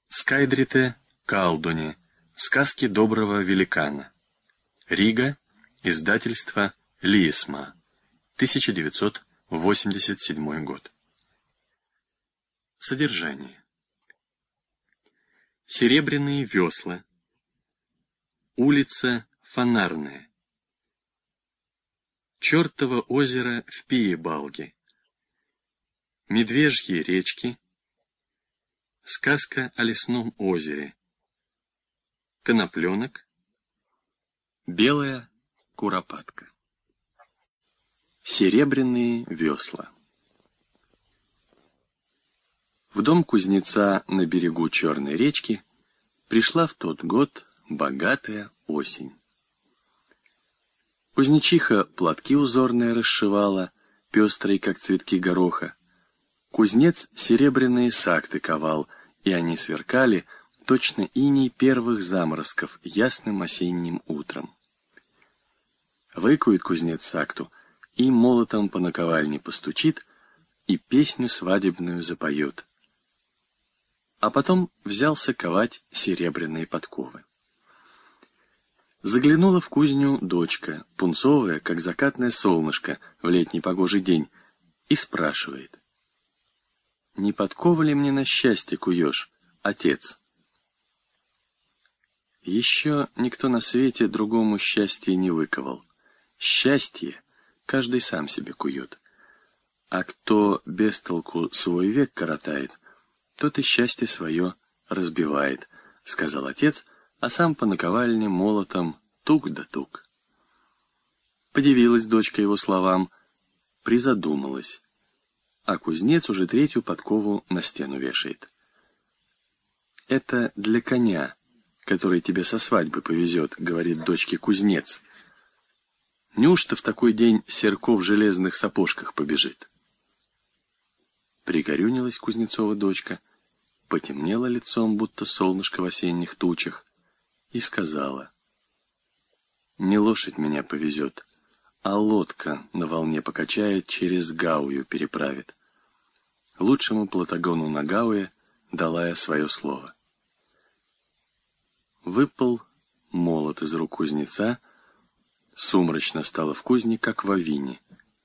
Скайдрите Калдуни. Сказки доброго великана. Рига. Издательство Лиесма. 1987 год. Содержание. Серебряные весла. Улица Фонарная. Чертово озеро в Пиебалге. Медвежьи речки. Сказка о лесном озере. Конопленок. Белая куропатка. Серебряные весла. В дом кузнеца на берегу Черной речки пришла в тот год богатая осень. Кузнечиха платки узорные расшивала, пестрые, как цветки гороха. Кузнец серебряные сакты ковал, и они сверкали, точно иней первых заморозков, ясным осенним утром. Выкует кузнец сакту, и молотом по наковальне постучит, и песню свадебную запоет. А потом взялся ковать серебряные подковы. Заглянула в кузню дочка, пунцовая, как закатное солнышко в летний погожий день, и спрашивает: «Не подковы ли мне на счастье куешь, отец?» Еще никто на свете другому счастье не выковал. Счастье каждый сам себе кует. А кто без толку свой век коротает, тот и счастье свое разбивает, — сказал отец, а сам по наковальне молотом тук да тук. Подивилась дочка его словам, призадумалась, а кузнец уже третью подкову на стену вешает. «Это для коня, который тебе со свадьбы повезет», — говорит дочке кузнец. «Неужто в такой день Серко в железных сапожках побежит?» Пригорюнилась Кузнецова дочка, потемнела лицом, будто солнышко в осенних тучах, и сказала: «Не лошадь меня повезет, а лодка на волне покачает, через Гаую переправит. Лучшему Платагону на Гауе дала я свое слово». Выпал молот из рук кузнеца, сумрачно стало в кузне, как в авине.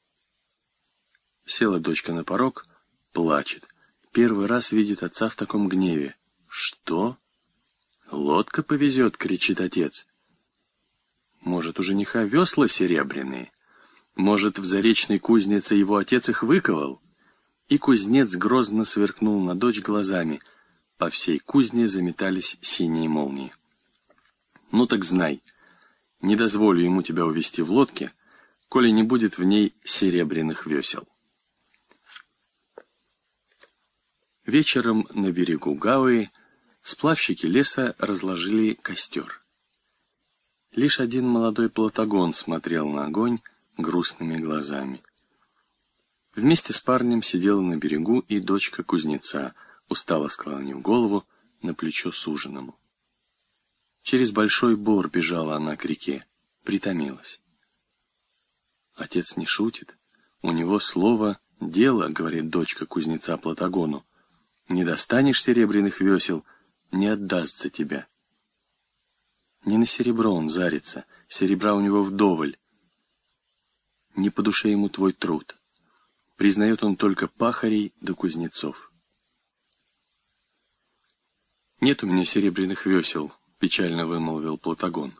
Села дочка на порог, плачет. Первый раз видит отца в таком гневе. «Что? Лодка повезет?» — кричит отец. «Может, у жениха весла серебряные? Может, в заречной кузнице его отец их выковал?» И кузнец грозно сверкнул на дочь глазами. По всей кузне заметались синие молнии. «Ну так знай, не дозволю ему тебя увести в лодке, коли не будет в ней серебряных весел». Вечером на берегу Гауи сплавщики леса разложили костер. Лишь один молодой Платагон смотрел на огонь грустными глазами. Вместе с парнем сидела на берегу и дочка кузнеца, устало склонив голову на плечо суженому. Через большой бор бежала она к реке, притомилась. Отец не шутит, у него слово «дело», — говорит дочка кузнеца Платагону. «Не достанешь серебряных весел, не отдастся тебя». Не на серебро он зарится, серебра у него вдоволь. Не по душе ему твой труд. Признает он только пахарей да кузнецов. «Нет у меня серебряных весел», — печально вымолвил Платагон.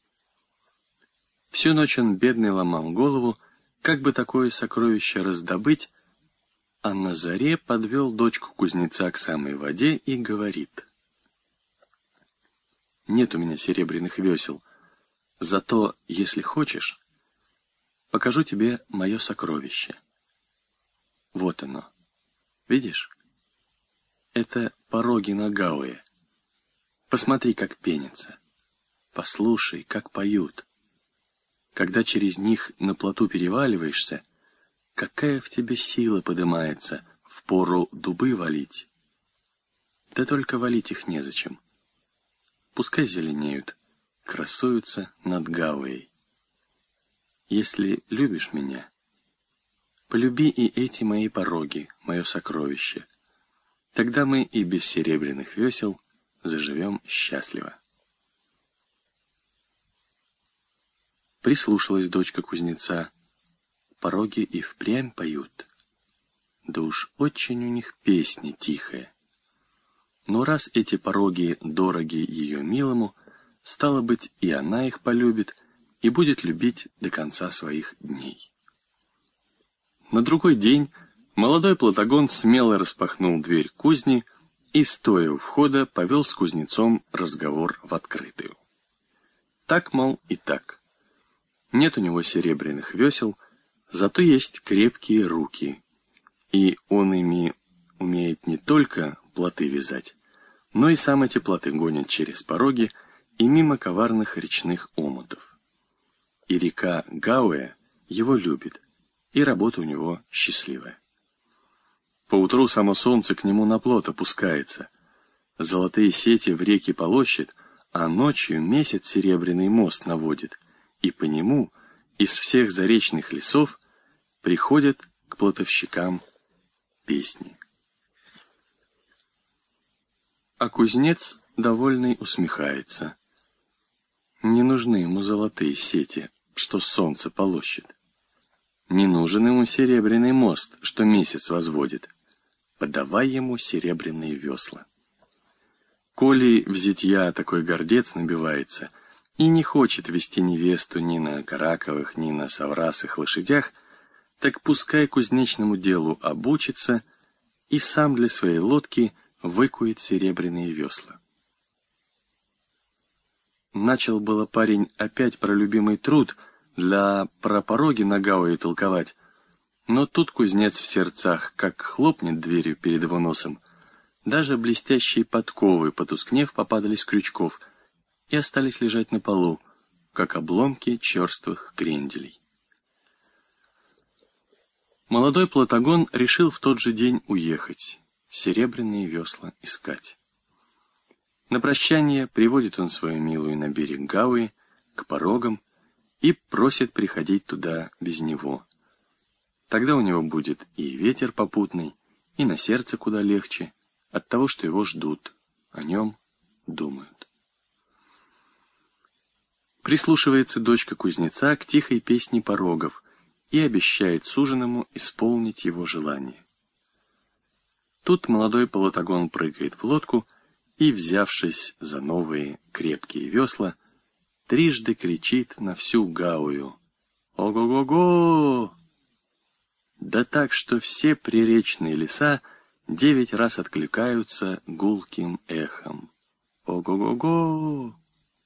Всю ночь он, бедный, ломал голову, как бы такое сокровище раздобыть, а на заре подвел дочку кузнеца к самой воде и говорит: «Нет у меня серебряных весел, зато, если хочешь, покажу тебе мое сокровище. Вот оно. Видишь? Это пороги на Гауе. Посмотри, как пенятся. Послушай, как поют. Когда через них на плоту переваливаешься, какая в тебе сила подымается, впору дубы валить. Да только валить их незачем. Пускай зеленеют, красуются над Гауей. Если любишь меня, полюби и эти мои пороги, мое сокровище. Тогда мы и без серебряных весел заживем счастливо. Прислушалась дочка кузнеца. Пороги и впрямь поют. Да уж очень у них песня тихая. Но раз эти пороги дороги ее милому, стало быть, и она их полюбит, и будет любить до конца своих дней. На другой день молодой Платагон смело распахнул дверь кузни и, стоя у входа, повел с кузнецом разговор в открытую. Так, мол, и так. Нет у него серебряных весел, зато есть крепкие руки, и он ими умеет не только плоты вязать, но и сам эти плоты гонит через пороги и мимо коварных речных омутов. И река Гауэ его любит, и работа у него счастливая. Поутру само солнце к нему на плот опускается, золотые сети в реке полощет, а ночью месяц серебряный мост наводит, и по нему из всех заречных лесов приходят к плотовщикам песни. А кузнец, довольный, усмехается. Не нужны ему золотые сети, что солнце полощет. Не нужен ему серебряный мост, что месяц возводит. Подавай ему серебряные весла. Коли в зятья такой гордец набивается и не хочет вести невесту ни на караковых, ни на соврасых лошадях, так пускай кузнечному делу обучится и сам для своей лодки выкует серебряные весла. Начал было парень опять про любимый труд про пороги на Гауэ толковать, но тут кузнец в сердцах как хлопнет дверью перед его носом, даже блестящие подковы, потускнев, попадали с крючков и остались лежать на полу, как обломки черствых кренделей. Молодой Платагон решил в тот же день уехать, серебряные весла искать. На прощание приводит он свою милую на берег Гауэ, к порогам, и просит приходить туда без него. Тогда у него будет и ветер попутный, и на сердце куда легче, от того, что его ждут, о нем думают. Прислушивается дочка кузнеца к тихой песне порогов и обещает суженому исполнить его желание. Тут молодой Платагон прыгает в лодку и, взявшись за новые крепкие весла, трижды кричит на всю Гауэ: «Ого-го-го!» Да так, что все приречные леса 9 раз откликаются гулким эхом. Ого-го-го!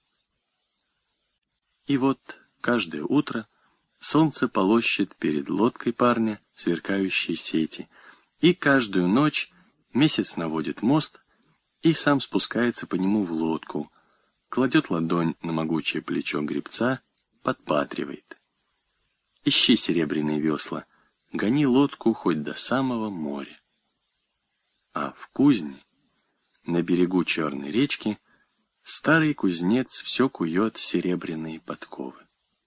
И вот каждое утро солнце полощет перед лодкой парня сверкающие сети, и каждую ночь месяц наводит мост и сам спускается по нему в лодку, кладет ладонь на могучее плечо гребца, подпатривает. Ищи серебряные весла, гони лодку хоть до самого моря. А в кузне, на берегу Черной речки, старый кузнец все кует серебряные подковы.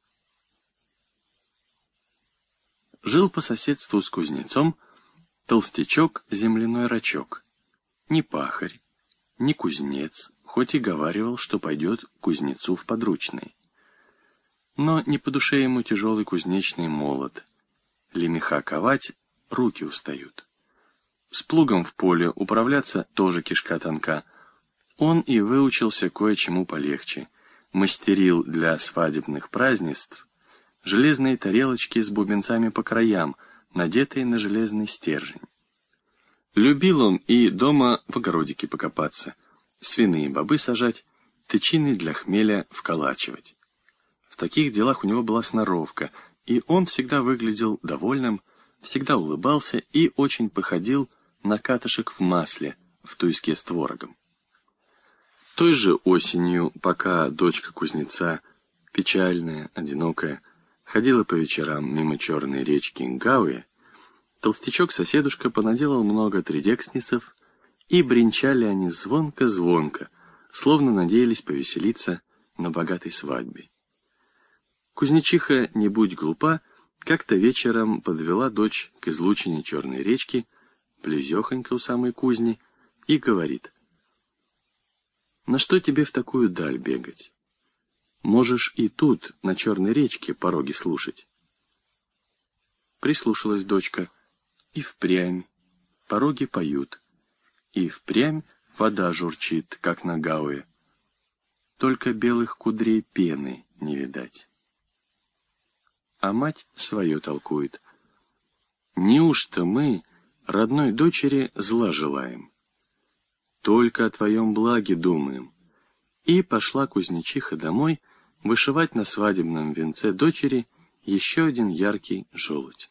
Жил по соседству с кузнецом толстячок-земляной рачок. Не пахарь, не кузнец, хоть и говаривал, что пойдет к кузнецу в подручные. Но не по душе ему тяжелый кузнечный молот. Лемеха ковать руки устают. С плугом в поле управляться тоже кишка тонка. Он и выучился кое-чему полегче. Мастерил для свадебных празднеств железные тарелочки с бубенцами по краям, надетые на железный стержень. Любил он и дома в огородике покопаться, свиные бобы сажать, тычины для хмеля вколачивать. В таких делах у него была сноровка, и он всегда выглядел довольным, всегда улыбался и очень походил на катышек в масле в туйске с творогом. Той же осенью, пока дочка кузнеца, печальная, одинокая, ходила по вечерам мимо черной речки Гауэ, толстячок-соседушка понаделал много тридекснисов, и бренчали они звонко-звонко, словно надеялись повеселиться на богатой свадьбе. Кузнечиха, не будь глупа, как-то вечером подвела дочь к излучине Черной речки, близехонько у самой кузни, и говорит: На что тебе в такую даль бегать? Можешь и тут, на Черной речке, пороги слушать. Прислушалась дочка, и впрямь пороги поют, и впрямь вода журчит, как на Гауе. Только белых кудрей пены не видать. А мать свое толкует. Неужто мы родной дочери зла желаем? Только о твоем благе думаем. И пошла кузнечиха домой вышивать на свадебном венце дочери еще один яркий желудь.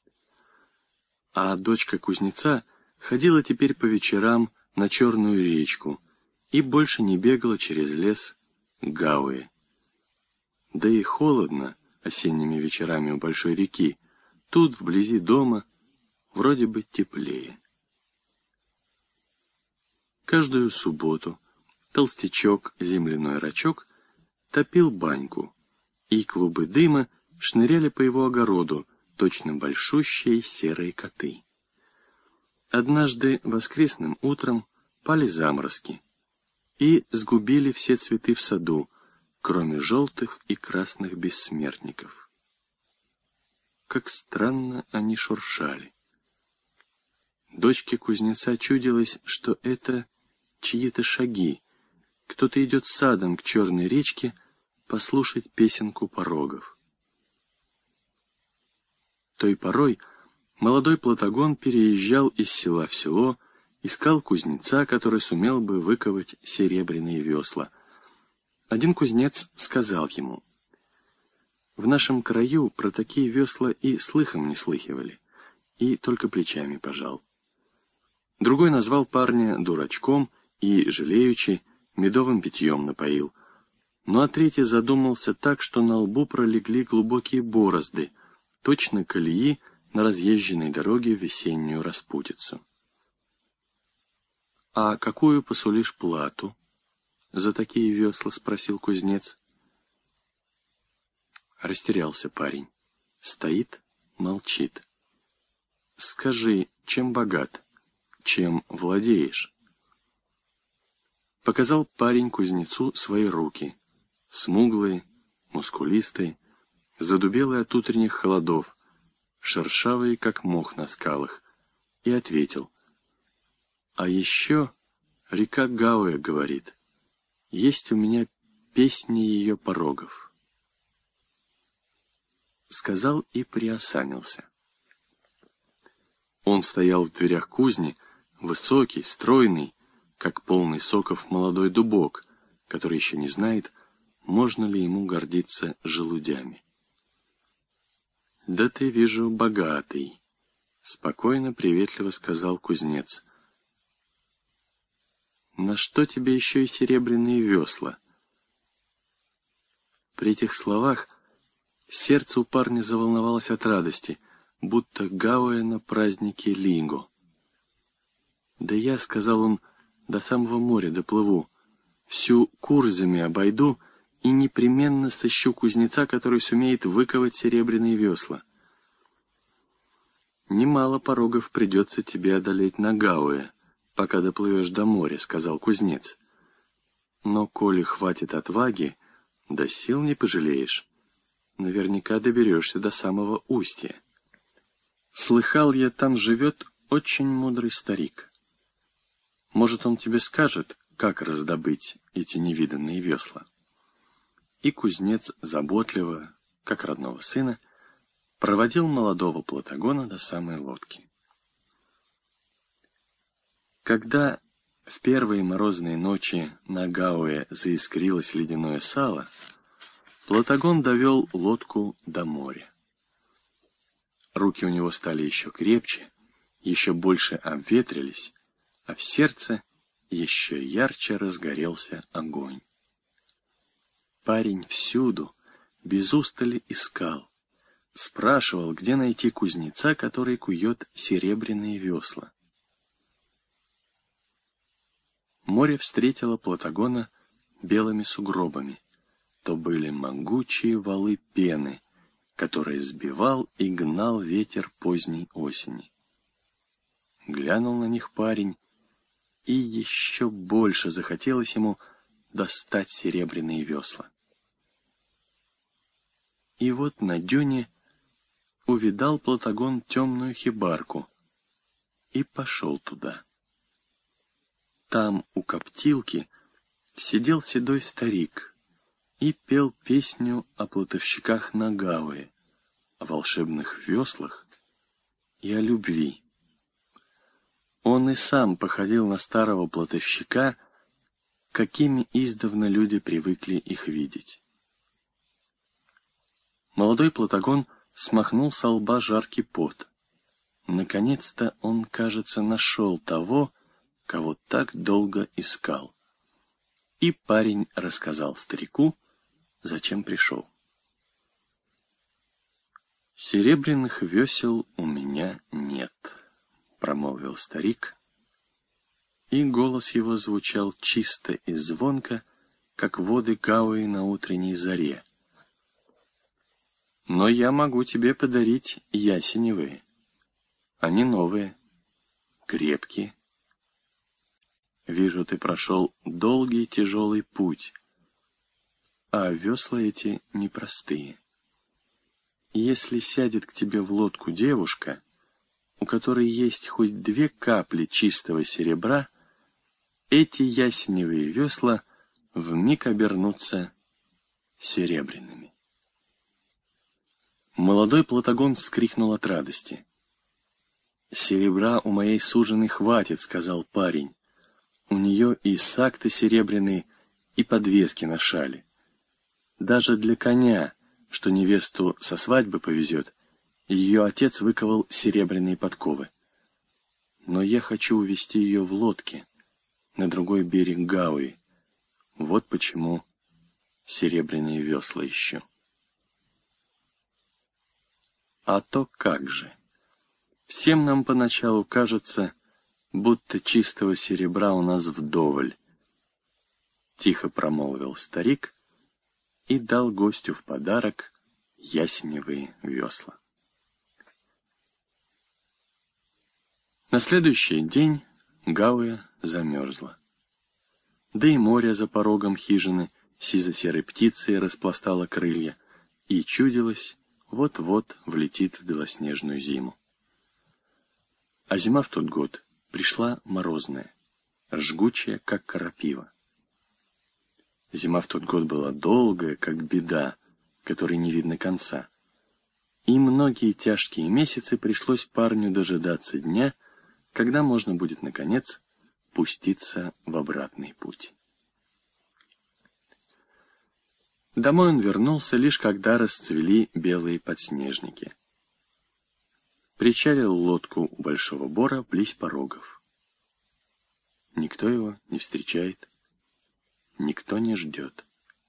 А дочка кузнеца ходила теперь по вечерам на Черную речку и больше не бегала через лес к Гауе. Да и холодно осенними вечерами у большой реки, тут, вблизи дома, вроде бы теплее. Каждую субботу толстячок, земляной рачок, топил баньку, и клубы дыма шныряли по его огороду, точно большущие серые коты. Однажды воскресным утром пали заморозки и сгубили все цветы в саду, кроме желтых и красных бессмертников. Как странно они шуршали. Дочке кузнеца чудилось, что это чьи-то шаги, кто-то идет садом к Черной речке послушать песенку порогов. Той порой молодой Платагон переезжал из села в село, искал кузнеца, который сумел бы выковать серебряные весла. Один кузнец сказал ему: «В нашем краю про такие весла и слыхом не слыхивали», и только плечами пожал. Другой назвал парня дурачком и, жалеючи, медовым питьем напоил. Ну а третий задумался так, что на лбу пролегли глубокие борозды, точно колеи на разъезженной дороге в весеннюю распутицу. «А какую посулишь плату за такие весла?» — спросил кузнец. Растерялся парень. Стоит, молчит. «Скажи, чем богат, чем владеешь?» Показал парень кузнецу свои руки, смуглые, мускулистые, задубелые от утренних холодов, шершавые, как мох на скалах, и ответил: «А еще река Гауэ говорит, есть у меня песни ее порогов». Сказал и приосанился. Он стоял в дверях кузни, высокий, стройный, как полный соков молодой дубок, который еще не знает, можно ли ему гордиться желудями. «Да ты, вижу, богатый», — спокойно, приветливо сказал кузнец. «На что тебе еще и серебряные весла?» При этих словах сердце у парня заволновалось от радости, будто Гауэ на празднике Линго. «Да я, — сказал он, — до самого моря доплыву, всю Курзами обойду и непременно сыщу кузнеца, который сумеет выковать серебряные весла». «Немало порогов придется тебе одолеть на Гауэ, пока доплывешь до моря, — сказал кузнец. Но коли хватит отваги, да сил не пожалеешь, наверняка доберешься до самого устья. Слыхал я, там живет очень мудрый старик. Может, он тебе скажет, как раздобыть эти невиданные весла». И кузнец заботливо, как родного сына, проводил молодого Платагона до самой лодки. Когда в первые морозные ночи на Гауэ заискрилось ледяное сало, Платагон довел лодку до моря. Руки у него стали еще крепче, еще больше обветрились, а в сердце еще ярче разгорелся огонь. Парень всюду, без устали искал, спрашивал, где найти кузнеца, который кует серебряные весла. Море встретило Платагона белыми сугробами. То были могучие валы пены, которые сбивал и гнал ветер поздней осени. Глянул на них парень, и еще больше захотелось ему достать серебряные весла. И вот на дюне увидал Платагон темную хибарку и пошел туда. Там у коптилки сидел седой старик и пел песню о плотовщиках на Гауэ, о волшебных веслах и о любви. Он и сам походил на старого плотовщика, какими издавна люди привыкли их видеть. Молодой Платагон смахнул со лба жаркий пот. Наконец-то он, кажется, нашел того, кого так долго искал. И парень рассказал старику, зачем пришел. «Серебряных весел у меня нет», — промолвил старик, и голос его звучал чисто и звонко, как воды Гауэ на утренней заре. «Но я могу тебе подарить ясеневые. Они новые, крепкие. Вижу, ты прошел долгий тяжелый путь, а весла эти непростые. Если сядет к тебе в лодку девушка, у которой есть хоть 2 капли чистого серебра, эти ясеневые весла вмиг обернутся серебряными». Молодой Платагон вскрикнул от радости. «Серебра у моей суженой хватит», — сказал парень. «У нее и сакты серебряные, и подвески на шале. Даже для коня, что невесту со свадьбы повезет, ее отец выковал серебряные подковы. Но я хочу увезти ее в лодке на другой берег Гауэ. Вот почему серебряные весла ищу». «А то как же! Всем нам поначалу кажется, будто чистого серебра у нас вдоволь», — тихо промолвил старик и дал гостю в подарок ясеневые весла. На следующий день Гауэ замерзла. Да и море за порогом хижины сизо-серой птицей распластало крылья и чудилось, вот-вот влетит в белоснежную зиму. А зима в тот год пришла морозная, жгучая, как крапива. Зима в тот год была долгая, как беда, которой не видно конца. И многие тяжкие месяцы пришлось парню дожидаться дня, когда можно будет, наконец, пуститься в обратный путь. Домой он вернулся, лишь когда расцвели белые подснежники. Причалил лодку у Большого Бора близ порогов. Никто его не встречает, никто не ждет.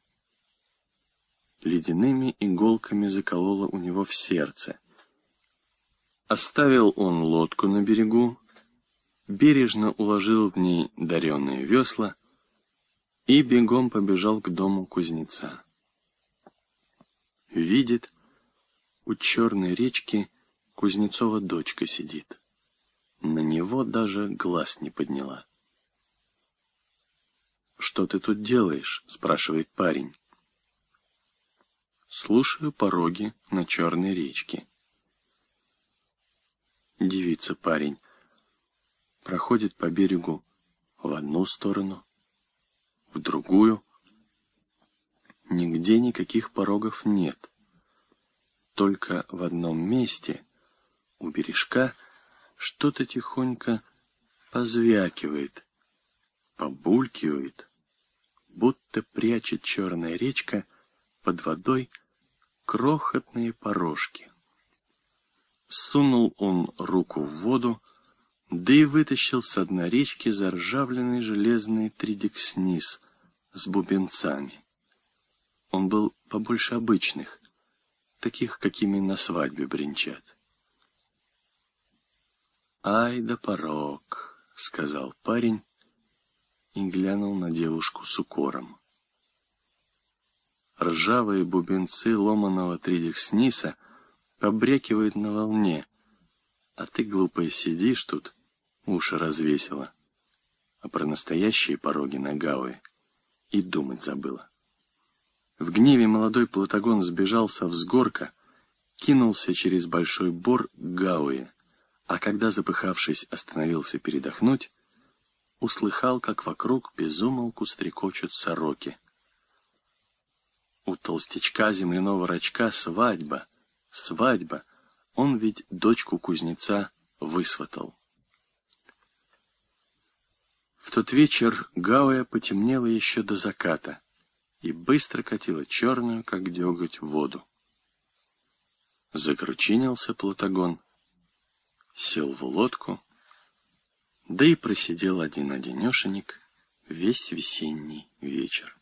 Ледяными иголками закололо у него в сердце. Оставил он лодку на берегу, бережно уложил в ней дареные весла и бегом побежал к дому кузнеца. Видит, у черной речки Кузнецова дочка сидит. На него даже глаз не подняла. «Что ты тут делаешь?» — спрашивает парень. «Слушаю пороги на черной речке». Дивится парень. Проходит по берегу в одну сторону, в другую. Нигде никаких порогов нет. Только в одном месте, у бережка, что-то тихонько позвякивает, побулькивает, будто прячет черная речка под водой крохотные порожки. Сунул он руку в воду, да и вытащил с дна речки заржавленный железный тридексниз с бубенцами. Он был побольше обычных, таких, какими на свадьбе бренчат. «Ай да порог», — сказал парень и глянул на девушку с укором. Ржавые бубенцы ломаного тридексниса побрякивают на волне, а ты, глупая, сидишь тут, уши развесила. А про настоящие пороги на Гауэ и думать забыла. В гневе молодой Платагон сбежал со взгорка, кинулся через большой бор к Гауе, а когда, запыхавшись, остановился передохнуть, услыхал, как вокруг без умолку стрекочут сороки. У толстячка земляного рачка свадьба, свадьба, он ведь дочку кузнеца высватал. В тот вечер Гауя потемнела еще до заката и быстро катила черную, как деготь, воду. Закручинился Платагон, сел в лодку, да и просидел один-одинешенек весь весенний вечер.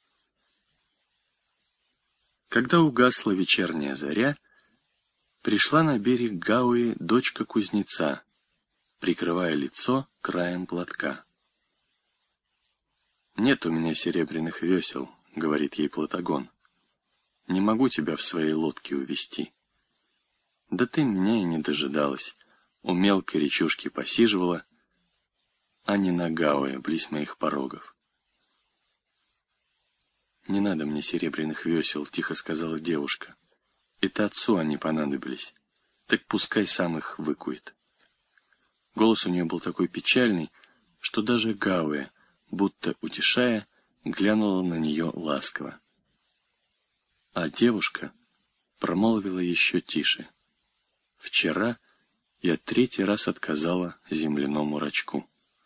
Когда угасла вечерняя заря, пришла на берег Гауи дочка кузнеца, прикрывая лицо краем платка. «Нет у меня серебряных весел», — говорит ей Платагон. «Не могу тебя в своей лодке увести». «Да ты меня и не дожидалась, у мелкой речушки посиживала, а не на Гауе, близ моих порогов». «Не надо мне серебряных весел», — тихо сказала девушка. «Это отцу они понадобились, так пускай сам их выкует». Голос у нее был такой печальный, что даже Гауя, будто утешая, глянула на нее ласково. А девушка промолвила еще тише. «Вчера я 3-й раз отказала земляному рачку».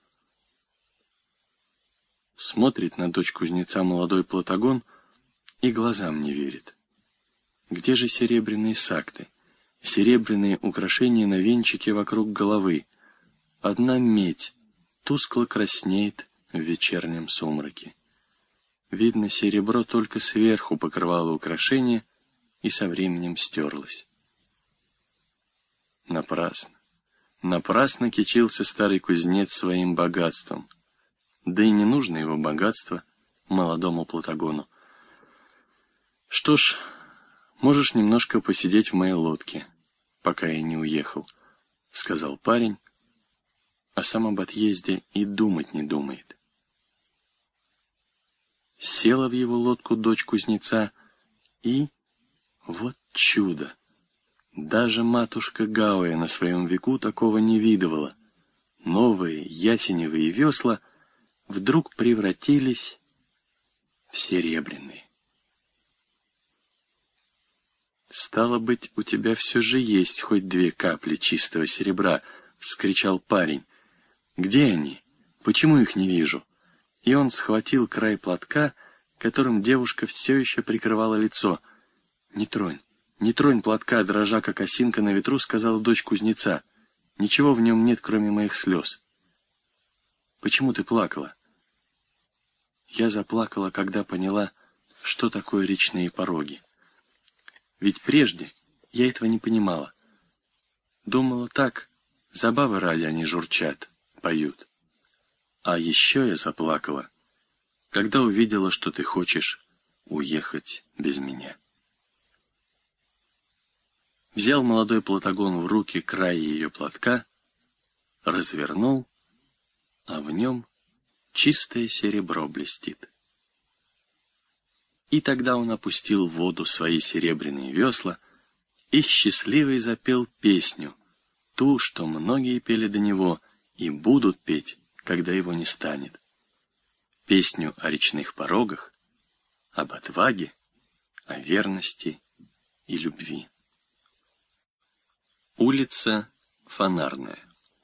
Смотрит на дочь кузнеца молодой Платагон и глазам не верит. Где же серебряные сакты, серебряные украшения на венчике вокруг головы? Одна медь тускло краснеет в вечернем сумраке. Видно, серебро только сверху покрывало украшение и со временем стерлось. Напрасно, напрасно кичился старый кузнец своим богатством. Да и не нужно его богатство молодому Платагону. «Что ж, можешь немножко посидеть в моей лодке, пока я не уехал», — сказал парень, а сам об отъезде и думать не думает. Села в его лодку дочь кузнеца, и вот чудо! Даже матушка Гауя на своем веку такого не видывала. Новые ясеневые весла вдруг превратились в серебряные. «Стало быть, у тебя все же есть хоть 2 капли чистого серебра», — вскричал парень. «Где они? Почему их не вижу?» И он схватил край платка, которым девушка все еще прикрывала лицо. «Не тронь, не тронь платка, дрожа как осинка на ветру», — сказала дочь кузнеца. «Ничего в нем нет, кроме моих слез». «Почему ты плакала?» «Я заплакала, когда поняла, что такое речные пороги. Ведь прежде я этого не понимала. Думала так, забавы ради они журчат, поют. А еще я заплакала, когда увидела, что ты хочешь уехать без меня». Взял молодой Платагон в руки край ее платка, развернул, а в нем чистое серебро блестит. И тогда он опустил в воду свои серебряные весла и счастливый запел песню, ту, что многие пели до него и будут петь, когда его не станет. Песню о речных порогах, об отваге, о верности и любви. Улица Фонарная.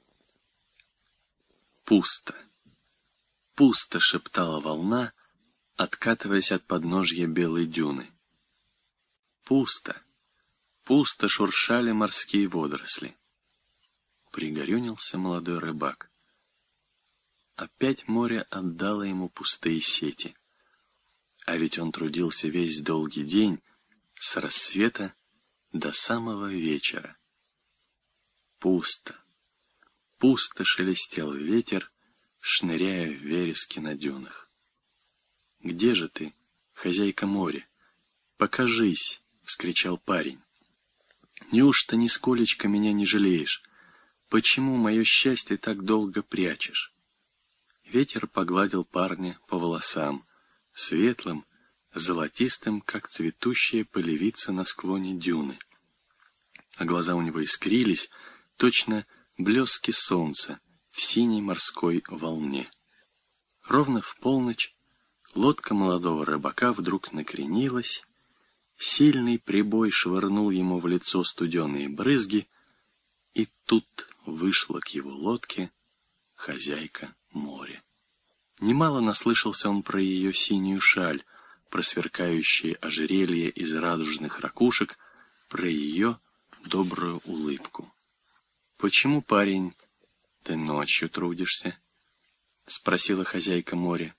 «Пусто, пусто», — шептала волна, откатываясь от подножья белой дюны. «Пусто, пусто», — шуршали морские водоросли. Пригорюнился молодой рыбак. Опять море отдало ему пустые сети. А ведь он трудился весь долгий день, с рассвета до самого вечера. Пусто, пусто шелестел ветер, шныряя в вереске на дюнах. «Где же ты, хозяйка моря? Покажись!» — вскричал парень. «Неужто нисколечко меня не жалеешь? Почему мое счастье так долго прячешь?» Ветер погладил парня по волосам, светлым, золотистым, как цветущая полевица на склоне дюны. А глаза у него искрились, точно блески солнца в синей морской волне. Ровно в полночь лодка молодого рыбака вдруг накренилась, сильный прибой швырнул ему в лицо студеные брызги, и тут вышла к его лодке хозяйка моря. Немало наслышался он про ее синюю шаль, про сверкающее ожерелье из радужных ракушек, про ее добрую улыбку. «Почему, парень, ты ночью трудишься?» — спросила хозяйка моря.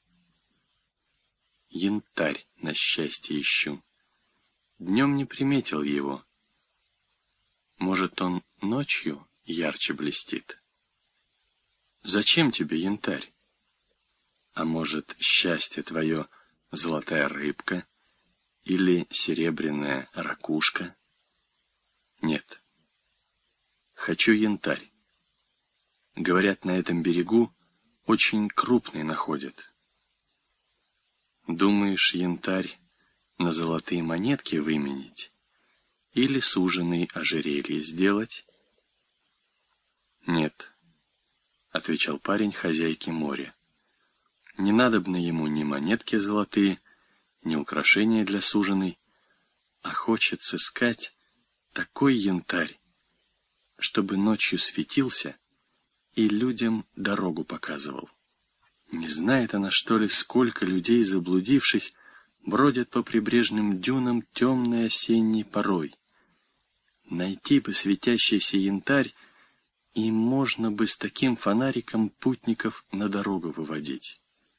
«Янтарь на счастье ищу. Днем не приметил его. Может, он ночью ярче блестит? Зачем тебе янтарь? А может, счастье твое золотая рыбка или серебряная ракушка? Нет. Хочу янтарь. Говорят, на этом берегу очень крупный находят. Думаешь, янтарь на золотые монетки выменить или суженый ожерелье сделать? Нет, отвечал парень хозяйке моря. Не надобно ему ни монетки золотые, ни украшения для суженой, а хочет сыскать такой янтарь, чтобы ночью светился и людям дорогу показывал. Не знает она, что ли, сколько людей, заблудившись, бродят по прибрежным дюнам темной осенней порой. Найти бы светящийся янтарь, и можно бы с таким фонариком путников на дорогу выводить.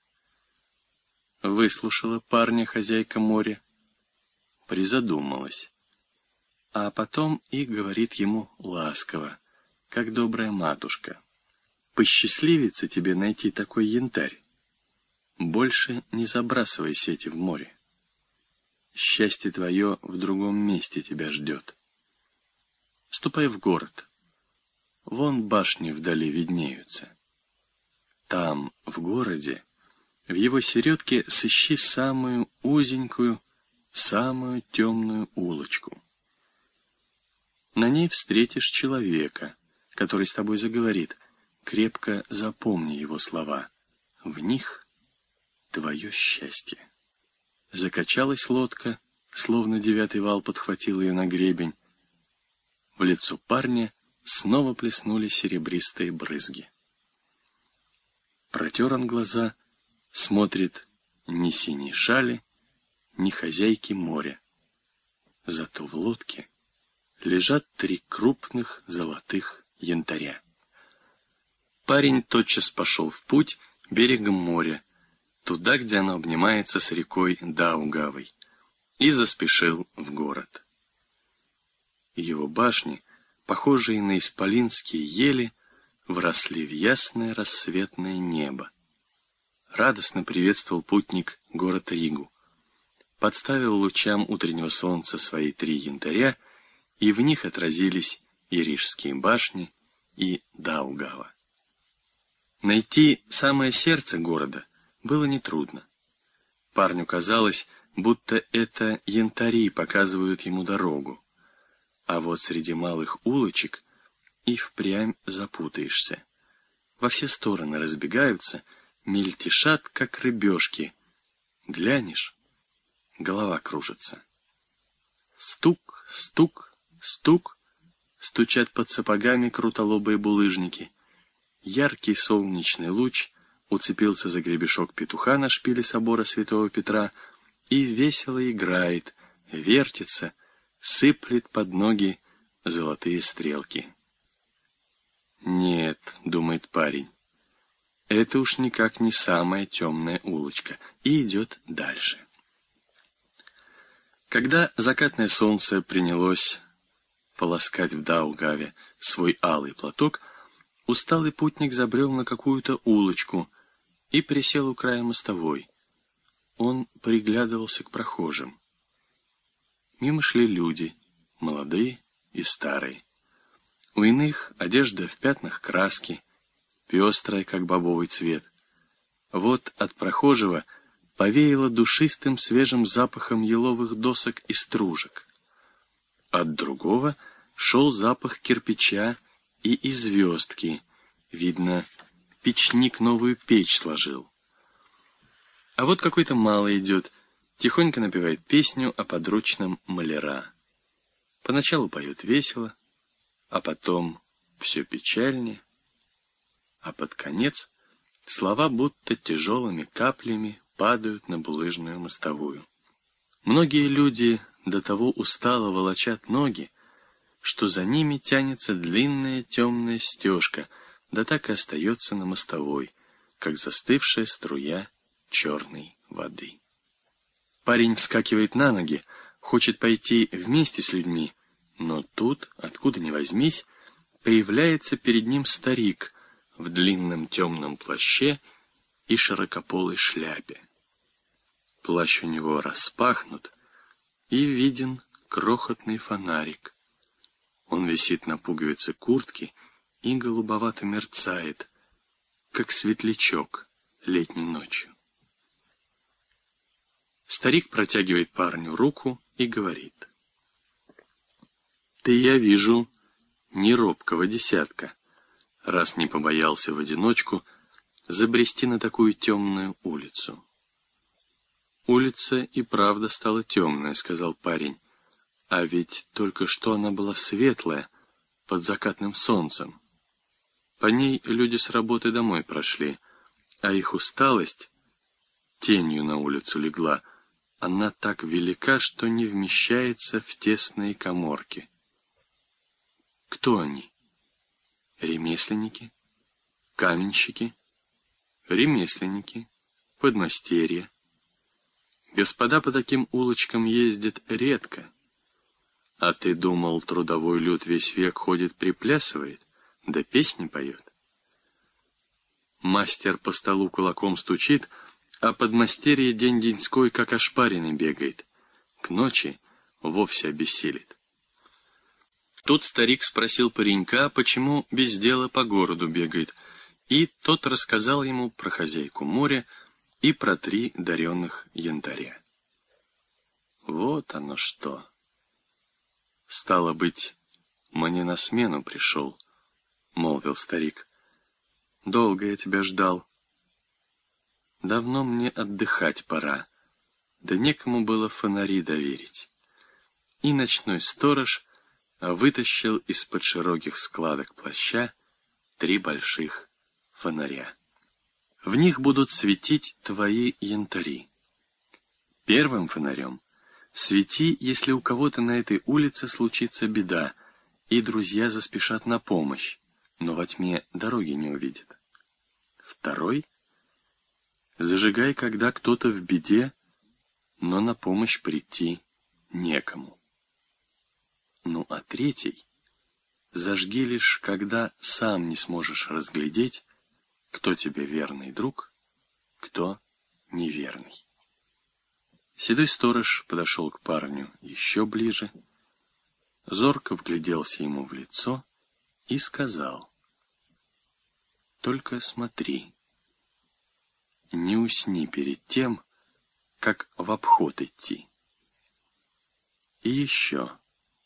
Выслушала парня хозяйка моря, призадумалась, а потом и говорит ему ласково, как добрая матушка: «Посчастливится тебе найти такой янтарь. Больше не забрасывай сети в море. Счастье твое в другом месте тебя ждет. Ступай в город. Вон башни вдали виднеются. Там, в городе, в его середке сыщи самую узенькую, самую темную улочку. На ней встретишь человека, который с тобой заговорит. Крепко запомни его слова. В них твое счастье». Закачалась лодка, словно девятый вал подхватил ее на гребень. В лицо парня снова плеснули серебристые брызги. Протер он глаза, смотрит ни синей шали, ни хозяйки моря. Зато в лодке лежат 3 крупных золотых янтаря. Парень тотчас пошел в путь берегом моря, туда, где оно обнимается с рекой Даугавой, и заспешил в город. Его башни, похожие на исполинские ели, вросли в ясное рассветное небо. Радостно приветствовал путник город Ригу, подставил лучам утреннего солнца свои 3 янтаря, и в них отразились и Рижские башни, и Даугава. Найти самое сердце города было нетрудно. Парню казалось, будто это янтари показывают ему дорогу, а вот среди малых улочек и впрямь запутаешься. Во все стороны разбегаются, мельтешат, как рыбешки. Глянешь, голова кружится. Стук, стук, стук, стучат под сапогами крутолобые булыжники. Яркий солнечный луч уцепился за гребешок петуха на шпиле собора Святого Петра и весело играет, вертится, сыплет под ноги золотые стрелки. «Нет», — думает парень, — «это уж никак не самая темная улочка», и идет дальше. Когда закатное солнце принялось полоскать в Даугаве свой алый платок, усталый путник забрел на какую-то улочку и присел у края мостовой. Он приглядывался к прохожим. Мимо шли люди, молодые и старые. У иных одежда в пятнах краски, пестрая, как бобовый цвет. Вот от прохожего повеяло душистым свежим запахом еловых досок и стружек. От другого шел запах кирпича и звездки. Видно, печник новую печь сложил. А вот какой-то малый идет, тихонько напевает песню о подручном маляра. Поначалу поет весело, а потом все печальнее, а под конец слова будто тяжелыми каплями падают на булыжную мостовую. Многие люди до того устало волочат ноги, что за ними тянется длинная темная стежка, да так и остается на мостовой, как застывшая струя черной воды. Парень вскакивает на ноги, хочет пойти вместе с людьми, но тут, откуда ни возьмись, появляется перед ним старик в длинном темном плаще и широкополой шляпе. Плащ у него распахнут, и виден крохотный фонарик. Он висит на пуговице куртки и голубовато мерцает, как светлячок летней ночью. Старик протягивает парню руку и говорит: «Ты, я вижу, не робкого десятка, раз не побоялся в одиночку забрести на такую темную улицу». «Улица и правда стала темная», — сказал парень, «а ведь только что она была светлая, под закатным солнцем. По ней люди с работы домой прошли, а их усталость тенью на улицу легла. Она так велика, что не вмещается в тесные каморки». «Кто они? Ремесленники? Каменщики?» «Ремесленники, подмастерья. Господа по таким улочкам ездят редко. А ты думал, трудовой люд весь век ходит приплясывает, да песни поет? Мастер по столу кулаком стучит, а подмастерье день-деньской, как ошпаренный, бегает. К ночи вовсе обессилит». Тут старик спросил паренька, почему без дела по городу бегает, и тот рассказал ему про хозяйку моря и про 3 даренных янтаря. «Вот оно что! Стало быть, мне на смену пришел», — молвил старик. «Долго я тебя ждал. Давно мне отдыхать пора, да некому было фонари доверить». И ночной сторож вытащил из-под широких складок плаща 3 больших фонаря. В них будут светить твои янтари. Первым фонарем свети, если у кого-то на этой улице случится беда, и друзья заспешат на помощь, но во тьме дороги не увидят. Второй зажигай, когда кто-то в беде, но на помощь прийти некому. Ну а третий зажги лишь, когда сам не сможешь разглядеть, кто тебе верный друг, кто неверный. Седой сторож подошел к парню еще ближе, зорко вгляделся ему в лицо и сказал: «Только смотри, не усни перед тем, как в обход идти. И еще,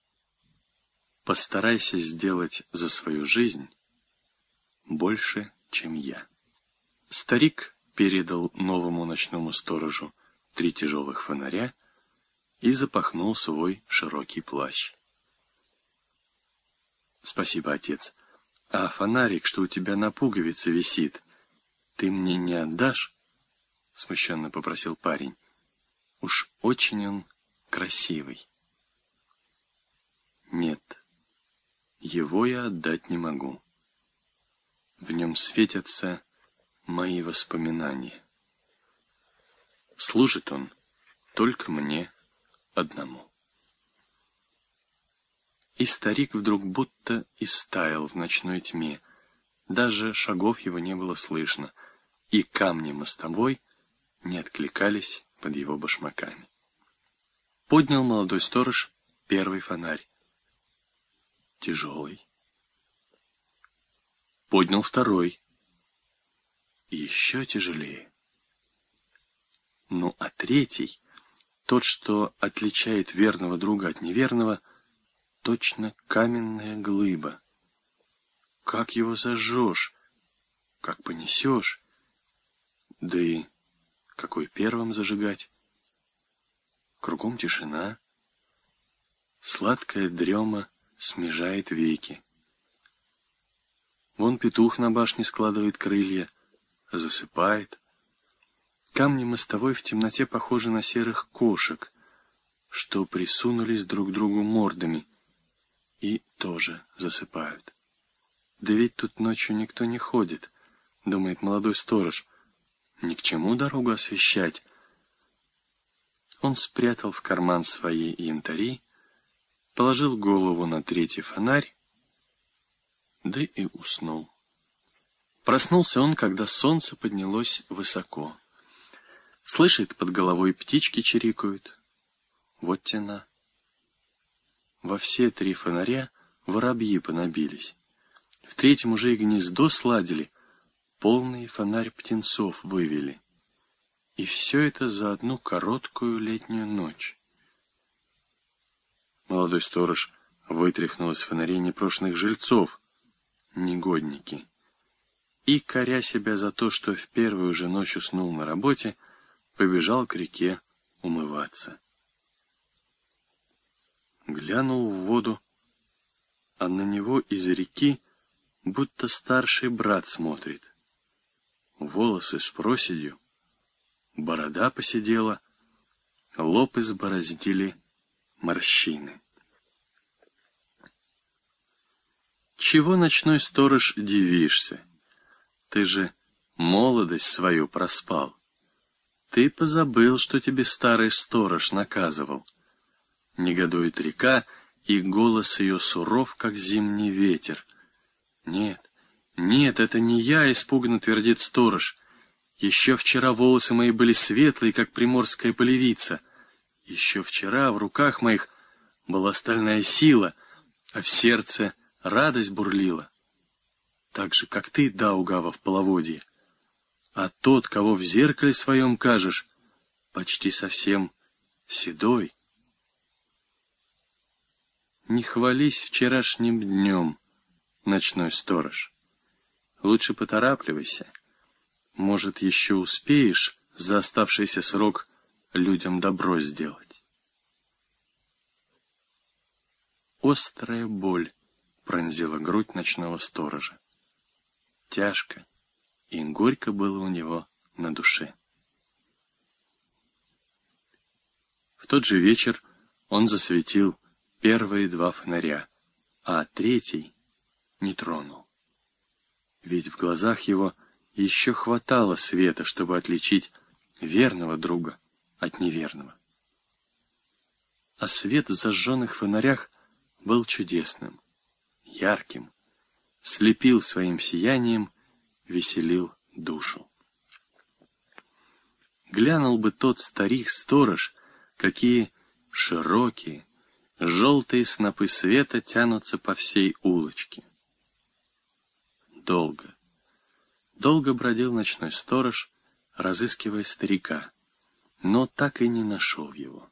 постарайся сделать за свою жизнь больше, чем я». Старик передал новому ночному сторожу 3 тяжелых фонаря и запахнул свой широкий плащ. «Спасибо, отец. А фонарик, что у тебя на пуговице висит, ты мне не отдашь?» — смущенно попросил парень. «Уж очень он красивый». «Нет, его я отдать не могу. В нем светятся мои воспоминания. Служит он только мне одному». И старик вдруг будто истаял в ночной тьме, даже шагов его не было слышно, и камни мостовой не откликались под его башмаками. Поднял молодой сторож первый фонарь. Тяжелый. Поднял второй. Еще тяжелее. Ну а третий, тот, что отличает верного друга от неверного, точно каменная глыба. Как его зажжешь, как понесешь, да и какой первым зажигать? Кругом тишина, сладкая дрема смежает веки. Вон петух на башне складывает крылья, засыпает. Камни мостовой в темноте похожи на серых кошек, что присунулись друг к другу мордами и тоже засыпают. Да ведь тут ночью никто не ходит, думает молодой сторож. Ни к чему дорогу освещать. Он спрятал в карман свои янтари, положил голову на третий фонарь, да и уснул. Проснулся он, когда солнце поднялось высоко. Слышит, под головой птички чирикают. Вот тена. Во все три фонаря воробьи понабились. В третьем уже и гнездо сладили, полный фонарь птенцов вывели. И все это за одну короткую летнюю ночь. Молодой сторож вытряхнул из фонарей непрошенных жильцов, негодники, и, коря себя за то, что в первую же ночь уснул на работе, побежал к реке умываться. Глянул в воду, а на него из реки будто старший брат смотрит. Волосы с проседью, борода поседела, лоб избороздили морщины. Чего, ночной сторож, дивишься? Ты же молодость свою проспал. Ты позабыл, что тебе старый сторож наказывал. Негодует река, и голос ее суров, как зимний ветер. Нет, нет, это не я, испуганно твердит сторож. Еще вчера волосы мои были светлые, как приморская полевица. Еще вчера в руках моих была стальная сила, а в сердце радость бурлила. Так же, как ты, Даугава, в половодье. А тот, кого в зеркале своем кажешь, почти совсем седой. Не хвались вчерашним днем, ночной сторож. Лучше поторапливайся. Может, еще успеешь за оставшийся срок людям добро сделать. Острая боль пронзила грудь ночного сторожа. Тяжко и горько было у него на душе. В тот же вечер он засветил первые два фонаря, а третий не тронул. Ведь в глазах его еще хватало света, чтобы отличить верного друга от неверного. А свет в зажженных фонарях был чудесным, ярким, слепил своим сиянием, веселил душу. Глянул бы тот старик-сторож, какие широкие, желтые снопы света тянутся по всей улочке. Долго, долго бродил ночной сторож, разыскивая старика, но так и не нашел его.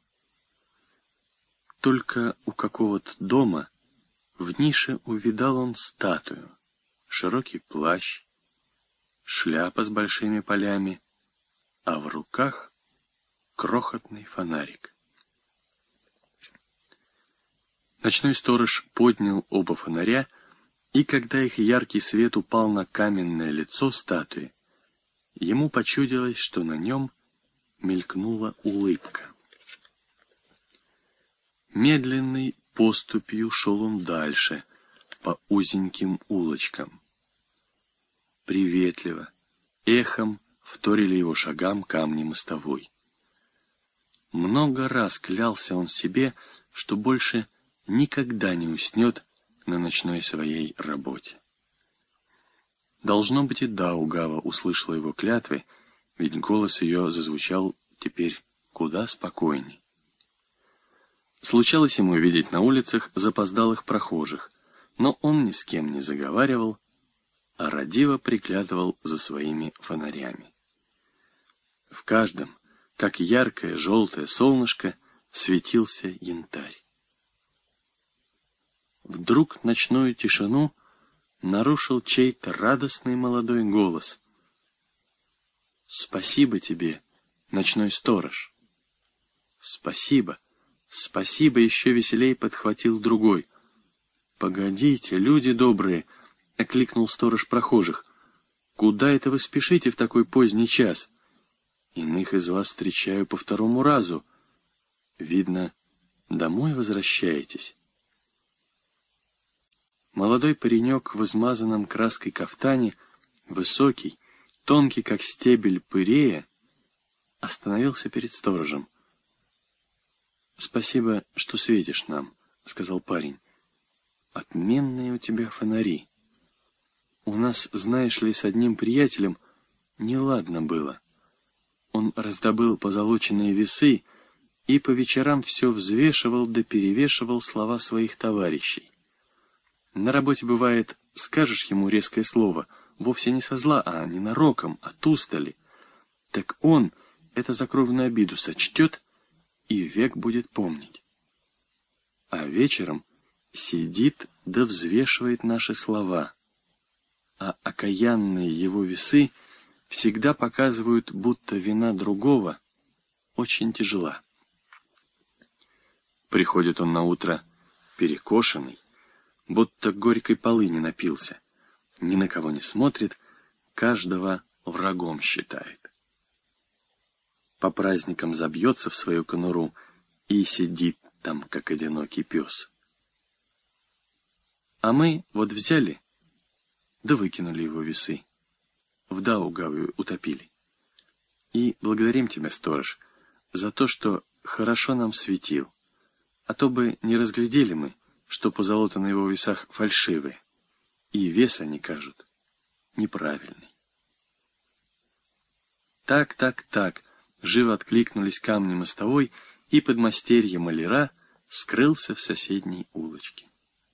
Только у какого-то дома в нише увидал он статую, широкий плащ, шляпа с большими полями, а в руках крохотный фонарик. Ночной сторож поднял оба фонаря, и когда их яркий свет упал на каменное лицо статуи, ему почудилось, что на нем мелькнула улыбка. Медленной поступью шел он дальше, по узеньким улочкам. Приветливо, эхом вторили его шагам камни мостовой. Много раз клялся он себе, что больше никогда не уснет на ночной своей работе. Должно быть, и Даугава услышала его клятвы, ведь голос ее зазвучал теперь куда спокойней. Случалось ему видеть на улицах запоздалых прохожих, но он ни с кем не заговаривал, а радиво приглядывал за своими фонарями. В каждом, как яркое желтое солнышко, светился янтарь. Вдруг ночную тишину нарушил чей-то радостный молодой голос. «Спасибо тебе, ночной сторож!» «Спасибо, спасибо!» — еще веселей подхватил другой. «Погодите, люди добрые!» — окликнул сторож прохожих. «Куда это вы спешите в такой поздний час? Иных из вас встречаю по второму разу. Видно, домой возвращаетесь». Молодой паренек в измазанном краской кафтане, высокий, тонкий, как стебель пырея, остановился перед сторожем. «Спасибо, что светишь нам», — сказал парень. «Отменные у тебя фонари. У нас, знаешь ли, с одним приятелем неладно было. Он раздобыл позолоченные весы и по вечерам все взвешивал да перевешивал слова своих товарищей. На работе бывает, скажешь ему резкое слово, вовсе не со зла, а ненароком, от устали. Так он это за кровную обиду сочтет и век будет помнить. А вечером сидит да взвешивает наши слова, а окаянные его весы всегда показывают, будто вина другого очень тяжела. Приходит он наутро перекошенный, будто горькой полыни напился, ни на кого не смотрит, каждого врагом считает. По праздникам забьется в свою конуру и сидит там, как одинокий пес. А мы вот взяли, да выкинули его весы, в Даугаве утопили. И благодарим тебя, сторож, за то, что хорошо нам светил, а то бы не разглядели мы, что позолота на его весах фальшивые, и вес они кажут неправильный. Так, живо откликнулись камни мостовой, и подмастерье маляра скрылся в соседней улочке.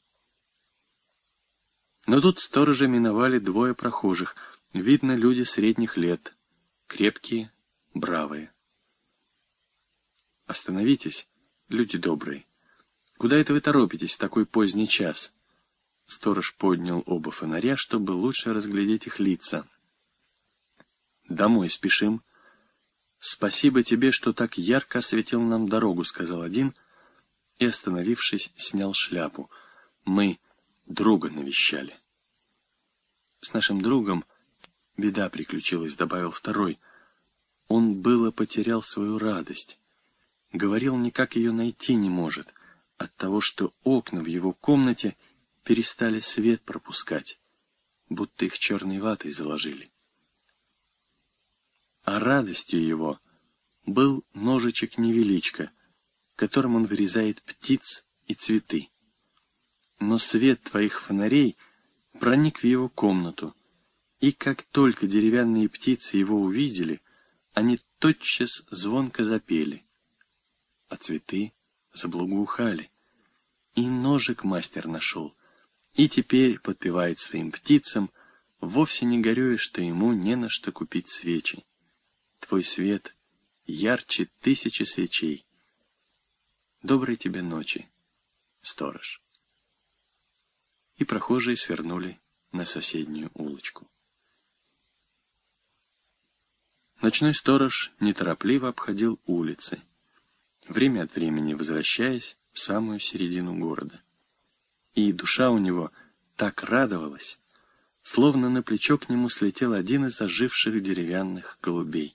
Но тут сторожа миновали двое прохожих, видно, люди средних лет, крепкие, бравые. «Остановитесь, люди добрые. Куда это вы торопитесь в такой поздний час?» Сторож поднял оба фонаря, чтобы лучше разглядеть их лица. «Домой спешим». «Спасибо тебе, что так ярко осветил нам дорогу», — сказал один, и, остановившись, снял шляпу. «Мы друга навещали». «С нашим другом беда приключилась», — добавил второй. «Он было потерял свою радость. Говорил, никак ее найти не может, от того, что окна в его комнате перестали свет пропускать, будто их черной ватой заложили. А радостью его был ножичек-невеличко, которым он вырезает птиц и цветы. Но свет твоих фонарей проник в его комнату, и как только деревянные птицы его увидели, они тотчас звонко запели, а цветы заблагоухали. И ножик мастер нашел, и теперь подпевает своим птицам, вовсе не горюя, что ему не на что купить свечи. Твой свет ярче 1000 свечей. Доброй тебе ночи, сторож. И прохожие свернули на соседнюю улочку. Ночной сторож неторопливо обходил улицы, время от времени возвращаясь в самую середину города. И душа у него так радовалась, словно на плечо к нему слетел один из оживших деревянных голубей.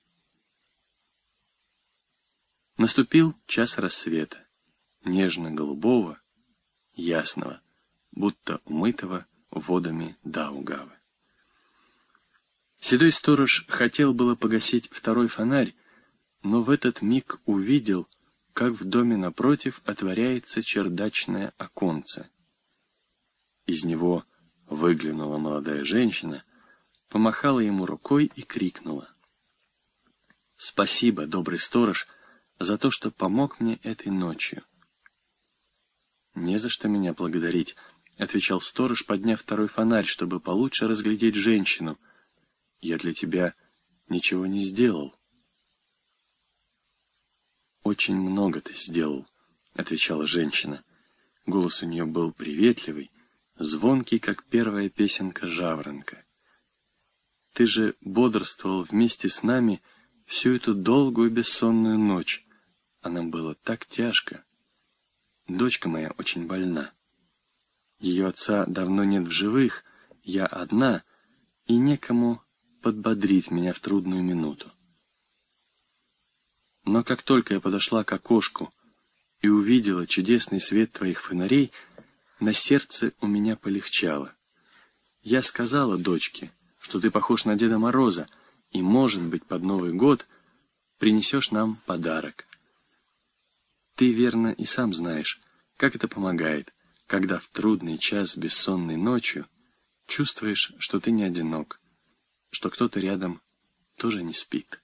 Наступил час рассвета, нежно-голубого, ясного, будто умытого водами Даугавы. Седой сторож хотел было погасить второй фонарь, но в этот миг увидел, как в доме напротив отворяется чердачное оконце. Из него выглянула молодая женщина, помахала ему рукой и крикнула: «Спасибо, добрый сторож, за то, что помог мне этой ночью». «Не за что меня благодарить», — отвечал сторож, подняв второй фонарь, чтобы получше разглядеть женщину. «Я для тебя ничего не сделал». очень много ты сделал», — отвечала женщина. Голос у нее был приветливый, звонкий, как первая песенка жаворонка. «Ты же бодрствовал вместе с нами всю эту долгую бессонную ночь, а нам было так тяжко. Дочка моя очень больна. Ее отца давно нет в живых, я одна, и некому подбодрить меня в трудную минуту. Но как только я подошла к окошку и увидела чудесный свет твоих фонарей, на сердце у меня полегчало. Я сказала дочке, что ты похож на Деда Мороза, и, может быть, под Новый год принесешь нам подарок. Ты, верно, и сам знаешь, как это помогает, когда в трудный час бессонной ночью чувствуешь, что ты не одинок, что кто-то рядом тоже не спит».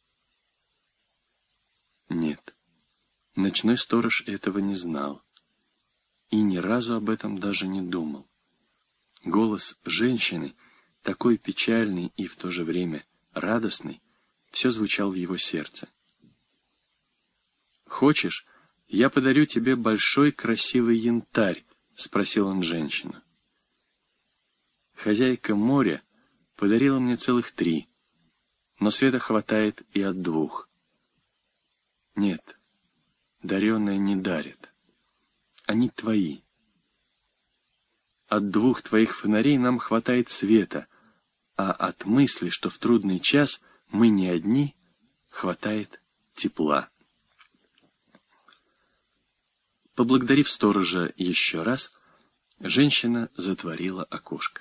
Нет, ночной сторож этого не знал и ни разу об этом даже не думал. Голос женщины, такой печальный и в то же время радостный, все звучал в его сердце. «Хочешь, я подарю тебе большой красивый янтарь?» — спросил он женщину. «Хозяйка моря подарила мне целых 3, но света хватает и от 2. Нет, дареные не дарят. Они твои. От 2 твоих фонарей нам хватает света, а от мысли, что в трудный час мы не одни, хватает тепла». Поблагодарив сторожа еще раз, женщина затворила окошко.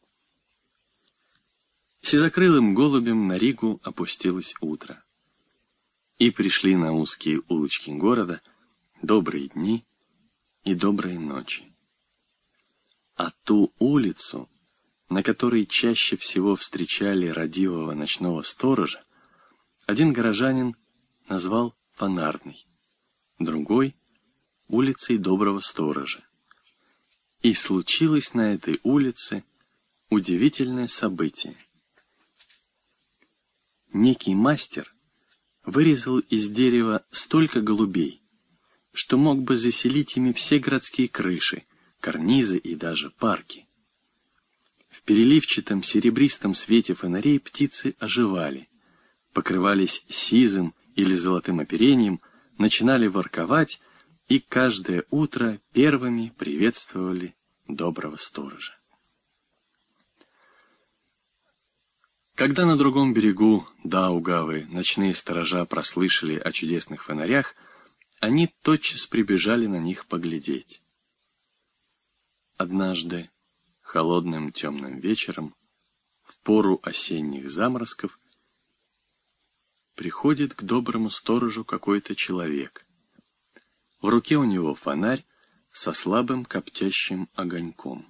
Сизокрылым голубем на Ригу опустилось утро. И пришли на узкие улочки города добрые дни и добрые ночи. А ту улицу, на которой чаще всего встречали радивого ночного сторожа, один горожанин назвал Фонарной, другой — улицей доброго сторожа. И случилось на этой улице удивительное событие. Некий мастер вырезал из дерева столько голубей, что мог бы заселить ими все городские крыши, карнизы и даже парки. В переливчатом серебристом свете фонарей птицы оживали, покрывались сизым или золотым оперением, начинали ворковать и каждое утро первыми приветствовали доброго сторожа. Когда на другом берегу Даугавы ночные сторожа прослышали о чудесных фонарях, они тотчас прибежали на них поглядеть. Однажды, холодным темным вечером, в пору осенних заморозков, приходит к доброму сторожу какой-то человек. В руке у него фонарь со слабым коптящим огоньком.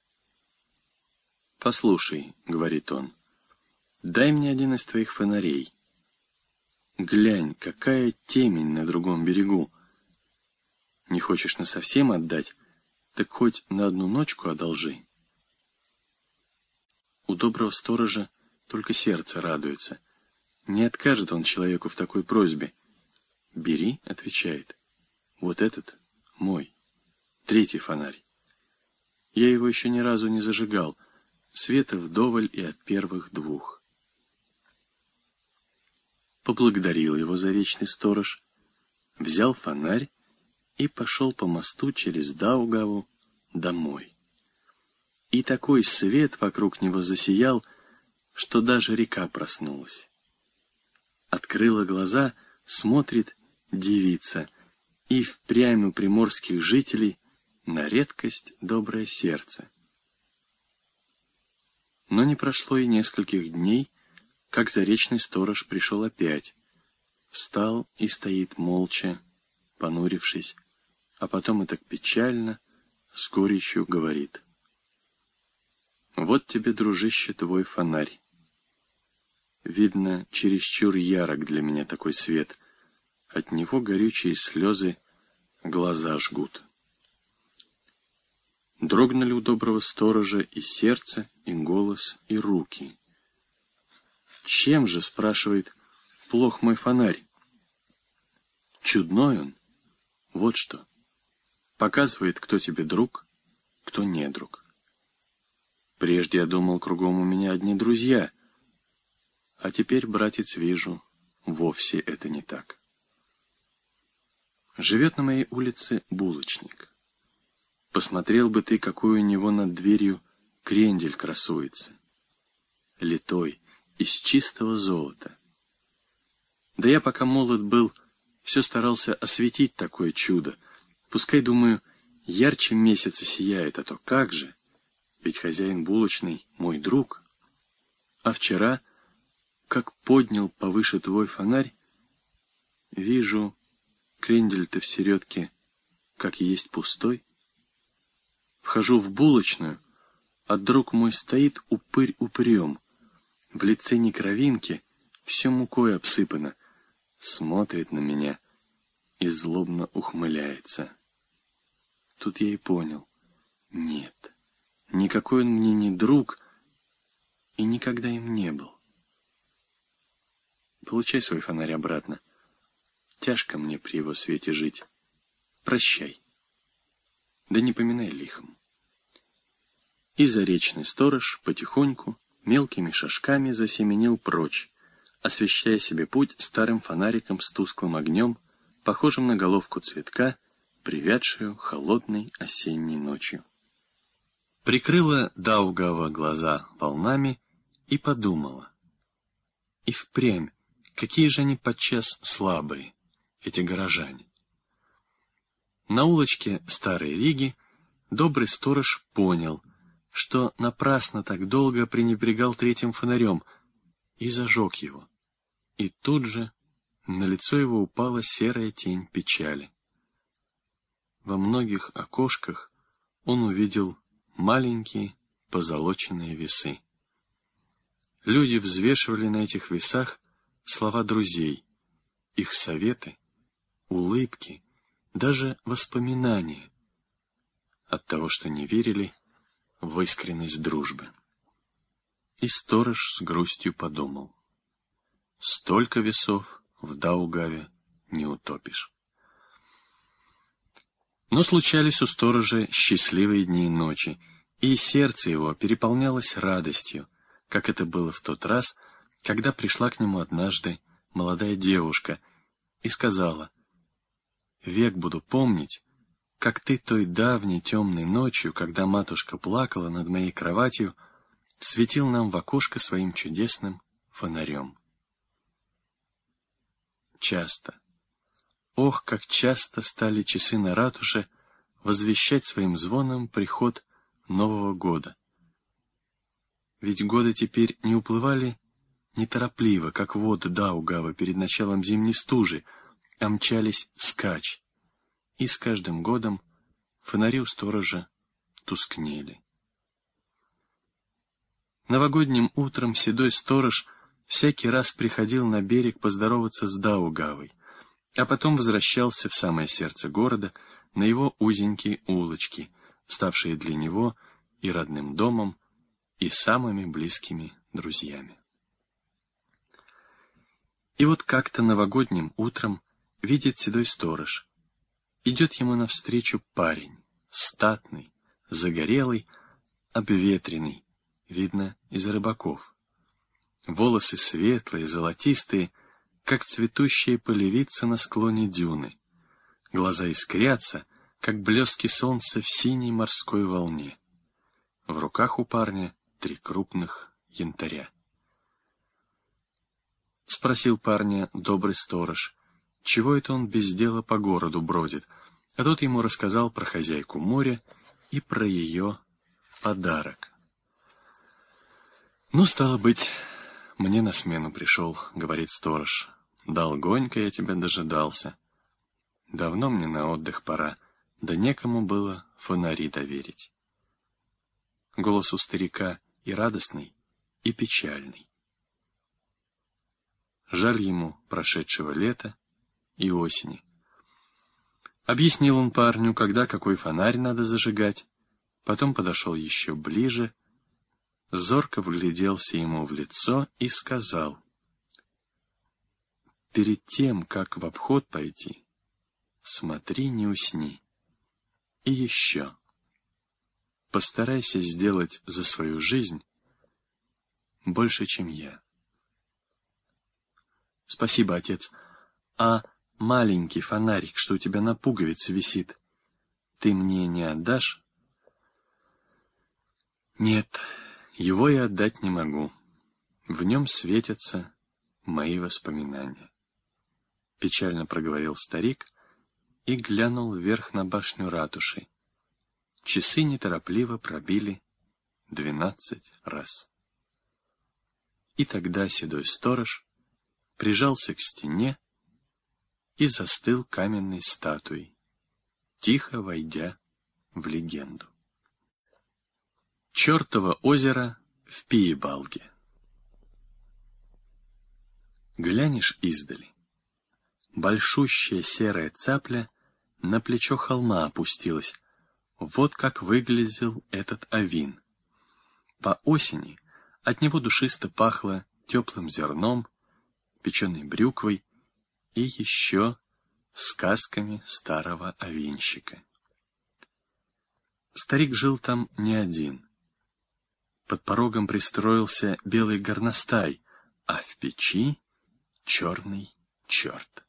«Послушай», — говорит он, — «дай мне один из твоих фонарей. Глянь, какая темень на другом берегу. Не хочешь насовсем отдать, так хоть на одну ночку одолжи». У доброго сторожа только сердце радуется. Не откажет он человеку в такой просьбе. «Бери», — отвечает. «Вот этот мой, 3-й фонарь. Я его еще ни разу не зажигал, света вдоволь и от первых 2». Поблагодарил его заречный сторож, взял фонарь и пошел по мосту через Даугаву домой. И такой свет вокруг него засиял, что даже река проснулась. Открыла глаза, смотрит девица, и впрямь у приморских жителей на редкость доброе сердце. Но не прошло и нескольких дней, как заречный сторож пришел опять, встал и стоит молча, понурившись, а потом и так печально, с горечью говорит: «Вот тебе, дружище, твой фонарь. Видно, чересчур ярок для меня такой свет, от него горючие слезы глаза жгут». Дрогнули у доброго сторожа и сердце, и голос, и руки. «Чем же, — спрашивает, — плох мой фонарь?» Чудной он. Вот что. Показывает, кто тебе друг, кто не друг. Прежде я думал, кругом у меня одни друзья, а теперь, братец, вижу, вовсе это не так. Живет на моей улице булочник. Посмотрел бы ты, какой у него над дверью крендель красуется. Литой, из чистого золота. Да я, пока молод был, все старался осветить такое чудо. Пускай, думаю, ярче месяца сияет, а то как же? Ведь хозяин булочный мой друг. А вчера, как поднял повыше твой фонарь, вижу, крендель-то в середке, как и есть пустой. Вхожу в булочную, а друг мой стоит упырь упырем. В лице ни кровинки, все мукой обсыпано. Смотрит на меня и злобно ухмыляется. Тут я и понял. Нет, никакой он мне не друг и никогда им не был. Получай свой фонарь обратно. Тяжко мне при его свете жить. Прощай. Да не поминай лихом. И заречный сторож потихоньку, мелкими шажками засеменил прочь, освещая себе путь старым фонариком с тусклым огнем, похожим на головку цветка, привядшую холодной осенней ночью. Прикрыла Даугава глаза волнами и подумала. И впрямь, какие же они подчас слабые, эти горожане. На улочке Старой Риги добрый сторож понял, что напрасно так долго пренебрегал третьим фонарем, и зажег его. И тут же на лицо его упала серая тень печали. Во многих окошках он увидел маленькие позолоченные весы. Люди взвешивали на этих весах слова друзей, их советы, улыбки, даже воспоминания от того, что не верили в искренность дружбы. И сторож с грустью подумал: столько весов в Даугаве не утопишь. Но случались у сторожа счастливые дни и ночи, и сердце его переполнялось радостью, как это было в тот раз, когда пришла к нему однажды молодая девушка и сказала: «Век буду помнить, как ты той давней темной ночью, когда матушка плакала над моей кроватью, светил нам в окошко своим чудесным фонарем». Часто, ох, как часто стали часы на ратуше возвещать своим звоном приход Нового года. Ведь годы теперь не уплывали неторопливо, как воды Даугава перед началом зимней стужи, а мчались вскачь, и с каждым годом фонари у сторожа тускнели. Новогодним утром седой сторож всякий раз приходил на берег поздороваться с Даугавой, а потом возвращался в самое сердце города, на его узенькие улочки, ставшие для него и родным домом, и самыми близкими друзьями. И вот как-то новогодним утром видит седой сторож. Идет ему навстречу парень, статный, загорелый, обветренный, видно, из рыбаков. Волосы светлые, золотистые, как цветущая полевица на склоне дюны. Глаза искрятся, как блески солнца в синей морской волне. В руках у парня 3 крупных янтаря. Спросил парня добрый сторож, чего это он без дела по городу бродит, а тот ему рассказал про хозяйку моря и про ее подарок. «Ну, стало быть, мне на смену пришел», — говорит сторож. «Долгонько я тебя дожидался. Давно мне на отдых пора, да некому было фонари доверить». Голос у старика и радостный, и печальный. Жаль ему прошедшего лета и осени. Объяснил он парню, когда какой фонарь надо зажигать, потом подошел еще ближе, зорко вгляделся ему в лицо и сказал: «Перед тем, как в обход пойти, смотри, не усни. И еще. Постарайся сделать за свою жизнь больше, чем я. Спасибо, отец. А маленький фонарик, что у тебя на пуговице висит, ты мне не отдашь? Нет, его я отдать не могу. В нем светятся мои воспоминания. Печально проговорил старик и глянул вверх на башню ратуши. Часы неторопливо пробили 12 раз. И тогда седой сторож прижался к стене и застыл каменной статуей, тихо войдя в легенду. Чертово озеро в Пиебалге. Глянешь издали. Большущая серая цапля на плечо холма опустилась. Вот как выглядел этот авин. По осени от него душисто пахло теплым зерном, печеной брюквой и еще сказками старого авинщика. Старик жил там не один. Под порогом пристроился белый горностай, а в печи черный черт.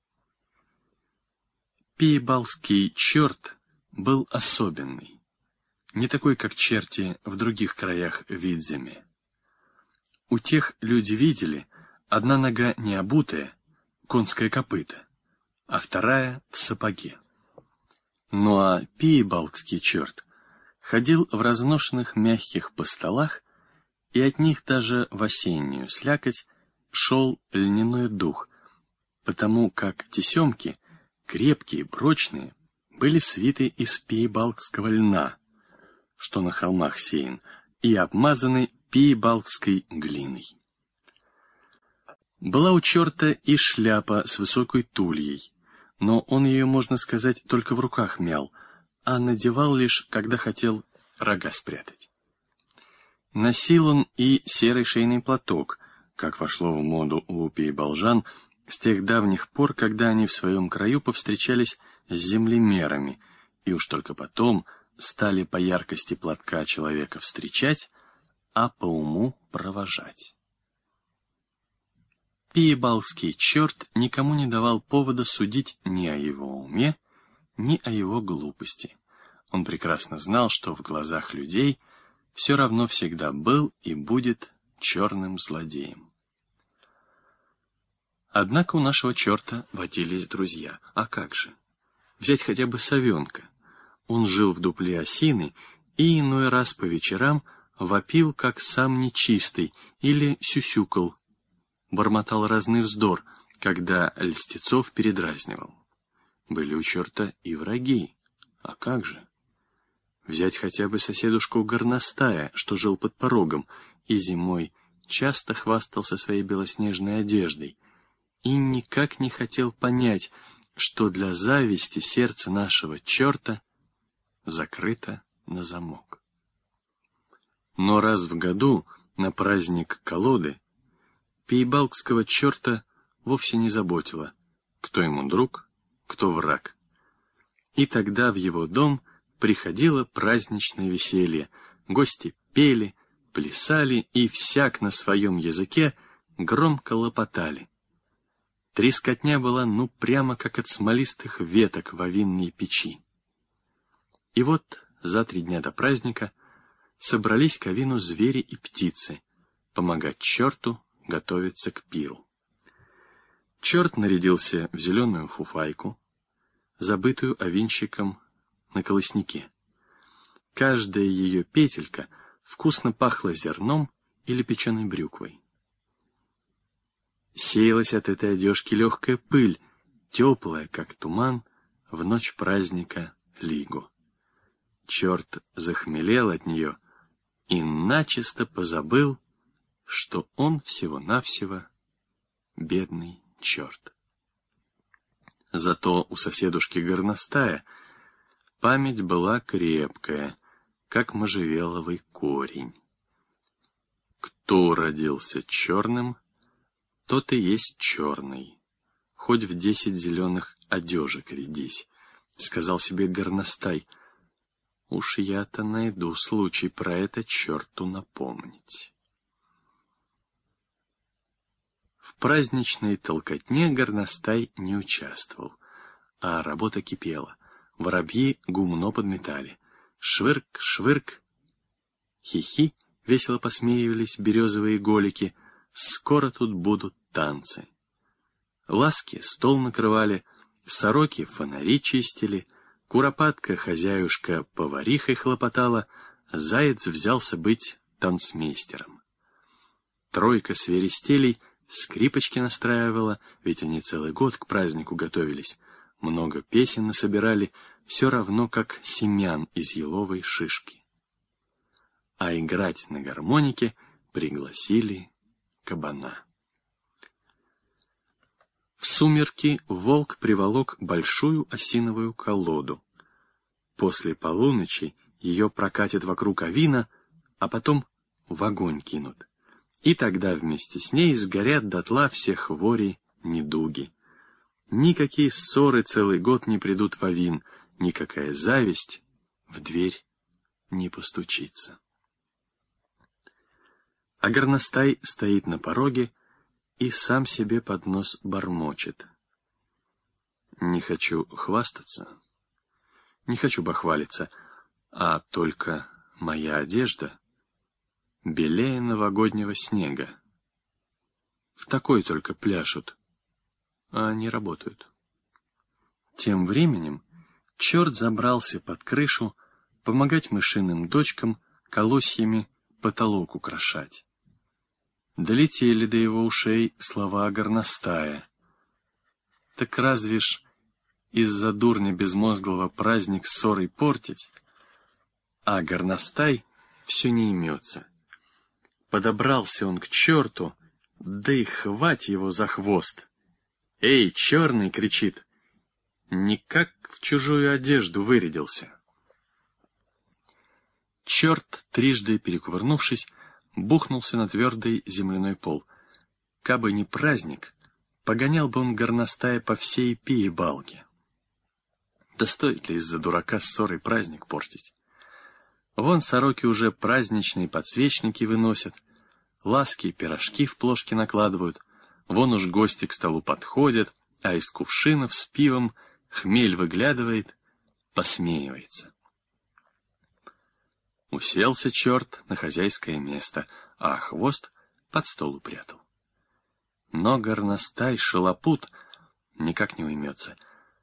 Пиебалгский черт был особенный, не такой, как черти в других краях Видземе. У тех люди видели, одна нога не обутая, конское копыто, а вторая в сапоге. Ну а пиебалгский черт ходил в разношенных мягких постолах, и от них даже в осеннюю слякоть шел льняной дух, потому как тесемки, крепкие, прочные, были свиты из пиебалгского льна, что на холмах сеян, и обмазаны пиебалгской глиной. Была у черта и шляпа с высокой тульей, но он ее, можно сказать, только в руках мял, а надевал лишь, когда хотел рога спрятать. Носил он и серый шейный платок, как вошло в моду у пиебалжан с тех давних пор, когда они в своем краю повстречались с землемерами, и уж только потом стали по яркости платка человека встречать, а по уму провожать. Пиебалгский черт никому не давал повода судить ни о его уме, ни о его глупости. Он прекрасно знал, что в глазах людей все равно всегда был и будет черным злодеем. Однако у нашего черта водились друзья. А как же? Взять хотя бы совенка. Он жил в дупле осины и иной раз по вечерам вопил, как сам нечистый, или сюсюкал, бормотал разный вздор, когда льстецов передразнивал. Были у черта и враги. А как же? Взять хотя бы соседушку горностая, что жил под порогом, и зимой часто хвастался своей белоснежной одеждой, и никак не хотел понять, что для зависти сердце нашего черта закрыто на замок. Но раз в году, на праздник колоды, пиебалгского черта вовсе не заботило, кто ему друг, кто враг. И тогда в его дом приходило праздничное веселье, гости пели, плясали и всяк на своем языке громко лопотали. Трескотня была ну прямо как от смолистых веток в овинной печи. И вот за 3 дня до праздника собрались к овину звери и птицы помогать черту готовиться к пиру. Черт нарядился в зеленую фуфайку, забытую овинщиком на колоснике. Каждая ее петелька вкусно пахла зерном или печеной брюквой. Сеялась от этой одежки легкая пыль, теплая, как туман, в ночь праздника Лигу. Черт захмелел от нее и начисто позабыл, что он всего-навсего бедный черт. Зато у соседушки горностая память была крепкая, как можжевеловый корень. Кто родился черным, тот и есть черный. хоть в 10 зеленых одежек рядись, — сказал себе горностай. Уж я-то найду случай про это черту напомнить. В праздничной толкотне горностай не участвовал, а работа кипела. Воробьи гумно подметали. Швырк, швырк. Хи-хи, весело посмеивались березовые голики. Скоро тут будут танцы. Ласки стол накрывали, сороки фонари чистили, куропатка хозяюшка поварихой хлопотала, заяц взялся быть танцмейстером. Тройка свиристелей скрипочки настраивала, ведь они целый год к празднику готовились. Много песен насобирали, все равно как семян из еловой шишки. А играть на гармонике пригласили кабана. В сумерки волк приволок большую осиновую колоду. После полуночи ее прокатят вокруг авина, а потом в огонь кинут. И тогда вместе с ней сгорят дотла все хвори, недуги. Никакие ссоры целый год не придут в авин, никакая зависть в дверь не постучится. А горностай стоит на пороге и сам себе под нос бормочет. Не хочу хвастаться, не хочу бахвалиться, а только моя одежда белее новогоднего снега. В такой только пляшут, а не работают. Тем временем черт забрался под крышу помогать мышиным дочкам колосьями потолок украшать. Долетели до его ушей слова горностая. Так разве ж из-за дурня безмозглого праздник ссорой портить? А горностай все не имется. Подобрался он к черту, да и хвать его за хвост. «Эй, черный!» — кричит. Никак в чужую одежду вырядился. Черт, трижды перекувырнувшись, бухнулся на твердый земляной пол. Кабы не праздник, погонял бы он горностая по всей пиебалке. Да стоит ли из-за дурака ссорой праздник портить? Вон сороки уже праздничные подсвечники выносят, ласки и пирожки в плошки накладывают, вон уж гости к столу подходят, а из кувшинов с пивом хмель выглядывает, посмеивается. Уселся черт на хозяйское место, а хвост под стол упрятал. Но горностай шалопут никак не уймется.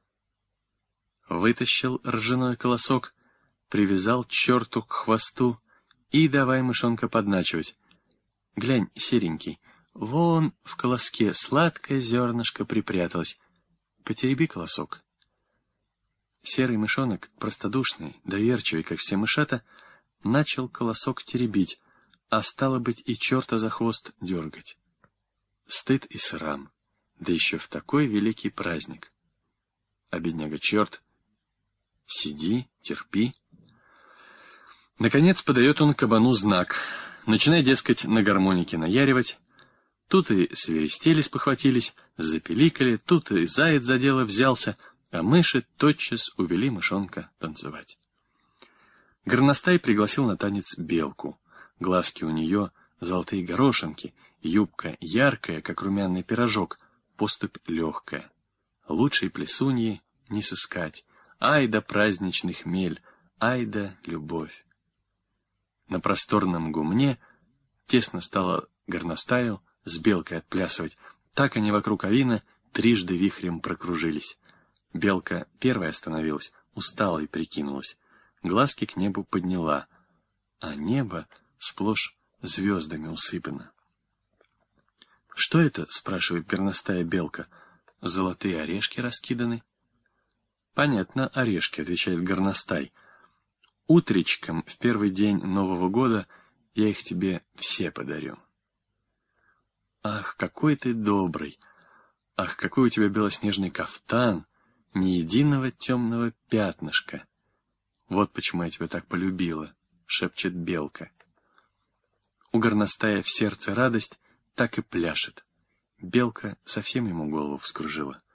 Вытащил ржаной колосок, привязал черту к хвосту и давай мышонка подначивать. Глянь, серенький, вон в колоске сладкое зернышко припряталось. Потереби колосок. Серый мышонок, простодушный, доверчивый, как все мышата, начал колосок теребить, а стало быть и черта за хвост дергать. Стыд и срам, да еще в такой великий праздник. А бедняга-черт, сиди, терпи. Наконец подает он кабану знак. Начинай, дескать, на гармонике наяривать. Тут и свиристели спохватились, запеликали, тут и заяц за дело взялся, а мыши тотчас увели мышонка танцевать. Горностай пригласил на танец белку. Глазки у нее золотые горошинки, юбка яркая, как румяный пирожок, поступь легкая. Лучшей плесуньи не сыскать. Ай да праздничный хмель, ай да любовь. На просторном гумне тесно стало горностаю с белкой отплясывать. Так они вокруг авина трижды вихрем прокружились. Белка первая остановилась, устала и прикинулась. Глазки к небу подняла, а небо сплошь звездами усыпано. «Что это?» — спрашивает горностая белка. «Золотые орешки раскиданы». «Понятно, орешки», — отвечает горностай. «Утречком в первый день Нового года я их тебе все подарю». «Ах, какой ты добрый! Ах, какой у тебя белоснежный кафтан! Ни единого темного пятнышка! Вот почему я тебя так полюбила», — шепчет белка. У горностая в сердце радость, так и пляшет. Белка совсем ему голову вскружила.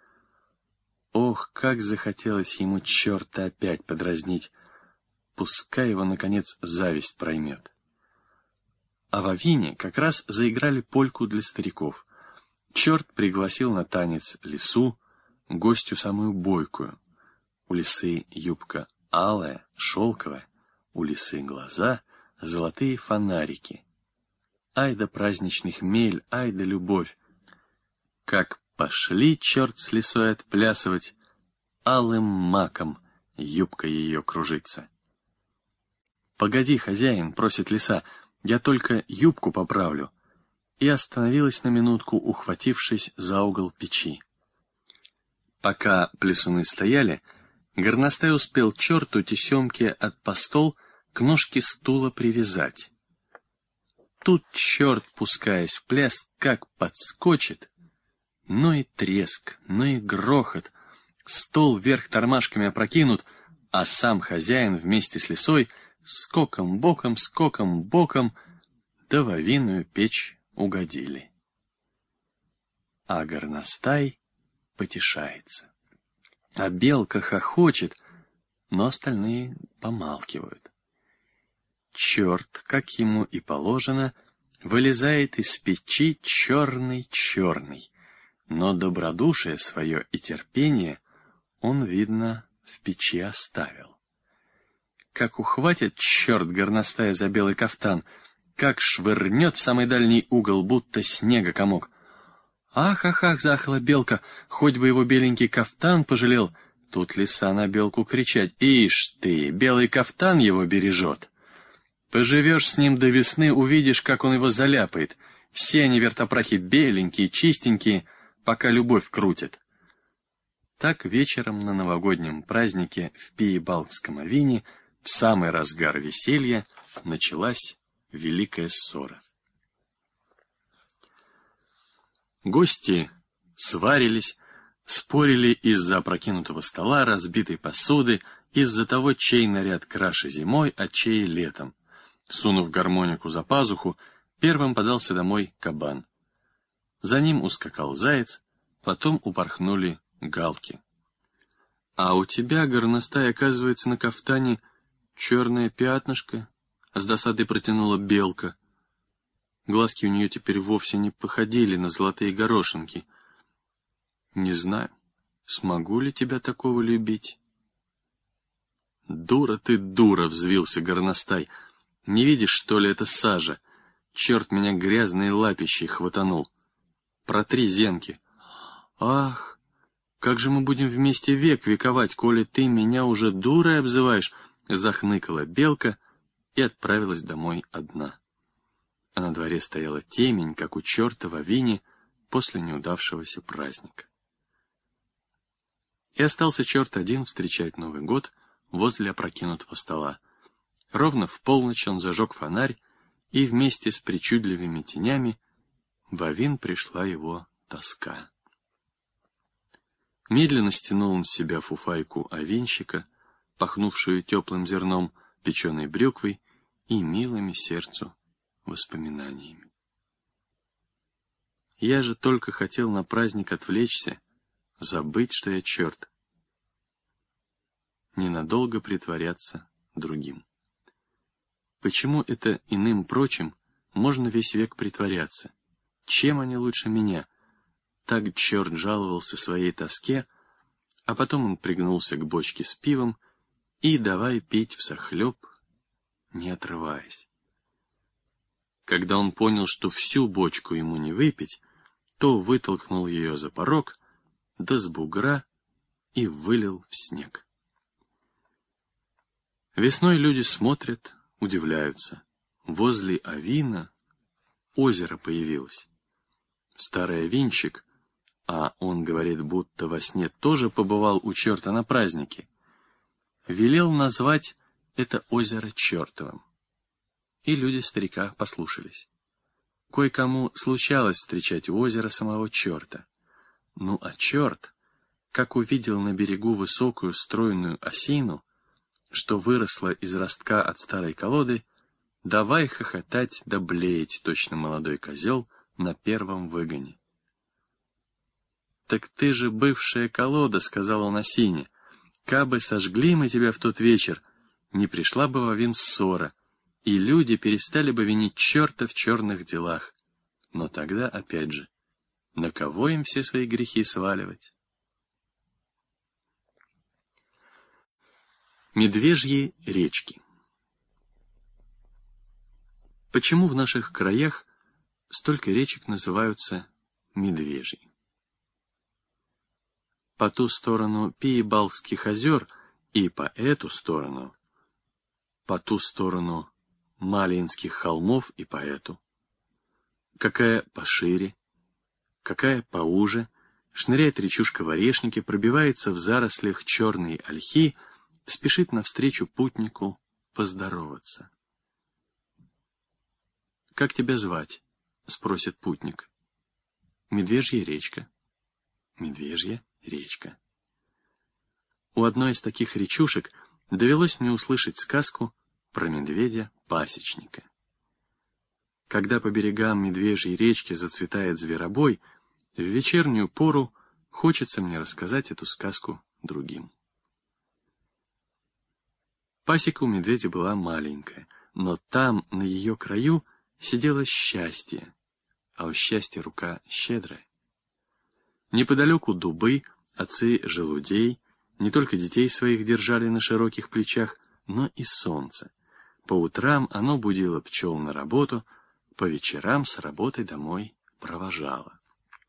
Ох, как захотелось ему черта опять подразнить. Пускай его, наконец, зависть проймет. А в Авине как раз заиграли польку для стариков. Черт пригласил на танец лису, гостью самую бойкую. У лисы юбка алая, шелковая, у лисы глаза золотые фонарики. Ай да праздничный хмель, ай да любовь. Как пошли черт с лисой отплясывать, алым маком юбка ее кружится. «Погоди, хозяин», — просит лиса, — «я только юбку поправлю», и остановилась на минутку, ухватившись за угол печи. Пока плясуны стояли, горностай успел черту тесемки от постол к ножке стула привязать. Тут черт, пускаясь в пляс, как подскочит, ну и треск, ну и грохот, стол вверх тормашками опрокинут, а сам хозяин вместе с лисой скоком боком, да в Авиную печь угодили. А горностай потешается. А белка хохочет, но остальные помалкивают. Черт, как ему и положено, вылезает из печи черный, но добродушие свое и терпение он, видно, в печи оставил. Как ухватит черт горностая за белый кафтан, как швырнет в самый дальний угол, будто снега комок. «Ах, захла белка, хоть бы его беленький кафтан пожалел!» Тут лиса на белку кричать: «Ишь ты, белый кафтан его бережет! Поживешь с ним до весны, увидишь, как он его заляпает. Все они вертопрахи беленькие, чистенькие, пока любовь крутит». Так вечером на новогоднем празднике в Пиебалкском Авине в самый разгар веселья началась великая ссора. Гости сварились, спорили из-за опрокинутого стола, разбитой посуды, из-за того, чей наряд краше зимой, а чей летом. Сунув гармонику за пазуху, первым подался домой кабан. За ним ускакал заяц, потом упорхнули галки. «А у тебя, горностай, оказывается, на кафтане черное пятнышко», — с досадой протянула белка. Глазки у нее теперь вовсе не походили на золотые горошинки. «Не знаю, смогу ли тебя такого любить?» «Дура ты, дура!» — взвился горностай. «Не видишь, что ли, это сажа? Черт меня грязной лапищей хватанул. Протри зенки». «Ах, как же мы будем вместе век вековать, коли ты меня уже дурой обзываешь?» — захныкала белка и отправилась домой одна. А на дворе стояла темень, как у черта в Авине после неудавшегося праздника. И остался черт один встречать Новый год возле опрокинутого стола. Ровно в полночь он зажег фонарь, и вместе с причудливыми тенями в Авин пришла его тоска. Медленно стянул он с себя фуфайку авинщика, пахнувшую теплым зерном, печеной брюквой и милыми сердцу воспоминаниями. Я же только хотел на праздник отвлечься, забыть, что я черт. Ненадолго притворяться другим. Почему это иным прочим можно весь век притворяться? Чем они лучше меня? Так черт жаловался своей тоске, а потом он пригнулся к бочке с пивом и давай пить всохлеб, не отрываясь. Когда он понял, что всю бочку ему не выпить, то вытолкнул ее за порог, да с бугра и вылил в снег. Весной люди смотрят, удивляются. Возле Авина озеро появилось. Старый авинщик, а он говорит, будто во сне тоже побывал у черта на празднике, велел назвать это озеро чертовым. И люди старика послушались. Кое-кому случалось встречать у озера самого черта. Ну а черт, как увидел на берегу высокую стройную осину, что выросла из ростка от старой колоды, давай хохотать да блеять, точно молодой козел на первом выгоне. «Так ты же бывшая колода», — сказал он Осине. «Кабы сожгли мы тебя в тот вечер, не пришла бы во вин ссора, и люди перестали бы винить черта в черных делах. Но тогда, опять же, на кого им все свои грехи сваливать?» Медвежьи речки. Почему в наших краях столько речек называются медвежьи? По ту сторону Пиебалских озер и по эту сторону, по ту сторону Малинских холмов и по эту. Какая пошире, какая поуже, шныряет речушка в орешнике, пробивается в зарослях черной ольхи, спешит навстречу путнику поздороваться. «Как тебя звать?» — спросит путник. «Медвежья речка». «Медвежья речка». У одной из таких речушек довелось мне услышать сказку про медведя-пасечника. Когда по берегам Медвежьей речки зацветает зверобой, в вечернюю пору хочется мне рассказать эту сказку другим. Пасека у медведя была маленькая, но там, на ее краю, сидело счастье, а у счастья рука щедрая. Неподалеку дубы, отцы желудей, не только детей своих держали на широких плечах, но и солнце. По утрам оно будило пчел на работу, по вечерам с работы домой провожало.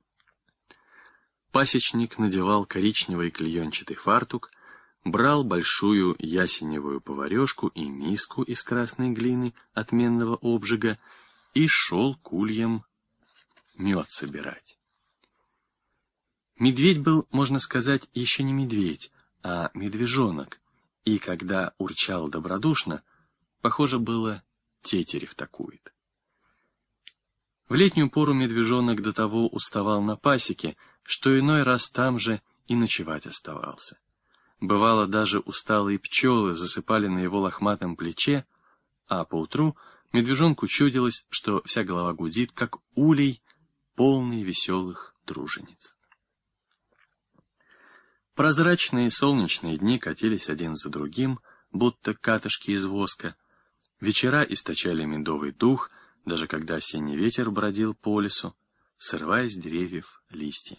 Пасечник надевал коричневый клеенчатый фартук, брал большую ясеневую поварешку и миску из красной глины отменного обжига и шел к ульям мед собирать. Медведь был, можно сказать, еще не медведь, а медвежонок, и когда урчал добродушно, похоже было, тетерев такует. В летнюю пору медвежонок до того уставал на пасеке, что иной раз там же и ночевать оставался. Бывало, даже усталые пчелы засыпали на его лохматом плече, а поутру медвежонку чудилось, что вся голова гудит, как улей, полный веселых тружениц. Прозрачные солнечные дни катились один за другим, будто катышки из воска. Вечера источали медовый дух, даже когда осенний ветер бродил по лесу, срывая с деревьев листья.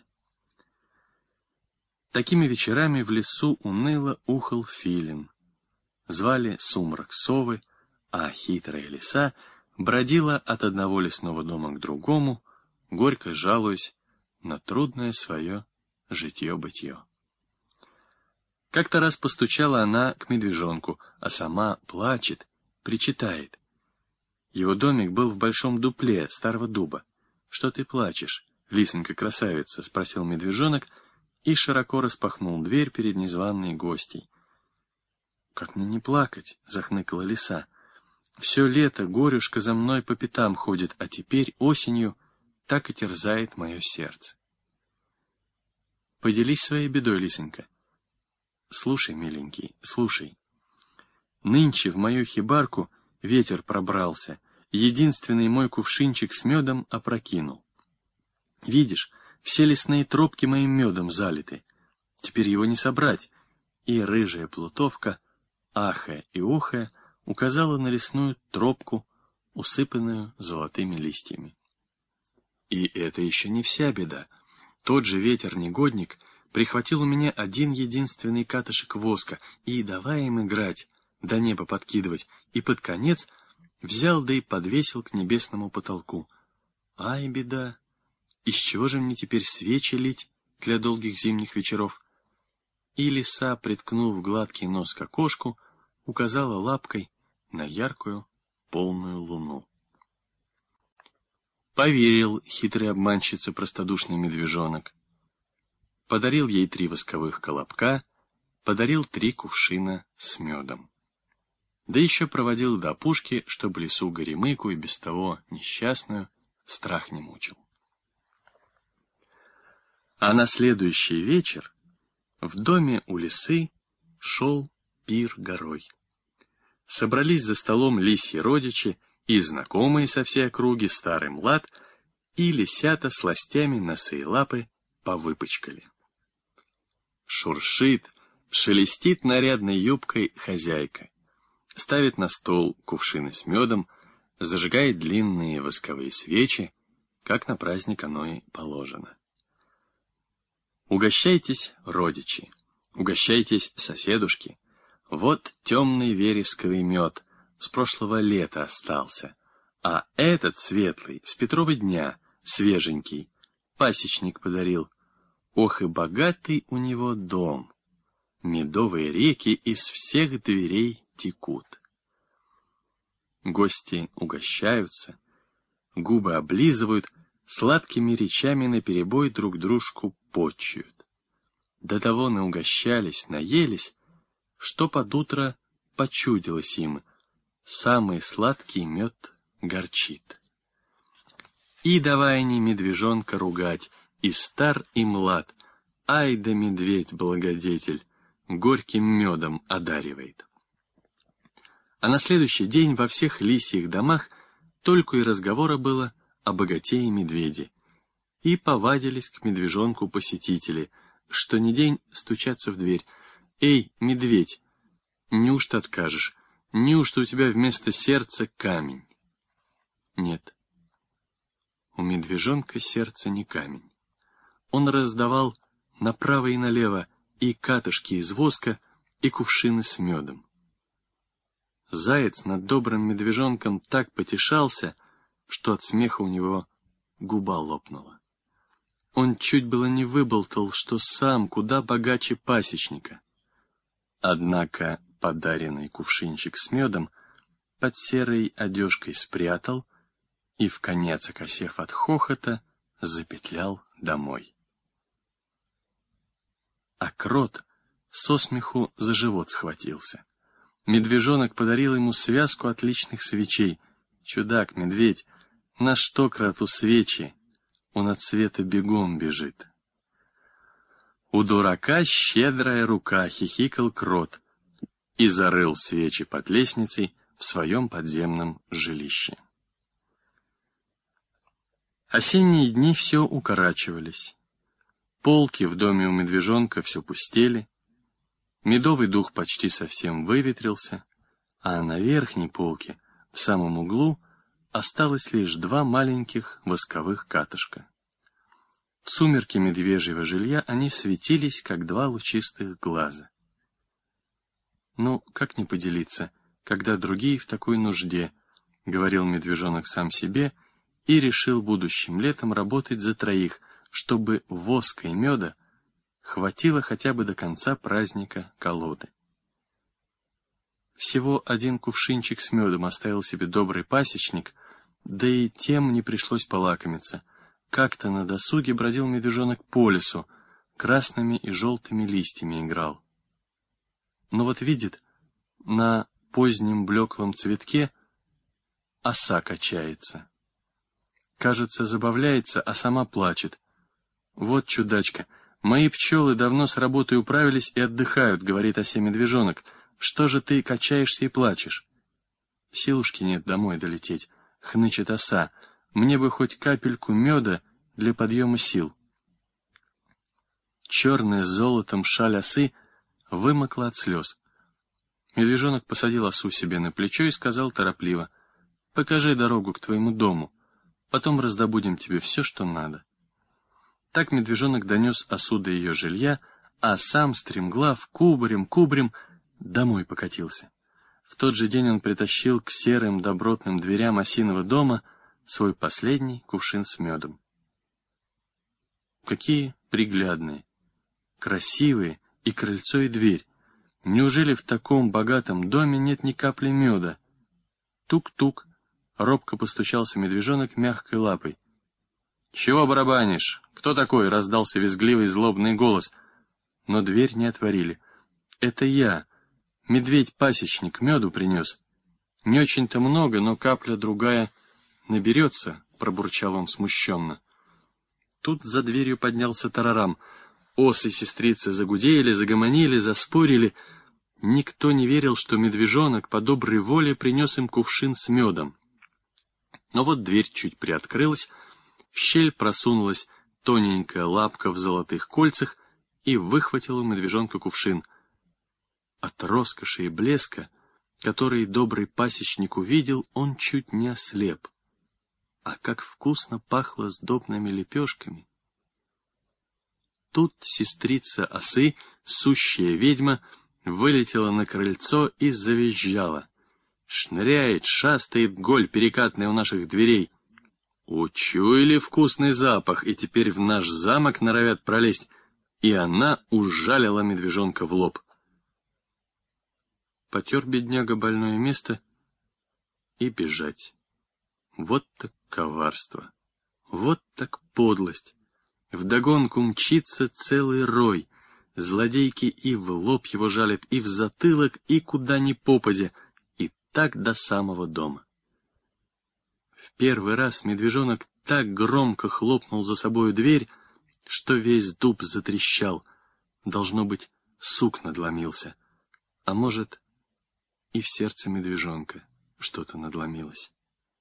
Такими вечерами в лесу уныло ухал филин. Звали сумрак совы, а хитрая лиса бродила от одного лесного дома к другому, горько жалуясь на трудное свое житье-бытье. Как-то раз постучала она к медвежонку, а сама плачет, причитает. Его домик был в большом дупле старого дуба. «Что ты плачешь, лисонька-красавица?» — спросил медвежонок и широко распахнул дверь перед незваной гостьей. «Как мне не плакать?» — захныкала лиса. «Все лето горюшка за мной по пятам ходит, а теперь осенью так и терзает мое сердце». «Поделись своей бедой, лисонька». «Слушай, миленький, слушай. Нынче в мою хибарку ветер пробрался, единственный мой кувшинчик с медом опрокинул. Видишь, все лесные тропки моим медом залиты. Теперь его не собрать». И рыжая плутовка, ахая и охая, указала на лесную тропку, усыпанную золотыми листьями. И это еще не вся беда. Тот же ветер-негодник прихватил у меня один единственный катышек воска и, давая им играть, до неба подкидывать, и под конец взял да и подвесил к небесному потолку. Ай, беда! Из чего же мне теперь свечи лить для долгих зимних вечеров? И лиса, приткнув гладкий нос к окошку, указала лапкой на яркую, полную луну. Поверил хитрый обманщице простодушный медвежонок. Подарил ей 3 восковых колобка, подарил 3 кувшина с медом. Да еще проводил до опушки, чтобы лису Горемыку и без того несчастную страх не мучил. А на следующий вечер в доме у лисы шел пир горой. Собрались за столом лисьи родичи и знакомые со всей округи старый млад, и лисята сластями носы и лапы повыпачкали. Шуршит, шелестит нарядной юбкой хозяйка, ставит на стол кувшины с медом, зажигает длинные восковые свечи, как на праздник оно и положено. Угощайтесь, родичи, угощайтесь, соседушки. Вот темный вересковый мед с прошлого лета остался, а этот светлый с Петрова дня, свеженький, пасечник подарил. Ох и богатый у него дом. Медовые реки из всех дверей текут. Гости угощаются, губы облизывают, сладкими речами наперебой друг дружку почуют. До того наугощались, наелись, что под утро почудилось им, самый сладкий мед горчит. И давай они медвежонка ругать, и стар, и млад, ай да медведь-благодетель, горьким медом одаривает. А на следующий день во всех лисьих домах только и разговора было о богате и медведе, и повадились к медвежонку посетители, что ни день стучаться в дверь. «Эй, медведь, неужто откажешь? Неужто у тебя вместо сердца камень?» Нет, у медвежонка сердце не камень. Он раздавал направо и налево и катышки из воска, и кувшины с медом. Заяц над добрым медвежонком так потешался, что от смеха у него губа лопнула. Он чуть было не выболтал, что сам куда богаче пасечника. Однако подаренный кувшинчик с медом под серой одежкой спрятал и, вконец окосев от хохота, запетлял домой. А крот со смеху за живот схватился. Медвежонок подарил ему связку отличных свечей. Чудак, медведь, на что кроту свечи? Он от света бегом бежит. У дурака щедрая рука, хихикал крот и зарыл свечи под лестницей в своем подземном жилище. Осенние дни все укорачивались. Полки в доме у медвежонка все пустели, медовый дух почти совсем выветрился, а на верхней полке, в самом углу, осталось лишь 2 маленьких восковых катышка. В сумерки медвежьего жилья они светились, как 2 лучистых глаза. «Ну, как не поделиться, когда другие в такой нужде», — говорил медвежонок сам себе, и решил будущим летом работать за 3, чтобы воска и меда хватило хотя бы до конца праздника колоды. Всего 1 кувшинчик с медом оставил себе добрый пасечник, да и тем не пришлось полакомиться. Как-то на досуге бродил медвежонок по лесу, красными и желтыми листьями играл. Но вот видит, на позднем блеклом цветке оса качается. Кажется, забавляется, а сама плачет. «Вот чудачка, мои пчелы давно с работой управились и отдыхают», — говорит осе медвежонок. «Что же ты качаешься и плачешь?» «Силушки нет домой долететь», — хнычет оса. «Мне бы хоть капельку меда для подъема сил». Черная с золотом шаль осы вымокла от слез. Медвежонок посадил осу себе на плечо и сказал торопливо: «Покажи дорогу к твоему дому, потом раздобудем тебе все, что надо». Так медвежонок донес осу до ее жилья, а сам стремглав кубарем домой покатился. В тот же день он притащил к серым добротным дверям осиного дома свой последний кувшин с медом. Какие приглядные, красивые и крыльцо, и дверь. Неужели в таком богатом доме нет ни капли меда? Тук-тук, робко постучался медвежонок мягкой лапой. «Чего барабанишь? Кто такой?» — раздался визгливый злобный голос. Но дверь не отворили. «Это я, медведь-пасечник, меду принес. Не очень-то много, но капля другая наберется», — пробурчал он смущенно. Тут за дверью поднялся тарарам. Осы и сестрицы загудели, загомонили, заспорили. Никто не верил, что медвежонок по доброй воле принес им кувшин с медом. Но вот дверь чуть приоткрылась, в щель просунулась тоненькая лапка в золотых кольцах и выхватил у медвежонка кувшин. От роскоши и блеска, который добрый пасечник увидел, он чуть не ослеп. А как вкусно пахло сдобными лепешками! Тут сестрица осы, сущая ведьма, вылетела на крыльцо и завизжала. Шныряет, шастает голь перекатная у наших дверей. Учуяли вкусный запах, и теперь в наш замок норовят пролезть, и она ужалила медвежонка в лоб. Потер бедняга больное место и бежать. Вот так коварство, вот так подлость. Вдогонку мчится целый рой. Злодейки и в лоб его жалят, и в затылок, и куда ни попадя, и так до самого дома. В первый раз медвежонок так громко хлопнул за собою дверь, что весь дуб затрещал. Должно быть, сук надломился. А может, и в сердце медвежонка что-то надломилось.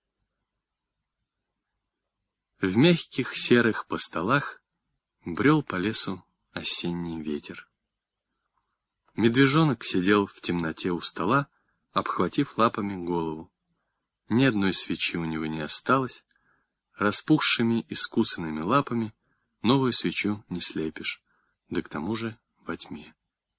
В мягких серых постолах брел по лесу осенний ветер. Медвежонок сидел в темноте у стола, обхватив лапами голову. Ни одной свечи у него не осталось, распухшими и скусанными лапами новую свечу не слепишь, да к тому же во тьме.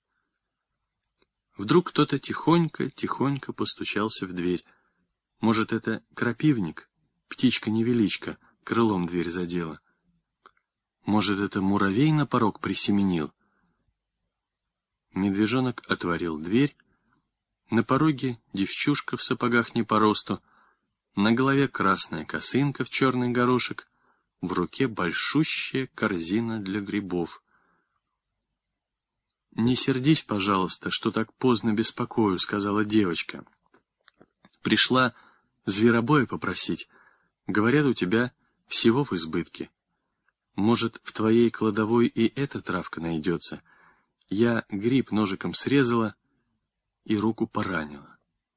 Вдруг кто-то тихонько постучался в дверь. Может, это крапивник, птичка-невеличка, крылом дверь задела. Может, это муравей на порог присеменил. Медвежонок отворил дверь. На пороге девчушка в сапогах не по росту, на голове красная косынка в черный горошек, в руке большущая корзина для грибов. «Не сердись, пожалуйста, что так поздно беспокою», — сказала девочка. «Пришла зверобоя попросить. Говорят, у тебя всего в избытке. Может, в твоей кладовой и эта травка найдется. Я гриб ножиком срезала и руку поранила».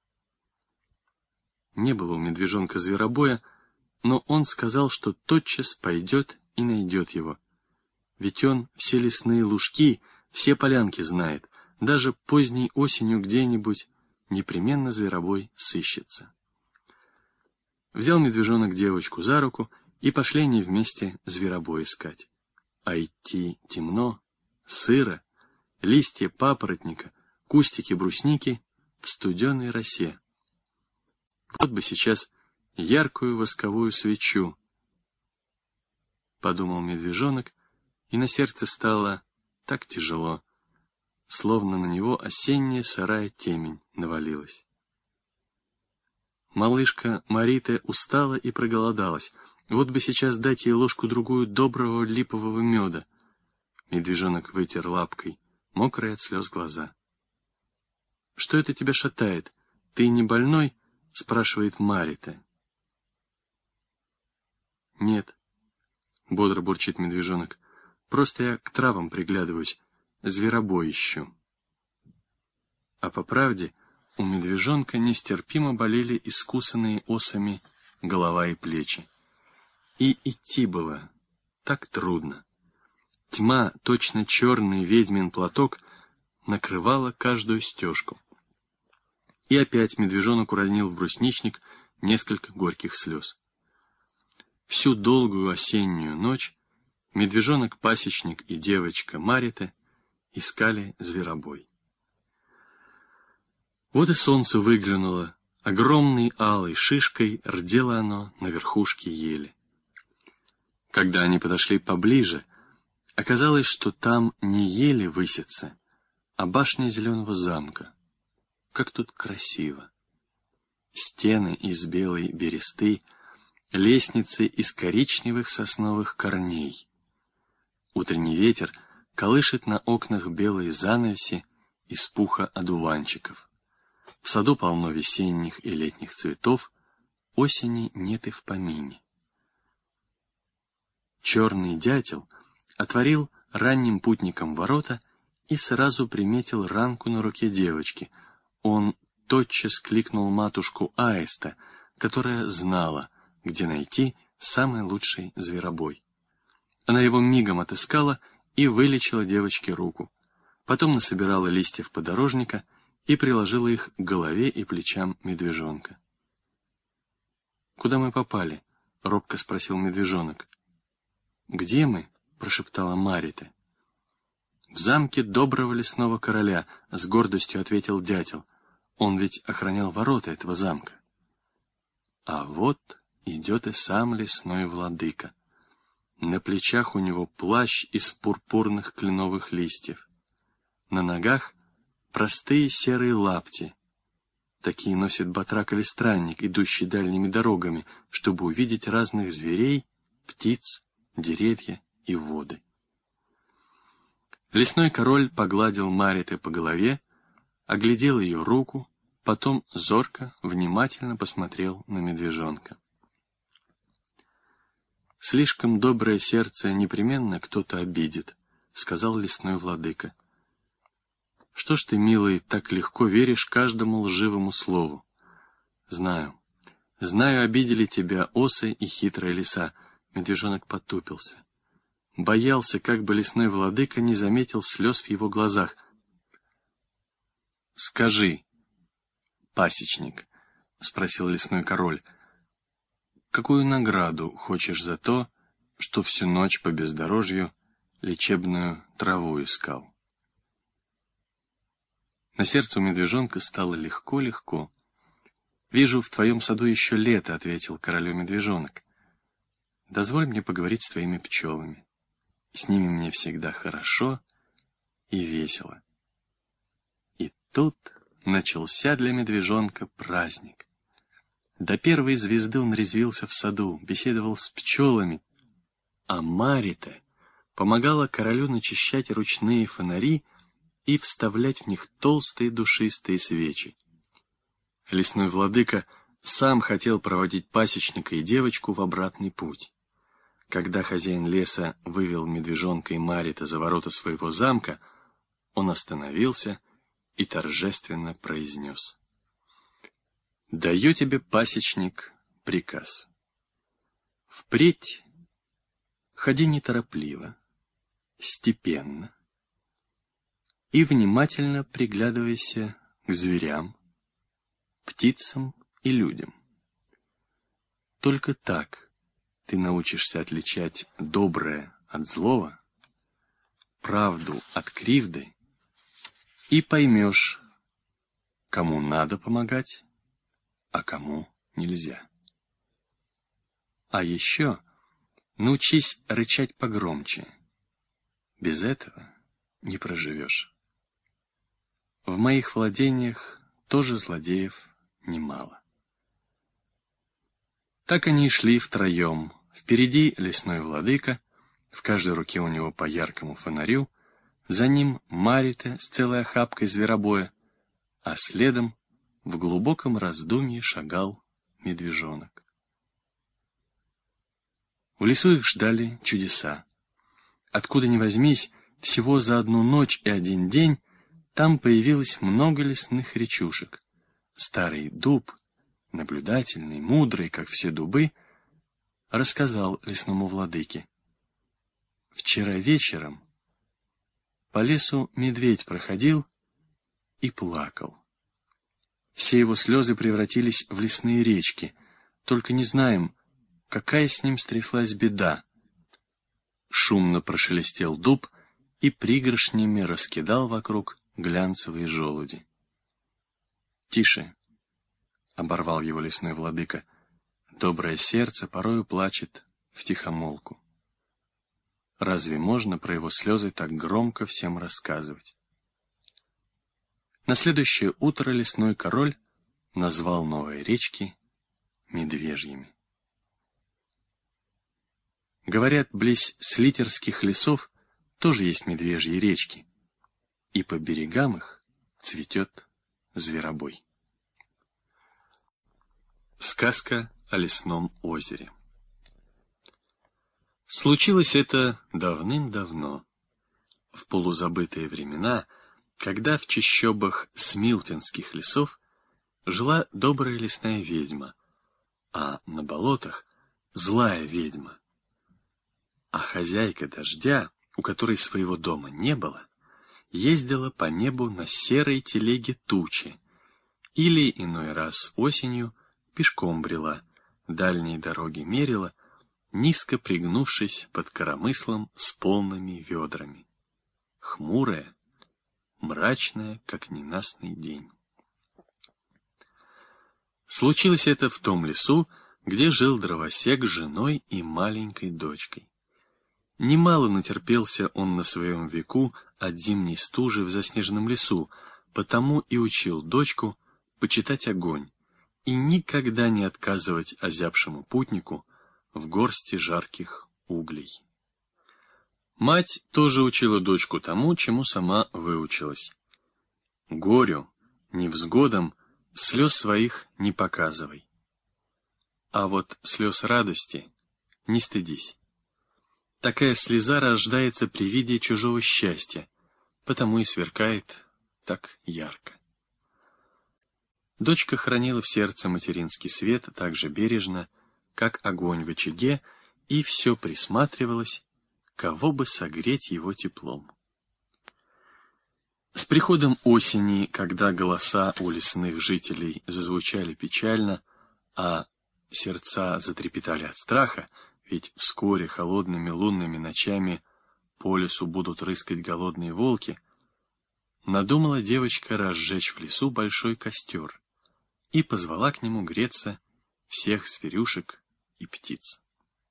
Не было у медвежонка зверобоя, но он сказал, что тотчас пойдет и найдет его. Ведь он все лесные лужки, все полянки знает, даже поздней осенью где-нибудь непременно зверобой сыщется. Взял медвежонок девочку за руку, и пошли они вместе зверобой искать. А идти темно, сыро, листья папоротника, кустики брусники в студеной росе. Вот бы сейчас яркую восковую свечу, подумал медвежонок, и на сердце стало так тяжело, словно на него осенняя сырая темень навалилась. Малышка Марита устала и проголодалась. Вот бы сейчас дать ей ложку-другую доброго липового меда. Медвежонок вытер лапкой мокрые от слез глаза. — Что это тебя шатает? Ты не больной? — спрашивает Марита. — Нет, — бодро бурчит медвежонок, — просто я к травам приглядываюсь, зверобой ищу. А по правде, у медвежонка нестерпимо болели искусанные осами голова и плечи. И идти было так трудно. Тьма, точно черный ведьмин платок, накрывала каждую стежку. И опять медвежонок уронил в брусничник несколько горьких слез. Всю долгую осеннюю ночь медвежонок-пасечник и девочка Марита искали зверобой. Вот и солнце выглянуло, огромной алой шишкой рдело оно на верхушке ели. Когда они подошли поближе, оказалось, что там не ели высится, а башня зеленого замка. Как тут красиво! Стены из белой бересты, лестницы из коричневых сосновых корней. Утренний ветер колышет на окнах белые занавеси из пуха одуванчиков. В саду полно весенних и летних цветов, осени нет и в помине. Черный дятел отворил ранним путникам ворота и сразу приметил ранку на руке девочки. Он тотчас кликнул матушку Аиста, которая знала, где найти самый лучший зверобой. Она его мигом отыскала и вылечила девочке руку. Потом насобирала листьев подорожника и приложила их к голове и плечам медвежонка. «Куда мы попали?» — робко спросил медвежонок. «Где мы?» — прошептала Марита. «В замке доброго лесного короля», — с гордостью ответил дятел. «Он ведь охранял ворота этого замка». А вот идет и сам лесной владыка. На плечах у него плащ из пурпурных кленовых листьев. На ногах простые серые лапти. Такие носит батрак или странник, идущий дальними дорогами, чтобы увидеть разных зверей, птиц, деревья и воды. Лесной король погладил Мариты по голове, оглядел ее руку, потом зорко, внимательно посмотрел на медвежонка. «Слишком доброе сердце непременно кто-то обидит», — сказал лесной владыка. «Что ж ты, милый, так легко веришь каждому лживому слову? Знаю, обидели тебя осы и хитрые лиса». Медвежонок потупился. Боялся, как бы лесной владыка не заметил слез в его глазах. «Скажи, пасечник», — спросил лесной король, — «какую награду хочешь за то, что всю ночь по бездорожью лечебную траву искал?» На сердце у медвежонка стало легко-легко. «Вижу, в твоем саду еще лето», — ответил королю медвежонок. «Дозволь мне поговорить с твоими пчелами. С ними мне всегда хорошо и весело». И тут начался для медвежонка праздник. До первой звезды он резвился в саду, беседовал с пчелами, а Марита помогала королю начищать ручные фонари и вставлять в них толстые душистые свечи. Лесной владыка сам хотел проводить пасечника и девочку в обратный путь. Когда хозяин леса вывел медвежонка и Марита за ворота своего замка, он остановился и торжественно произнес: «Даю тебе, пасечник, приказ. Впредь ходи неторопливо, степенно и внимательно приглядывайся к зверям, птицам и людям. Только так ты научишься отличать доброе от злого, правду от кривды и поймешь, кому надо помогать, а кому нельзя. А еще научись рычать погромче. Без этого не проживешь. В моих владениях тоже злодеев немало». Так они и шли втроем. Впереди лесной владыка, в каждой руке у него по яркому фонарю, за ним Марита с целой охапкой зверобоя, а следом в глубоком раздумье шагал медвежонок. В лесу их ждали чудеса. Откуда ни возьмись, всего за одну ночь и один день там появилось много лесных речушек. Старый дуб, наблюдательный, мудрый, как все дубы, рассказал лесному владыке: «Вчера вечером по лесу медведь проходил и плакал. Все его слезы превратились в лесные речки, только не знаем, какая с ним стряслась беда». Шумно прошелестел дуб и пригоршнями раскидал вокруг глянцевые желуди. «Тише!» — оборвал его лесной владыка. «Доброе сердце порою плачет втихомолку. Разве можно про его слезы так громко всем рассказывать?» На следующее утро лесной король назвал новые речки медвежьими. Говорят, близ слитерских лесов тоже есть медвежьи речки, и по берегам их цветет зверобой. Сказка о лесном озере. Случилось это давным-давно, в полузабытые времена, когда в чащобах смилтинских лесов жила добрая лесная ведьма, а на болотах злая ведьма. А хозяйка дождя, у которой своего дома не было, ездила по небу на серой телеге тучи, или иной раз осенью пешком брела, дальние дороги мерила, низко пригнувшись под коромыслом с полными ведрами. Хмурая, мрачная, как ненастный день. Случилось это в том лесу, где жил дровосек с женой и маленькой дочкой. Немало натерпелся он на своем веку от зимней стужи в заснеженном лесу, потому и учил дочку почитать огонь и никогда не отказывать озябшему путнику в горсти жарких углей. Мать тоже учила дочку тому, чему сама выучилась. Горю, невзгодам слез своих не показывай. А вот слез радости не стыдись. Такая слеза рождается при виде чужого счастья, потому и сверкает так ярко. Дочка хранила в сердце материнский свет так же бережно, как огонь в очаге, и все присматривалась, кого бы согреть его теплом. С приходом осени, когда голоса у лесных жителей зазвучали печально, а сердца затрепетали от страха, ведь вскоре холодными лунными ночами по лесу будут рыскать голодные волки, надумала девочка разжечь в лесу большой костер и позвала к нему греться всех зверюшек и птиц.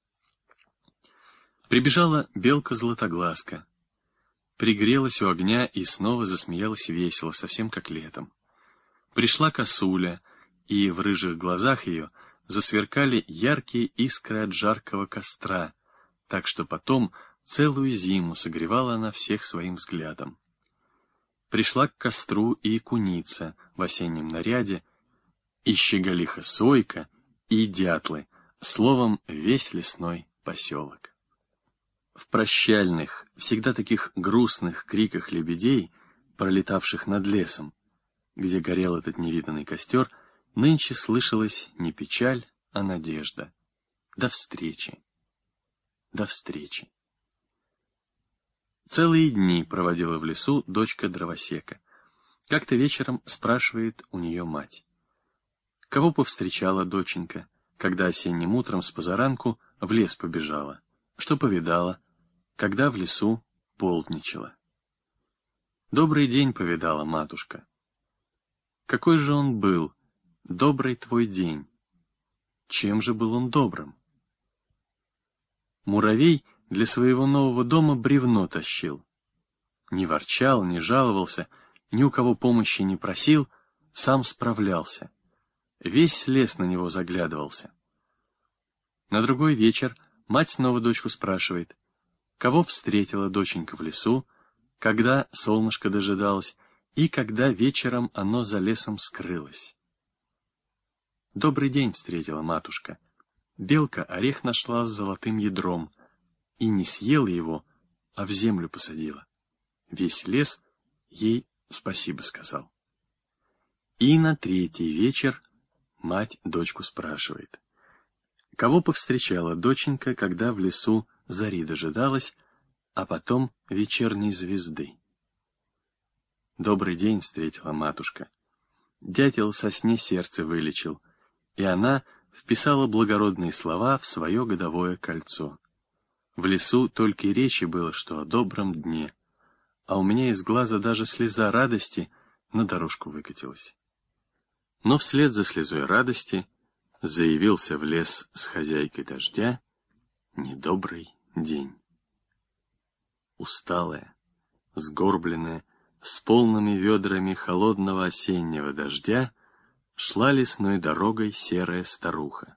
Прибежала белка-златоглазка, пригрелась у огня и снова засмеялась весело, совсем как летом. Пришла косуля, и в рыжих глазах ее засверкали яркие искры от жаркого костра, так что потом целую зиму согревала она всех своим взглядом. Пришла к костру и куница в осеннем наряде, и щеголиха-сойка, и дятлы, словом, весь лесной поселок. В прощальных, всегда таких грустных криках лебедей, пролетавших над лесом, где горел этот невиданный костер, нынче слышалась не печаль, а надежда. До встречи. До встречи. Целые дни проводила в лесу дочка дровосека. Как-то вечером спрашивает у нее мать: кого повстречала доченька, когда осенним утром с позаранку в лес побежала? Что повидала, когда в лесу полдничала? Добрый день повидала матушка. Какой же он был, добрый твой день? Чем же был он добрым? Муравей для своего нового дома бревно тащил. Не ворчал, не жаловался, ни у кого помощи не просил, сам справлялся. Весь лес на него заглядывался. На другой вечер мать снова дочку спрашивает: кого встретила доченька в лесу, когда солнышко дожидалось, и когда вечером оно за лесом скрылось? Добрый день встретила матушка. Белка орех нашла с золотым ядром, и не съела его, а в землю посадила. Весь лес ей спасибо сказал. И на третий вечер мать дочку спрашивает: кого повстречала доченька, когда в лесу зари дожидалась, а потом вечерней звезды? Добрый день встретила матушка. Дятел со сне сердце вылечил, и она вписала благородные слова в свое годовое кольцо. В лесу только и речи было, что о добром дне, а у меня из глаза даже слеза радости на дорожку выкатилась. Но вслед за слезой радости заявился в лес с хозяйкой дождя недобрый день. Усталая, сгорбленная, с полными ведрами холодного осеннего дождя, шла лесной дорогой серая старуха.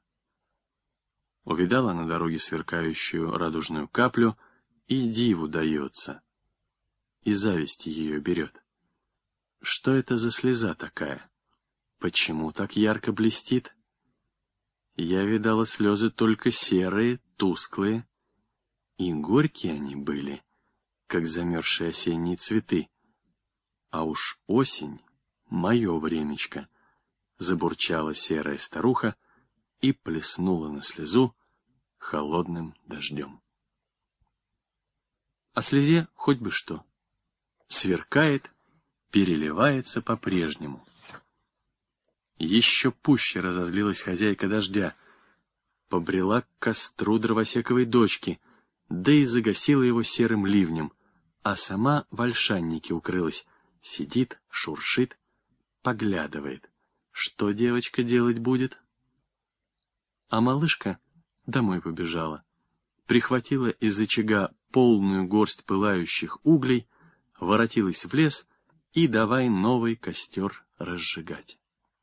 Увидала на дороге сверкающую радужную каплю, и диву дается, и зависть ее берет. Что это за слеза такая? Почему так ярко блестит? Я видала слезы только серые, тусклые, и горькие они были, как замерзшие осенние цветы. А уж осень — мое времечко, забурчала серая старуха и плеснула на слезу холодным дождем. а слезе хоть бы что. Сверкает, переливается по-прежнему. Еще пуще разозлилась хозяйка дождя, побрела к костру дровосековой дочки, да и загасила его серым ливнем, а сама в ольшаннике укрылась, сидит, шуршит, поглядывает, что девочка делать будет. А малышка домой побежала, прихватила из очага полную горсть пылающих углей, воротилась в лес и давай новый костер разжигать.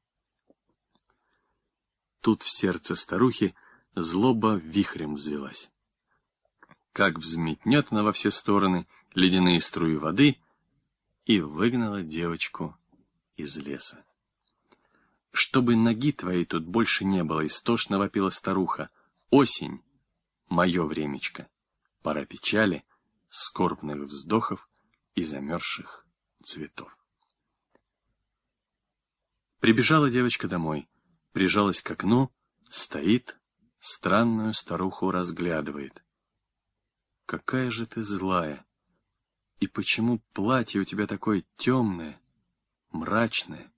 Тут в сердце старухи злоба вихрем взвелась. Как взметнет она во все стороны ледяные струи воды и выгнала девочку из леса. «Чтобы ноги твоей тут больше не было», — истошно вопила старуха. «Осень, мое времечко, пора печали, скорбных вздохов и замерзших цветов». Прибежала девочка домой, прижалась к окну, стоит, странную старуху разглядывает. «Какая же ты злая! И почему платье у тебя такое темное, мрачное?»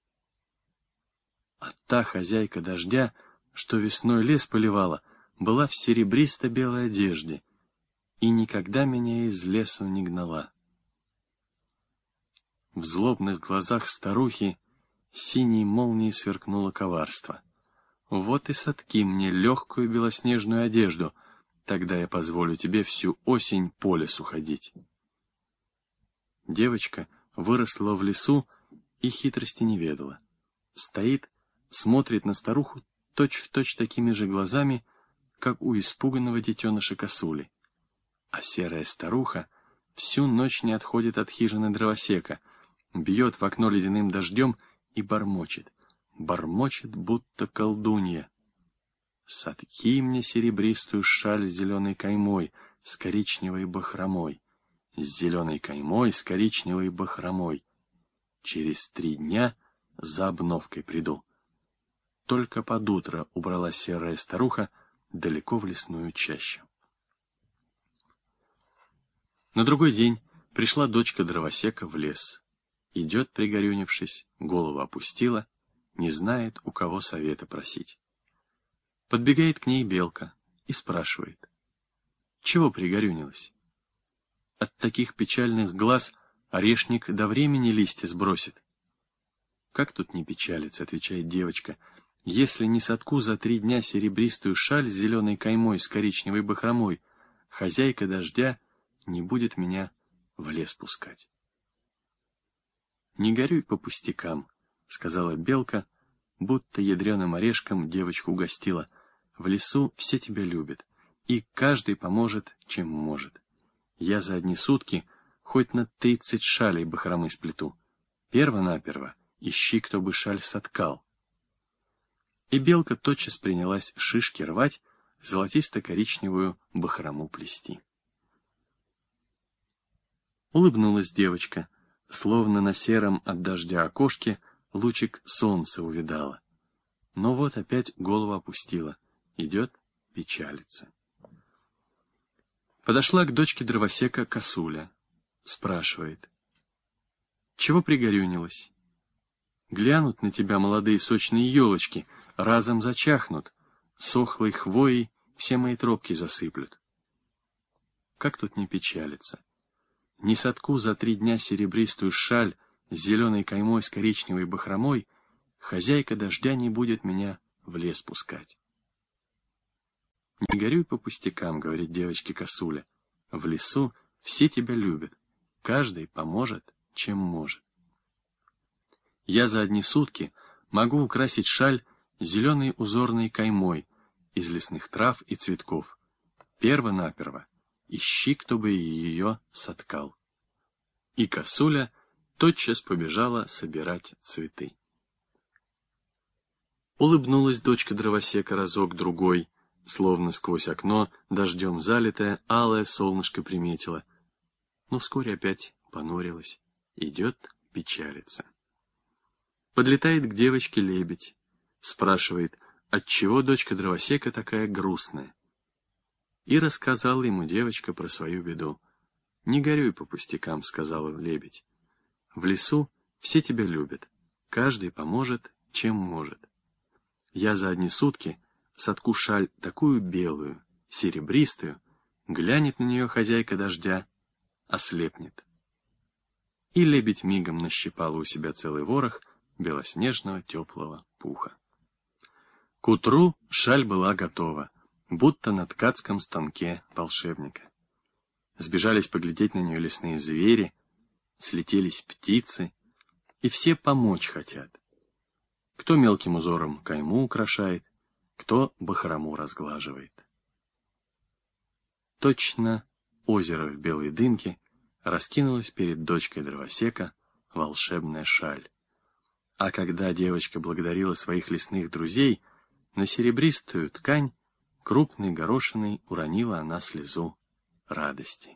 А та хозяйка дождя, что весной лес поливала, была в серебристо-белой одежде и никогда меня из лесу не гнала. В злобных глазах старухи синей молнией сверкнуло коварство. «Вот и сотки мне легкую белоснежную одежду, тогда я позволю тебе всю осень по лесу ходить». Девочка выросла в лесу и хитрости не ведала. Стоит, смотрит на старуху точь-в-точь такими же глазами, как у испуганного детеныша косули. А серая старуха всю ночь не отходит от хижины дровосека, бьет в окно ледяным дождем и бормочет, будто колдунья. «Сотки мне серебристую шаль с зеленой каймой, с коричневой бахромой, с зеленой каймой, с коричневой бахромой. Через 3 дня за обновкой приду». Только под утро убрала серая старуха далеко в лесную чащу. На другой день пришла дочка дровосека в лес. Идет, пригорюнившись, голову опустила, не знает, у кого совета просить. Подбегает к ней белка и спрашивает: «Чего пригорюнилась?» От таких печальных глаз орешник до времени листья сбросит. «Как тут не печалиться?» — отвечает девочка. «Если не сотку за 3 дня серебристую шаль с зеленой каймой, с коричневой бахромой, хозяйка дождя не будет меня в лес пускать». «Не горюй по пустякам», — сказала белка, будто ядреным орешком девочку угостила. «В лесу все тебя любят, и каждый поможет, чем может. Я за одни сутки хоть на 30 шалей бахромы сплету. Перво-наперво ищи, кто бы шаль соткал». И белка тотчас принялась шишки рвать, золотисто-коричневую бахрому плести. Улыбнулась девочка, словно на сером от дождя окошке лучик солнца увидала. Но вот опять голову опустила, идет, печалится. Подошла к дочке дровосека косуля, спрашивает: «Чего пригорюнилась? Глянут на тебя молодые сочные елочки, разом зачахнут, сохлой хвоей все мои тропки засыплют». Как тут не печалиться? Не сотку за 3 дня серебристую шаль с зеленой каймой, с коричневой бахромой, хозяйка дождя не будет меня в лес пускать. «Не горюй по пустякам», — говорит девочке косуля. «В лесу все тебя любят, каждый поможет, чем может. Я за одни сутки могу украсить шаль зеленой узорной каймой из лесных трав и цветков. Перво-наперво ищи, кто бы ее соткал». И косуля тотчас побежала собирать цветы. Улыбнулась дочка дровосека разок-другой, словно сквозь окно, дождем залитое, алое солнышко приметила. Но вскоре опять понурилась, идет, печалится. Подлетает к девочке лебедь, спрашивает, отчего дочка дровосека такая грустная. И рассказала ему девочка про свою беду. «Не горюй по пустякам», — сказал лебедь. «В лесу все тебя любят, каждый поможет, чем может. Я за одни сутки сотку шаль такую белую, серебристую, глянет на нее хозяйка дождя, ослепнет». И лебедь мигом нащипала у себя целый ворох белоснежного теплого пуха. К утру шаль была готова, будто на ткацком станке волшебника. Сбежались поглядеть на нее лесные звери, слетелись птицы, и все помочь хотят. Кто мелким узором кайму украшает, кто бахрому разглаживает. Точно озеро в белой дымке раскинулась перед дочкой дровосека волшебная шаль. А когда девочка благодарила своих лесных друзей, на серебристую ткань крупной горошиной уронила она слезу радости.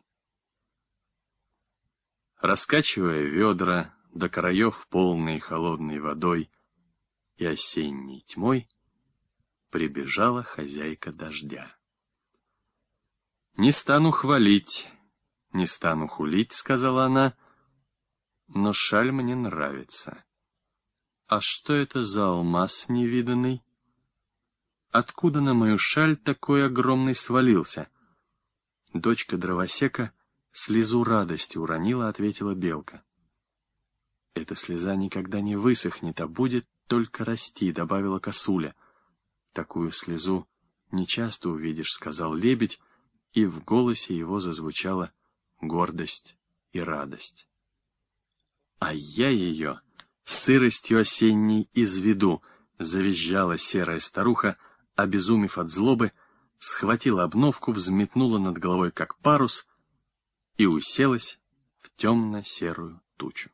Раскачивая ведра до краев полной холодной водой и осенней тьмой, прибежала хозяйка дождя. «Не стану хвалить, не стану хулить», — сказала она, — «но шаль мне нравится. А что это за алмаз невиданный? Откуда на мою шаль такой огромный свалился?» Дочка дровосека слезу радости уронила, ответила белка. «Эта слеза никогда не высохнет, а будет только расти», — добавила косуля. «Такую слезу нечасто увидишь», — сказал лебедь, и в голосе его зазвучала гордость и радость. «А я ее сыростью осенней изведу», — завизжала серая старуха, обезумев от злобы, схватила обновку, взметнула над головой как парус и уселась в темно-серую тучу.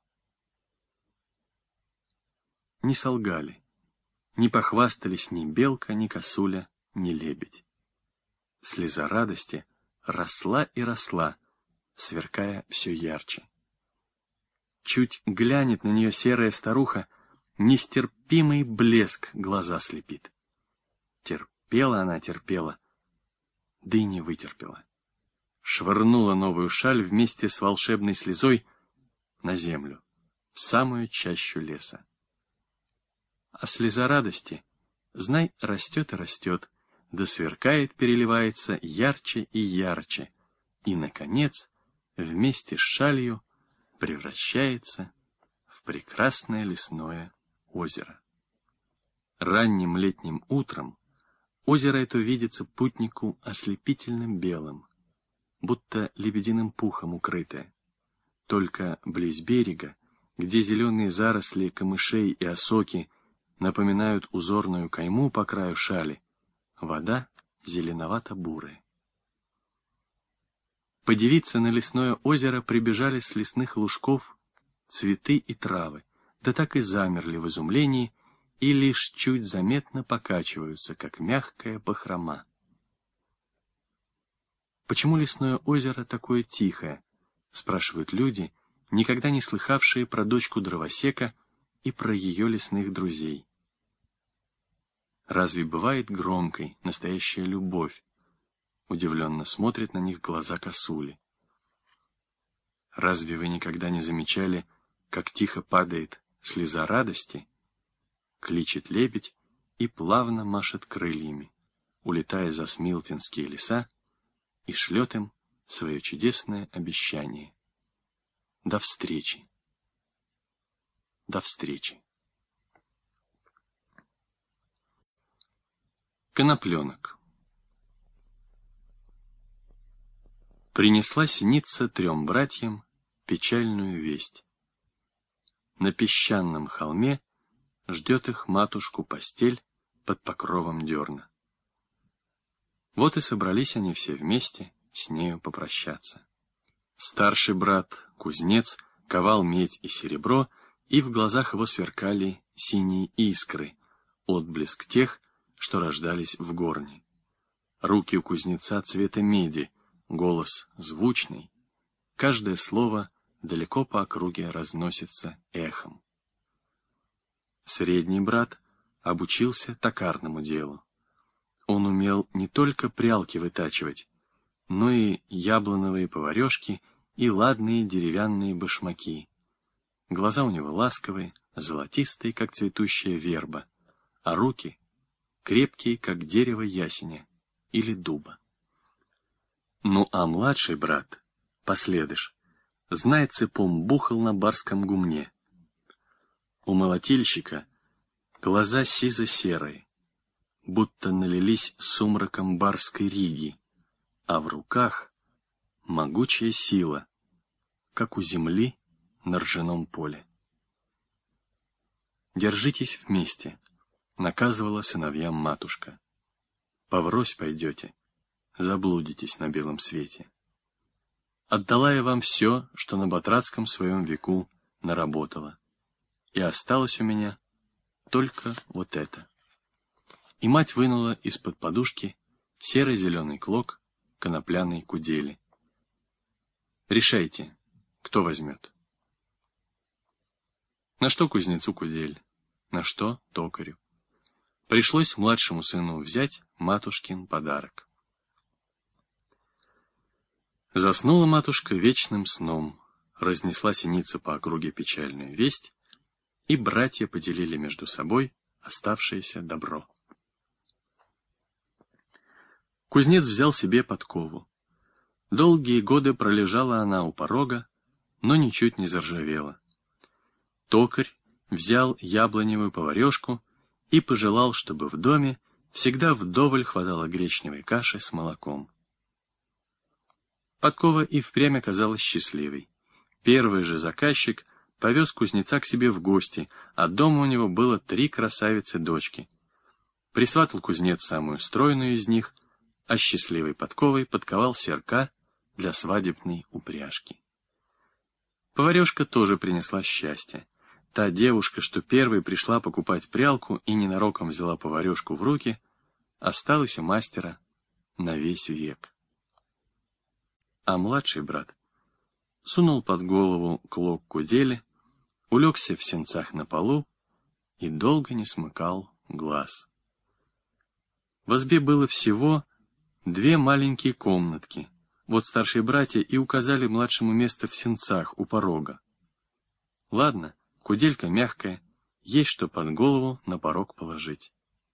Не солгали, не похвастались ни белка, ни косуля, ни лебедь. Слеза радости росла и росла, сверкая все ярче. Чуть глянет на нее серая старуха, нестерпимый блеск глаза слепит. Терпела она, терпела, да и не вытерпела. Швырнула новую шаль вместе с волшебной слезой на землю, в самую чащу леса. А слеза радости, знай, растет и растет, да сверкает, переливается ярче и ярче, и, наконец, вместе с шалью превращается в прекрасное лесное озеро. Ранним летним утром озеро это видится путнику ослепительным белым, будто лебединым пухом укрытое. Только близ берега, где зеленые заросли камышей и осоки напоминают узорную кайму по краю шали, вода зеленовато-бурая. Подивиться на лесное озеро прибежали с лесных лужков цветы и травы, да так и замерли в изумлении и лишь чуть заметно покачиваются, как мягкая бахрома. «Почему лесное озеро такое тихое?» — спрашивают люди, никогда не слыхавшие про дочку дровосека и про ее лесных друзей. «Разве бывает громкой настоящая любовь?» — удивленно смотрят на них глаза косули. «Разве вы никогда не замечали, как тихо падает слеза радости?» — кличет лебедь и плавно машет крыльями, улетая за смилтинские леса, и шлет им свое чудесное обещание. До встречи! До встречи! Конопленок. Принесла синица 3 братьям печальную весть. На песчаном холме ждет их матушку постель под покровом дерна. Вот и собрались они все вместе с нею попрощаться. Старший брат, кузнец, ковал медь и серебро, и в глазах его сверкали синие искры, отблеск тех, что рождались в горне. Руки у кузнеца цвета меди, голос звучный, каждое слово далеко по округе разносится эхом. Средний брат обучился токарному делу. Он умел не только прялки вытачивать, но и яблоновые поварешки и ладные деревянные башмаки. Глаза у него ласковые, золотистые, как цветущая верба, а руки крепкие, как дерево ясеня или дуба. Ну а младший брат, последыш, знай, цепом бухал на барском гумне. У молотильщика глаза сизо-серые, будто налились сумраком барской риги, а в руках могучая сила, как у земли на ржаном поле. «Держитесь вместе», — наказывала сыновьям матушка. «Поврось пойдете, заблудитесь на белом свете. Отдала я вам все, что на батрацком своем веку наработала, и осталось у меня только вот это». И мать вынула из-под подушки серо-зеленый клок конопляной кудели. «Решайте, кто возьмет». На что кузнецу кудель, на что токарю. Пришлось младшему сыну взять матушкин подарок. Заснула матушка вечным сном, разнесла синица по округе печальную весть, и братья поделили между собой оставшееся добро. Кузнец взял себе подкову. Долгие годы пролежала она у порога, но ничуть не заржавела. Токарь взял яблоневую поварешку и пожелал, чтобы в доме всегда вдоволь хватало гречневой каши с молоком. Подкова и впрямь оказалась счастливой. Первый же заказчик повез кузнеца к себе в гости, а дома у него было 3 красавицы-дочки. Присватал кузнец самую стройную из них, а счастливой подковой подковал серка для свадебной упряжки. Поварешка тоже принесла счастье. Та девушка, что первой пришла покупать прялку и ненароком взяла поварешку в руки, осталась у мастера на весь век. А младший брат сунул под голову клок кудели, улегся в сенцах на полу и долго не смыкал глаз. В избе было всего 2 маленькие комнатки. Вот старшие братья и указали младшему место в сенцах у порога. Ладно, куделька мягкая, есть что под голову на порог положить.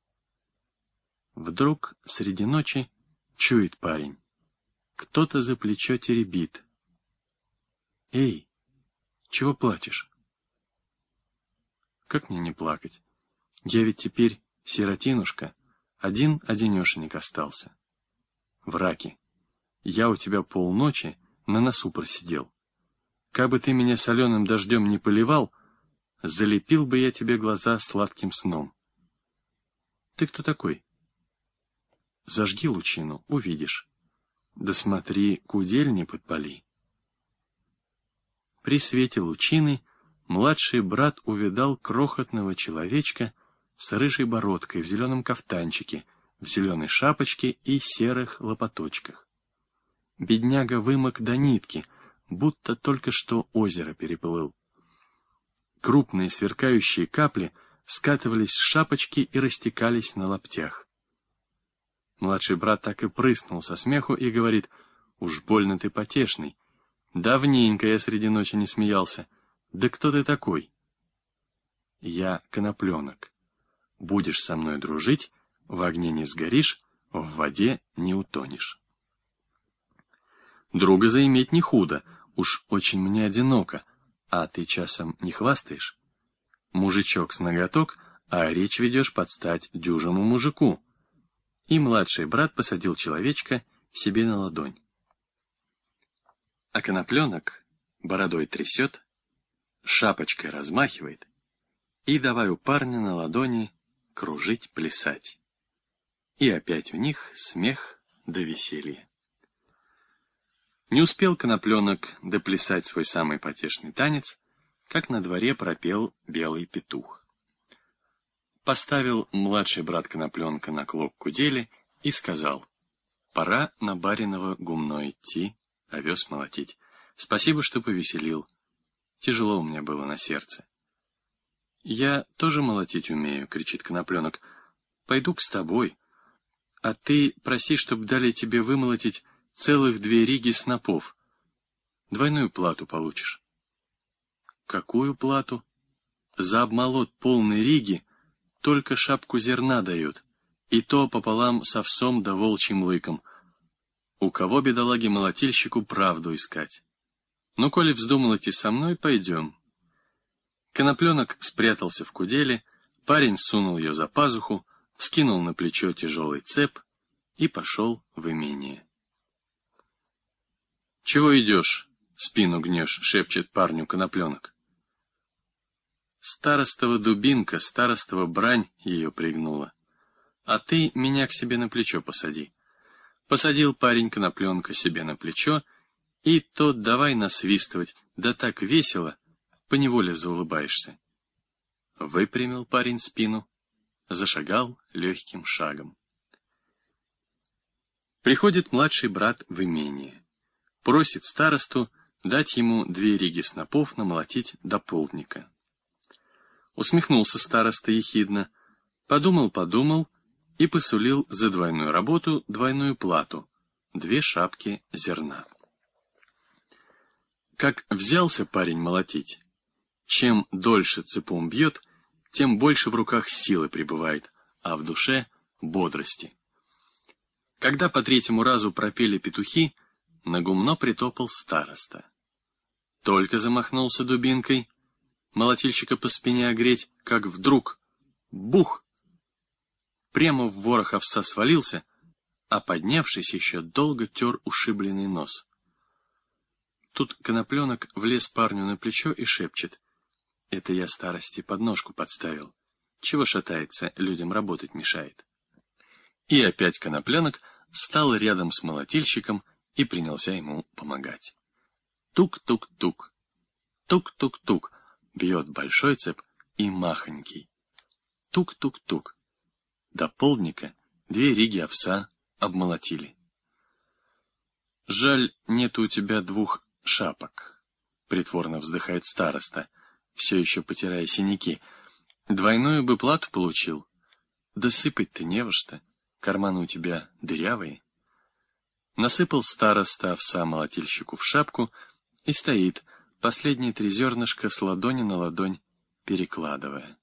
Вдруг среди ночи чует парень. Кто-то за плечо теребит. «Эй, чего плачешь?» «Как мне не плакать? Я ведь теперь сиротинушка, один-одинешенек остался. Враки, я у тебя полночи на носу просидел. Кабы ты меня соленым дождем не поливал, залепил бы я тебе глаза сладким сном. Ты кто такой? Зажги лучину, увидишь. Да смотри, кудель не подпали». При свете лучины младший брат увидал крохотного человечка с рыжей бородкой в зеленом кафтанчике, в зеленой шапочке и серых лопаточках. Бедняга вымок до нитки, будто только что озеро переплыл. Крупные сверкающие капли скатывались с шапочки и растекались на локтях. Младший брат так и прыснул со смеху и говорит: «Уж больно ты потешный. Давненько я среди ночи не смеялся. Да кто ты такой?» «Я Конопленок. Будешь со мной дружить, в огне не сгоришь, в воде не утонешь». «Друга заиметь не худо, уж очень мне одиноко, а ты часом не хвастаешь? Мужичок с ноготок, а речь ведешь под стать дюжему мужику». И младший брат посадил человечка себе на ладонь. А Конопленок бородой трясет, шапочкой размахивает, и давай у парня на ладони кружить, плясать. И опять у них смех да веселье. Не успел Конопленок доплясать свой самый потешный танец, как на дворе пропел белый петух. Поставил младший брат Конопленка на клок кудели и сказал: «Пора на бариново гумно идти, овес молотить. Спасибо, что повеселил. Тяжело у меня было на сердце». «Я тоже молотить умею», — кричит Конопленок. «Пойду-ка с тобой. А ты проси, чтоб дали тебе вымолотить целых 2 риги снопов. двойную плату получишь. Какую плату? За обмолот полной риги только шапку зерна дают, и то пополам с овсом да волчьим лыком. У кого, бедолаге молотильщику, правду искать? Ну, коли вздумал идти со мной, пойдем. Конопленок спрятался в куделе, парень сунул ее за пазуху, вскинул на плечо тяжелый цеп и пошел в имение. «Чего идешь, спину гнешь?» — шепчет парню Конопленок. Старостова дубинка, старостова брань ее пригнула. А ты меня к себе на плечо посади. Посадил парень Конопленка себе на плечо, и тот давай насвистывать, да так весело, поневоле заулыбаешься. Выпрямил парень спину, зашагал легким шагом. Приходит младший брат в имение. Просит старосту дать ему 2 риги снопов намолотить до полдника. Усмехнулся староста ехидно, подумал и посулил за двойную работу двойную плату, 2 шапки зерна. Как взялся парень молотить, чем дольше цепом бьет, тем больше в руках силы пребывает, а в душе бодрости. Когда по 3-му разу пропели петухи, на гумно притопал староста. Только замахнулся дубинкой, молотильщика по спине огреть, как вдруг бух! Прямо в ворох овса свалился, а поднявшись, еще долго тер ушибленный нос. Тут Конопленок влез парню на плечо и шепчет: «Это я старости подножку подставил. Чего шатается, людям работать мешает». И опять Конопленок стал рядом с молотильщиком и принялся ему помогать. Тук-тук-тук, тук-тук-тук, бьет большой цеп и махонький. Тук-тук-тук. До полдника 2 риги овса обмолотили. «Жаль, нету у тебя 2 шапок», — притворно вздыхает староста, все еще потирая синяки. «Двойную бы плату получил. Да сыпать-то не во что, карманы у тебя дырявые». Насыпал староста овса молотильщику в шапку и стоит, последние 3 зернышка с ладони на ладонь перекладывая.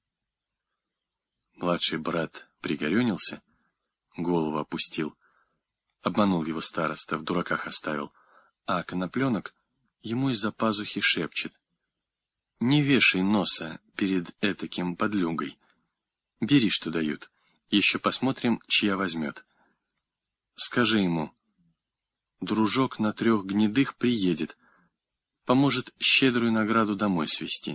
Младший брат пригорюнился, голову опустил. Обманул его староста, в дураках оставил, а Конопленок ему из-за пазухи шепчет: «Не вешай носа перед этаким подлюгой. Бери, что дают, еще посмотрим, чья возьмет. Скажи ему: дружок на 3 гнедых приедет, поможет щедрую награду домой свести».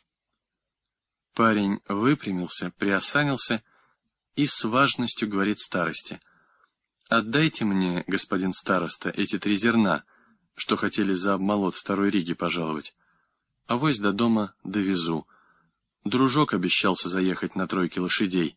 Парень выпрямился, приосанился и с важностью говорит старосте: «Отдайте мне, господин староста, эти 3 зерна, что хотели за обмолот 2 риги пожаловать. Авось до дома довезу. Дружок обещался заехать на 3 лошадей».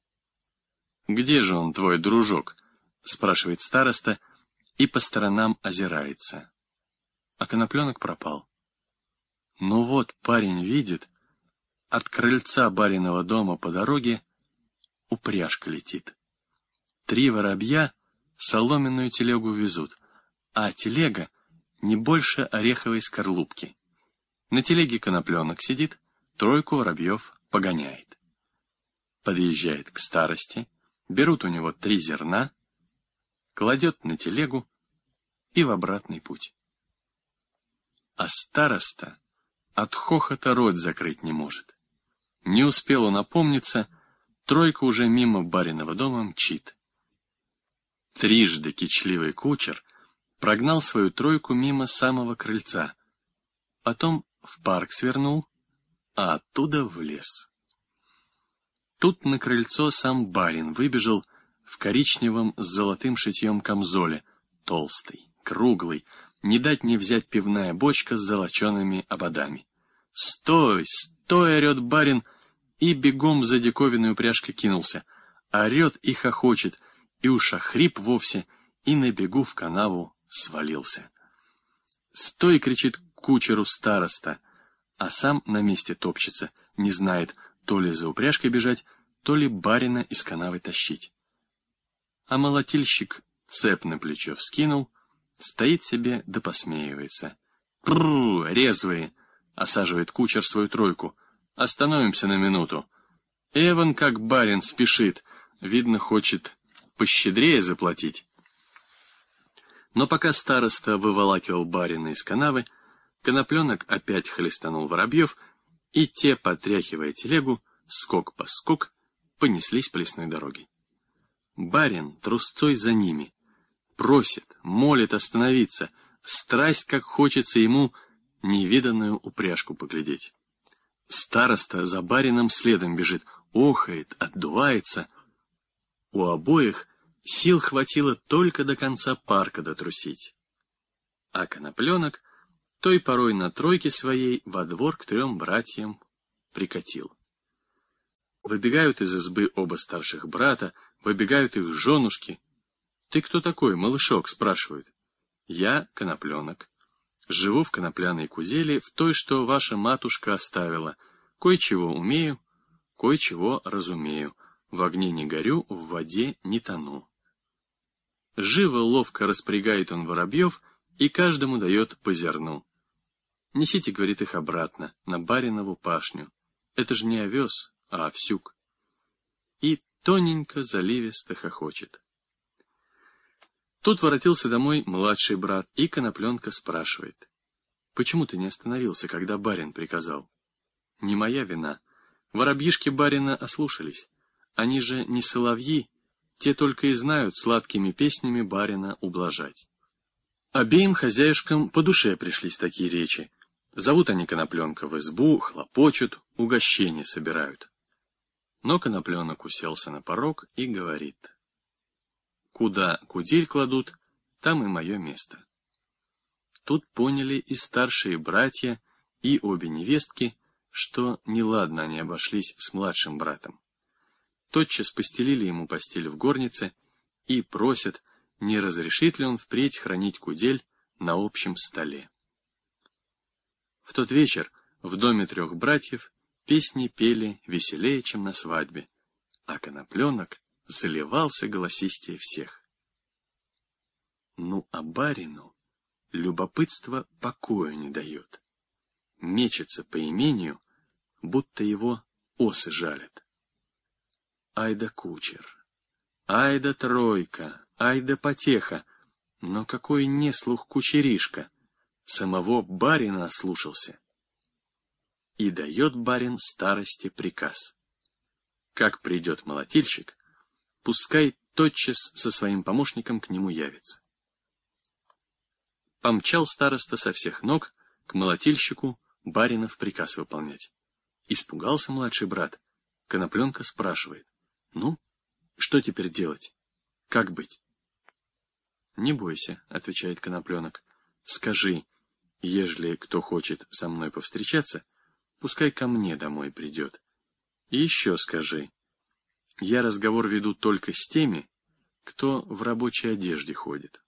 «Где же он, твой дружок?» — спрашивает староста и по сторонам озирается. А Конопленок пропал. Ну вот, парень видит, от крыльца бариного дома по дороге упряжка летит. 3 воробья соломенную телегу везут, а телега не больше ореховой скорлупки. На телеге Конопленок сидит, 3 воробьев погоняет. Подъезжает к старости, берут у него 3 зерна, кладет на телегу и в обратный путь. А староста от хохота рот закрыть не может. Не успел он опомниться, 3 уже мимо бариного дома мчит. Трижды кичливый кучер прогнал свою 3 мимо самого крыльца, потом в парк свернул, а оттуда в лес. Тут на крыльцо сам барин выбежал в коричневом с золотым шитьем камзоле, толстый, круглый, не дать не взять пивная бочка с золочеными ободами. «Стой, стой!» — орет барин, и бегом за диковинной упряжкой кинулся. Орет и хохочет, и уж охрип вовсе, и на бегу в канаву свалился. «Стой!» — кричит кучеру староста, а сам на месте топчется, не знает, то ли за упряжкой бежать, то ли барина из канавы тащить. А молотильщик цеп на плечо вскинул, стоит себе да посмеивается. «Прррр, резвые!» — осаживает кучер свою тройку. «Остановимся на минуту. Эван, как барин, спешит. Видно, хочет пощедрее заплатить». Но пока староста выволакивал барина из канавы, Конопленок опять хлестанул воробьев, и те, потряхивая телегу, скок по скок, понеслись по лесной дороге. Барин трусцой за ними, просит, молит остановиться, страсть, как хочется ему невиданную упряжку поглядеть. Староста за барином следом бежит, охает, отдувается. У обоих сил хватило только до конца парка дотрусить. А Конопленок той порой на тройке своей во двор к 3 братьям прикатил. Выбегают из избы оба старших брата, выбегают их женушки. «Ты кто такой, малышок?» — спрашивают. «Я Конопленок. Живу в конопляной кузеле, в той, что ваша матушка оставила. Кое-чего умею, кое-чего разумею. В огне не горю, в воде не тону». Живо, ловко распрягает он воробьев и каждому дает по зерну. «Несите, — говорит, — их обратно, на баринову пашню. Это же не овес, а овсюк». И тоненько, заливисто хохочет. Тут воротился домой младший брат, и Конопленка спрашивает: «Почему ты не остановился, когда барин приказал?» «Не моя вина. Воробьишки барина ослушались. Они же не соловьи, те только и знают сладкими песнями барина ублажать». Обеим хозяюшкам по душе пришлись такие речи. Зовут они Конопленка в избу, хлопочут, угощения собирают. Но Конопленок уселся на порог и говорит: «Куда кудель кладут, там и мое место». Тут поняли и старшие братья, и обе невестки, что неладно они обошлись с младшим братом. Тотчас постелили ему постель в горнице и просят, не разрешит ли он впредь хранить кудель на общем столе. В тот вечер в доме 3 братьев песни пели веселее, чем на свадьбе, а Конопленок заливался голосистее всех. Ну, а барину любопытство покоя не дает. Мечется по имению, будто его осы жалят. Ай да кучер, ай да тройка, ай да потеха, но какой неслух кучеришка, самого барина ослушался. И дает барин старости приказ: как придет молотильщик, пускай тотчас со своим помощником к нему явится. Помчал староста со всех ног к молотильщику баринов приказ выполнять. Испугался младший брат. Конопленка спрашивает: «Ну, что теперь делать? Как быть?» «Не бойся, — отвечает Конопленок, — скажи, ежели кто хочет со мной повстречаться, пускай ко мне домой придет. И еще скажи, я разговор веду только с теми, кто в рабочей одежде ходит».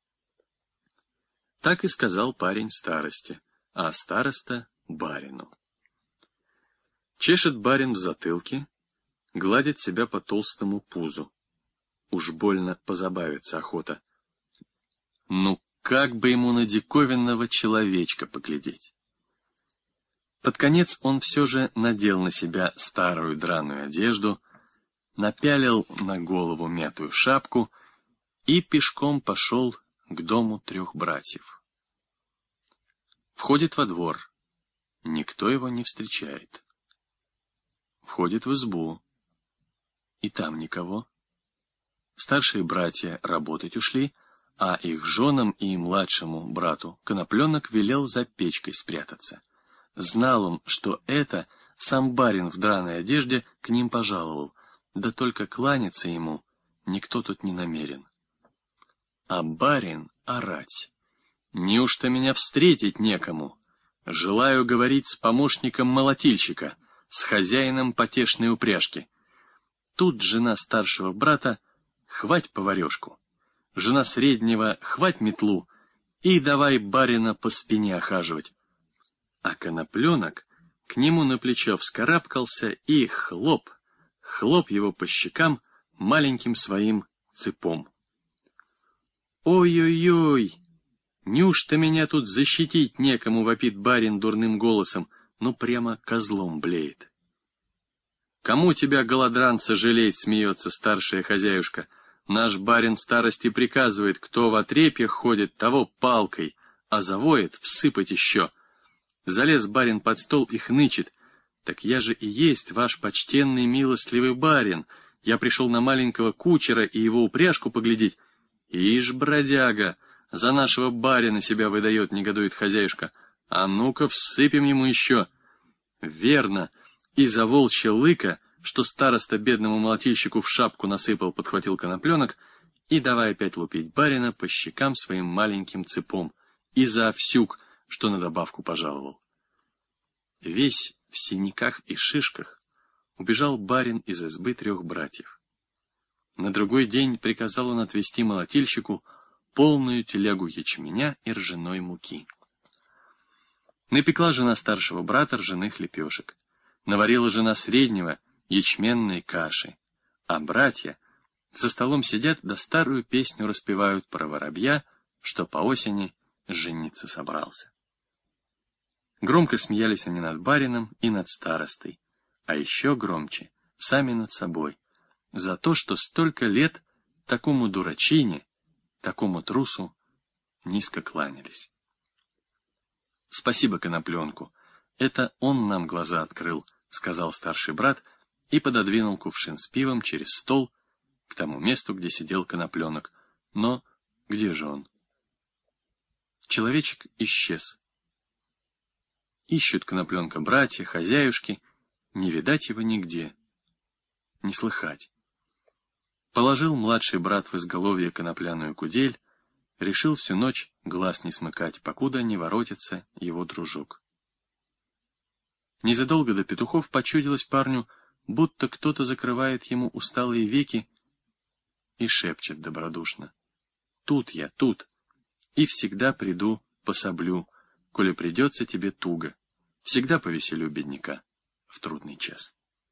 Так и сказал парень старосте, а староста — барину. Чешет барин в затылке, гладит себя по толстому пузу. Уж больно позабавиться охота. Ну, как бы ему на диковинного человечка поглядеть? Под конец он все же надел на себя старую драную одежду, напялил на голову мятую шапку и пешком пошел к дому 3 братьев. Входит во двор. Никто его не встречает. Входит в избу. И там никого. Старшие братья работать ушли, а их женам и младшему брату Конопленок велел за печкой спрятаться. Знал он, что это сам барин в драной одежде к ним пожаловал, да только кланяться ему никто тут не намерен. А барин орать: «Неужто меня встретить некому? Желаю говорить с помощником молотильщика, с хозяином потешной упряжки». Тут жена старшего брата: «Хвать поварешку». Жена среднего: «Хвать метлу» и давай барина по спине охаживать. А Конопленок к нему на плечо вскарабкался и хлоп его по щекам маленьким своим цепом. «Ой-ой-ой! «Неужто меня тут защитить некому?» — вопит барин дурным голосом, но прямо козлом блеет. «Кому тебя, голодранца, жалеть?» — смеется старшая хозяюшка. «Наш барин старости приказывает, кто в отрепьях ходит, того палкой, а завоет всыпать еще». Залез барин под стол и хнычет. «Так я же и есть ваш почтенный милостливый барин. Я пришел на маленького кучера и его упряжку поглядеть». «Ишь, бродяга, за нашего барина себя выдает», — негодует хозяюшка. «А ну-ка всыпем ему еще». «Верно, и за волчье лыко, что староста бедному молотильщику в шапку насыпал», — подхватил Конопленок, и давай опять лупить барина по щекам своим маленьким цепом, и за овсюк, что на добавку пожаловал. Весь в синяках и шишках убежал барин из избы 3 братьев. На другой день приказал он отвезти молотильщику полную телегу ячменя и ржаной муки. Напекла жена старшего брата ржаных лепешек, наварила жена среднего ячменной каши, а братья за столом сидят да старую песню распевают про воробья, что по осени жениться собрался. Громко смеялись они над барином и над старостой, а еще громче сами над собой, за то, что столько лет такому дурачине, такому трусу низко кланялись. «Спасибо Конопленку, это он нам глаза открыл», — сказал старший брат и пододвинул кувшин с пивом через стол к тому месту, где сидел Конопленок. Но где же он? Человечек исчез. Ищут Конопленка братья, хозяюшки, не видать его нигде, не слыхать. Положил младший брат в изголовье конопляную кудель, решил всю ночь глаз не смыкать, покуда не воротится его дружок. Незадолго до петухов почудилось парню, будто кто-то закрывает ему усталые веки и шепчет добродушно: «Тут я, тут, и всегда приду, пособлю, коли придется тебе туго, всегда повеселю бедняка в трудный час».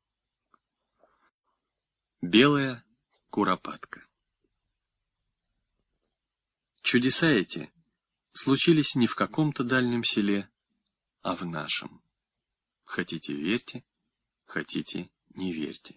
Белая куропатка. Чудеса эти случились не в каком-то дальнем селе, а в нашем. Хотите верьте, хотите не верьте.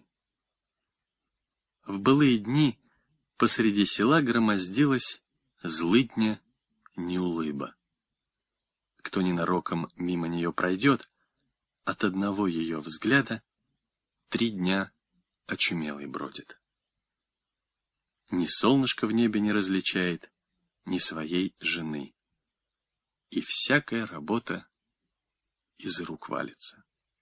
В былые дни посреди села громоздилась злыдня Неулыба. Кто ненароком мимо нее пройдет, от одного ее взгляда 3 дня очумелый бродит. Ни солнышко в небе не различает, ни своей жены, и всякая работа из рук валится.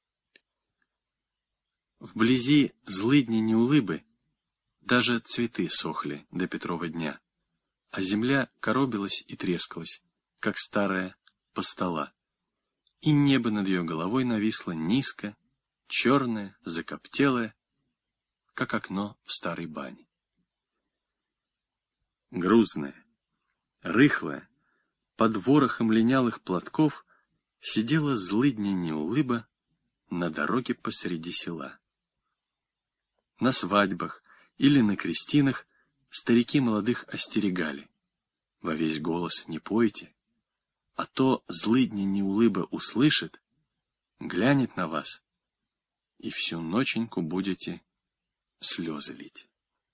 Вблизи злыдни Неулыбы даже цветы сохли до Петрова дня, а земля коробилась и трескалась, как старая постола, и небо над ее головой нависло низко, черное, закоптелое, как окно в старой бане. Грузная, рыхлая, под ворохом линялых платков сидела злыдня Неулыба на дороге посреди села. На свадьбах или на крестинах старики молодых остерегали: во весь голос не пойте, а то злыдня Неулыба услышит, глянет на вас, и всю ноченьку будете слезы лить.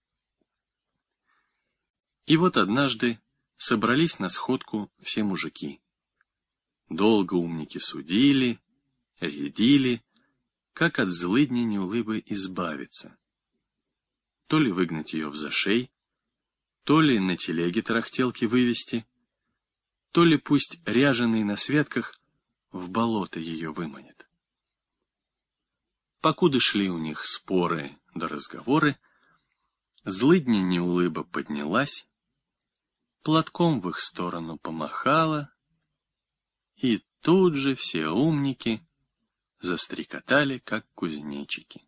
И вот однажды собрались на сходку все мужики. Долго умники судили, рядили, как от злыдни Неулыбы избавиться. То ли выгнать ее в зашей, то ли на телеге тарахтелки вывести, то ли пусть ряженый на святках в болото ее выманит. Покуда шли у них споры да разговоры, злыдня Неулыба поднялась, платком в их сторону помахала, и тут же все умники застрекотали, как кузнечики.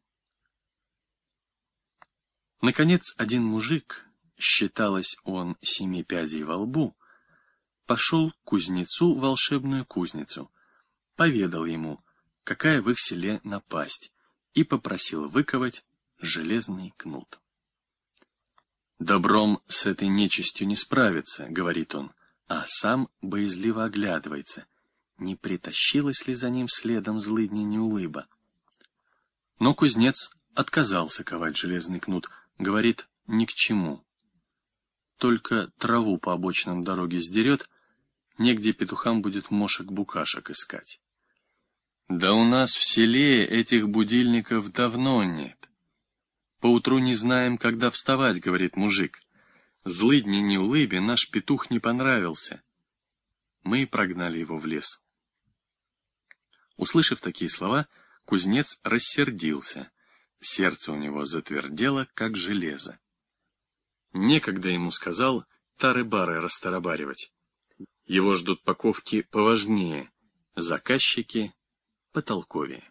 Наконец, один мужик, считалось он 7 пядей во лбу, пошел к кузнецу в волшебную кузницу, поведал ему, какая в их селе напасть, и попросил выковать железный кнут. «Добром с этой нечистью не справиться, — говорит он, а сам боязливо оглядывается, не притащилась ли за ним следом злыдня Неулыба. Но кузнец отказался ковать железный кнут, говорит, ни к чему. Только траву по обочинам дороги сдерет, негде петухам будет мошек-букашек искать. Да у нас в селе этих будильников давно нет. Поутру не знаем, когда вставать, говорит мужик. Злыдне Неулыбе наш петух не понравился. Мы и прогнали его в лес. Услышав такие слова, кузнец рассердился. Сердце у него затвердело, как железо. Некогда ему сказал тары-бары растарабаривать. Его ждут паковки поважнее, заказчики потолковее.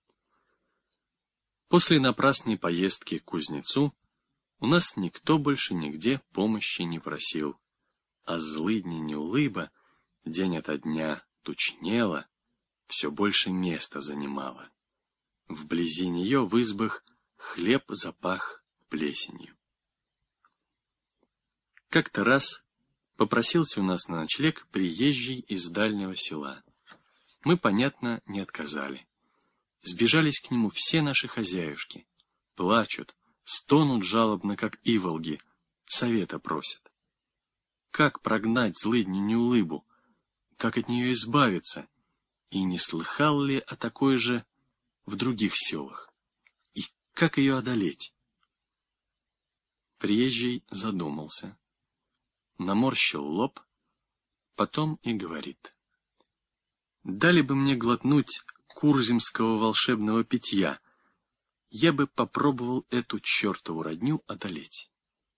После напрасной поездки к кузнецу у нас никто больше нигде помощи не просил, а злыдня Неулыба день ото дня тучнела, все больше места занимала. Вблизи нее в избах хлеб запах плесенью. Как-то раз попросился у нас на ночлег приезжий из дальнего села. Мы, понятно, не отказали. Сбежались к нему все наши хозяюшки. Плачут, стонут жалобно, как иволги, совета просят. Как прогнать злыдню Неулыбу? Как от нее избавиться? И не слыхал ли о такой же в других селах? И как ее одолеть? Приезжий задумался, наморщил лоб, потом и говорит. Дали бы мне глотнуть курземского волшебного питья, я бы попробовал эту чертову родню одолеть.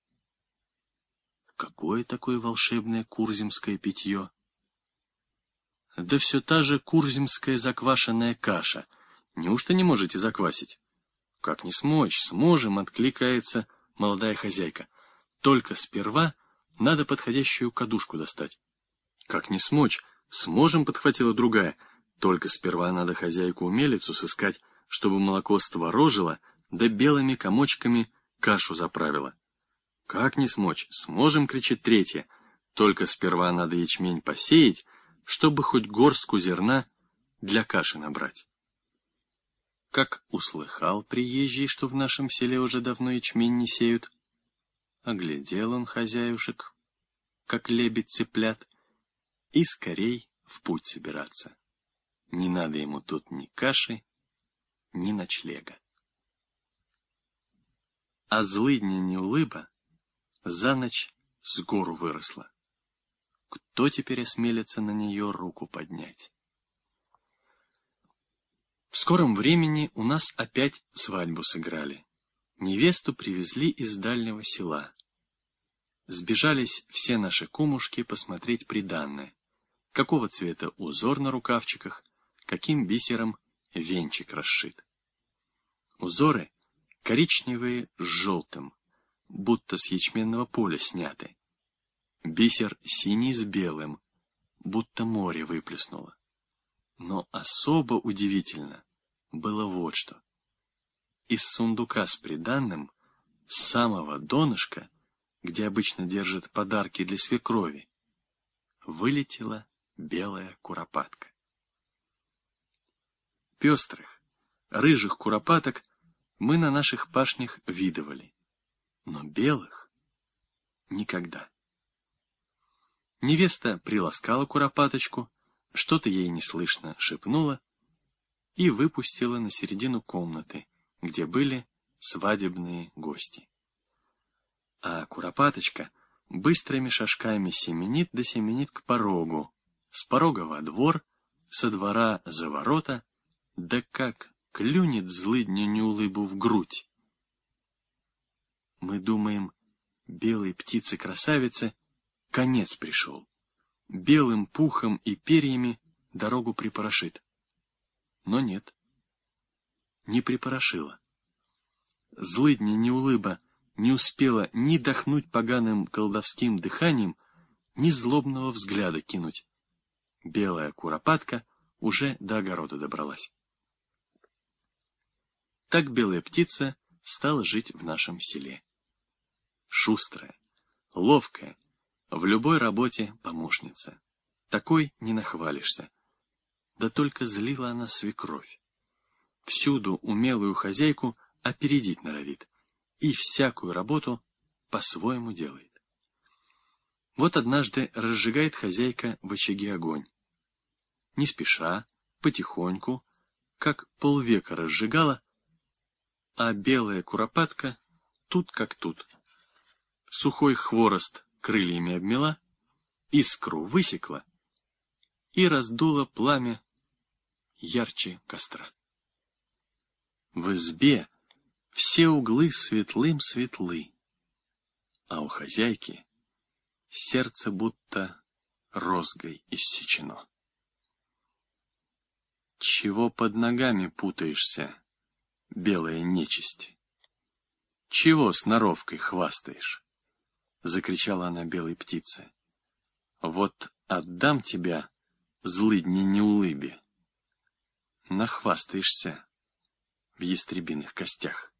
Какое такое волшебное курземское питье? Да все та же курземская заквашенная каша. Неужто не можете заквасить? Как не смочь? Сможем, откликается молодая хозяйка. Только сперва надо подходящую кадушку достать. Как не смочь? Сможем, подхватила другая. Только сперва надо хозяйку-умелицу сыскать, чтобы молоко створожило, да белыми комочками кашу заправила. Как не смочь? Сможем, кричит третья. Только сперва надо ячмень посеять, чтобы хоть горстку зерна для каши набрать. Как услыхал приезжий, что в нашем селе уже давно ячмень не сеют, оглядел он хозяюшек, как лебедь цыплят, и скорей в путь собираться. Не надо ему тут ни каши, ни ночлега. А злыдня Неулыба за ночь с гору выросла. Кто теперь осмелится на нее руку поднять? В скором времени у нас опять свадьбу сыграли. Невесту привезли из дальнего села. Сбежались все наши кумушки посмотреть приданное. Какого цвета узор на рукавчиках, каким бисером венчик расшит. Узоры коричневые с желтым, будто с ячменного поля сняты. Бисер синий с белым, будто море выплеснуло. Но особо удивительно было вот что. Из сундука с приданным, с самого донышка, где обычно держат подарки для свекрови, вылетела белая куропатка. Пестрых, рыжих куропаток мы на наших пашнях видывали, но белых никогда. Невеста приласкала куропаточку, что-то ей неслышно шепнула и выпустила на середину комнаты, где были свадебные гости. А куропаточка быстрыми шажками семенит да семенит к порогу, с порога во двор, со двора за ворота, да как клюнет злыдню Неулыбу в грудь. Мы думаем, белой птице-красавице конец пришел. Белым пухом и перьями дорогу припорошит. Но нет, не припорошила. Злыдня Неулыба не успела ни дохнуть поганым колдовским дыханием, ни злобного взгляда кинуть. Белая куропатка уже до огорода добралась. Так белая птица стала жить в нашем селе. Шустрая, ловкая, В любой работе помощница. Такой не нахвалишься. Да только злила она свекровь. Всюду умелую хозяйку опередить норовит. И всякую работу по-своему делает. Вот однажды разжигает хозяйка в очаге огонь. Не спеша, потихоньку, как полвека разжигала, а белая куропатка тут как тут. Сухой хворост крыльями обмела, искру высекла и раздула пламя ярче костра. В избе все углы светлым-светлы, а у хозяйки сердце будто розгой иссечено. Чего под ногами путаешься, белая нечисть? Чего сноровкой хвастаешь? Закричала она белой птице. Вот отдам тебя, злыдни неулыбе. Нахвастаешься в ястребиных костях.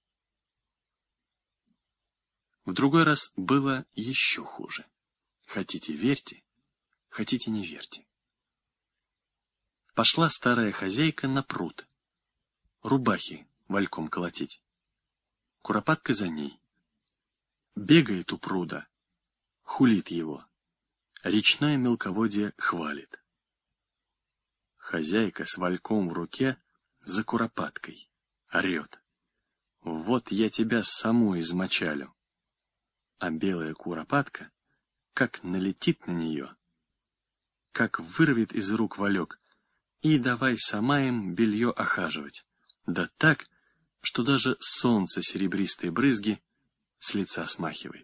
В другой раз было еще хуже. Хотите верьте, хотите не верьте. Пошла старая хозяйка на пруд, рубахи вальком колотить. Куропатка за ней. Бегает у пруда, хулит его. Речное мелководье хвалит. Хозяйка с вальком в руке за куропаткой орет. Вот я тебя саму измочалю. А белая куропатка, как налетит на нее, как вырвет из рук валек, и давай сама им белье охаживать. Да так, что даже солнце серебристые брызги с лица смахивает.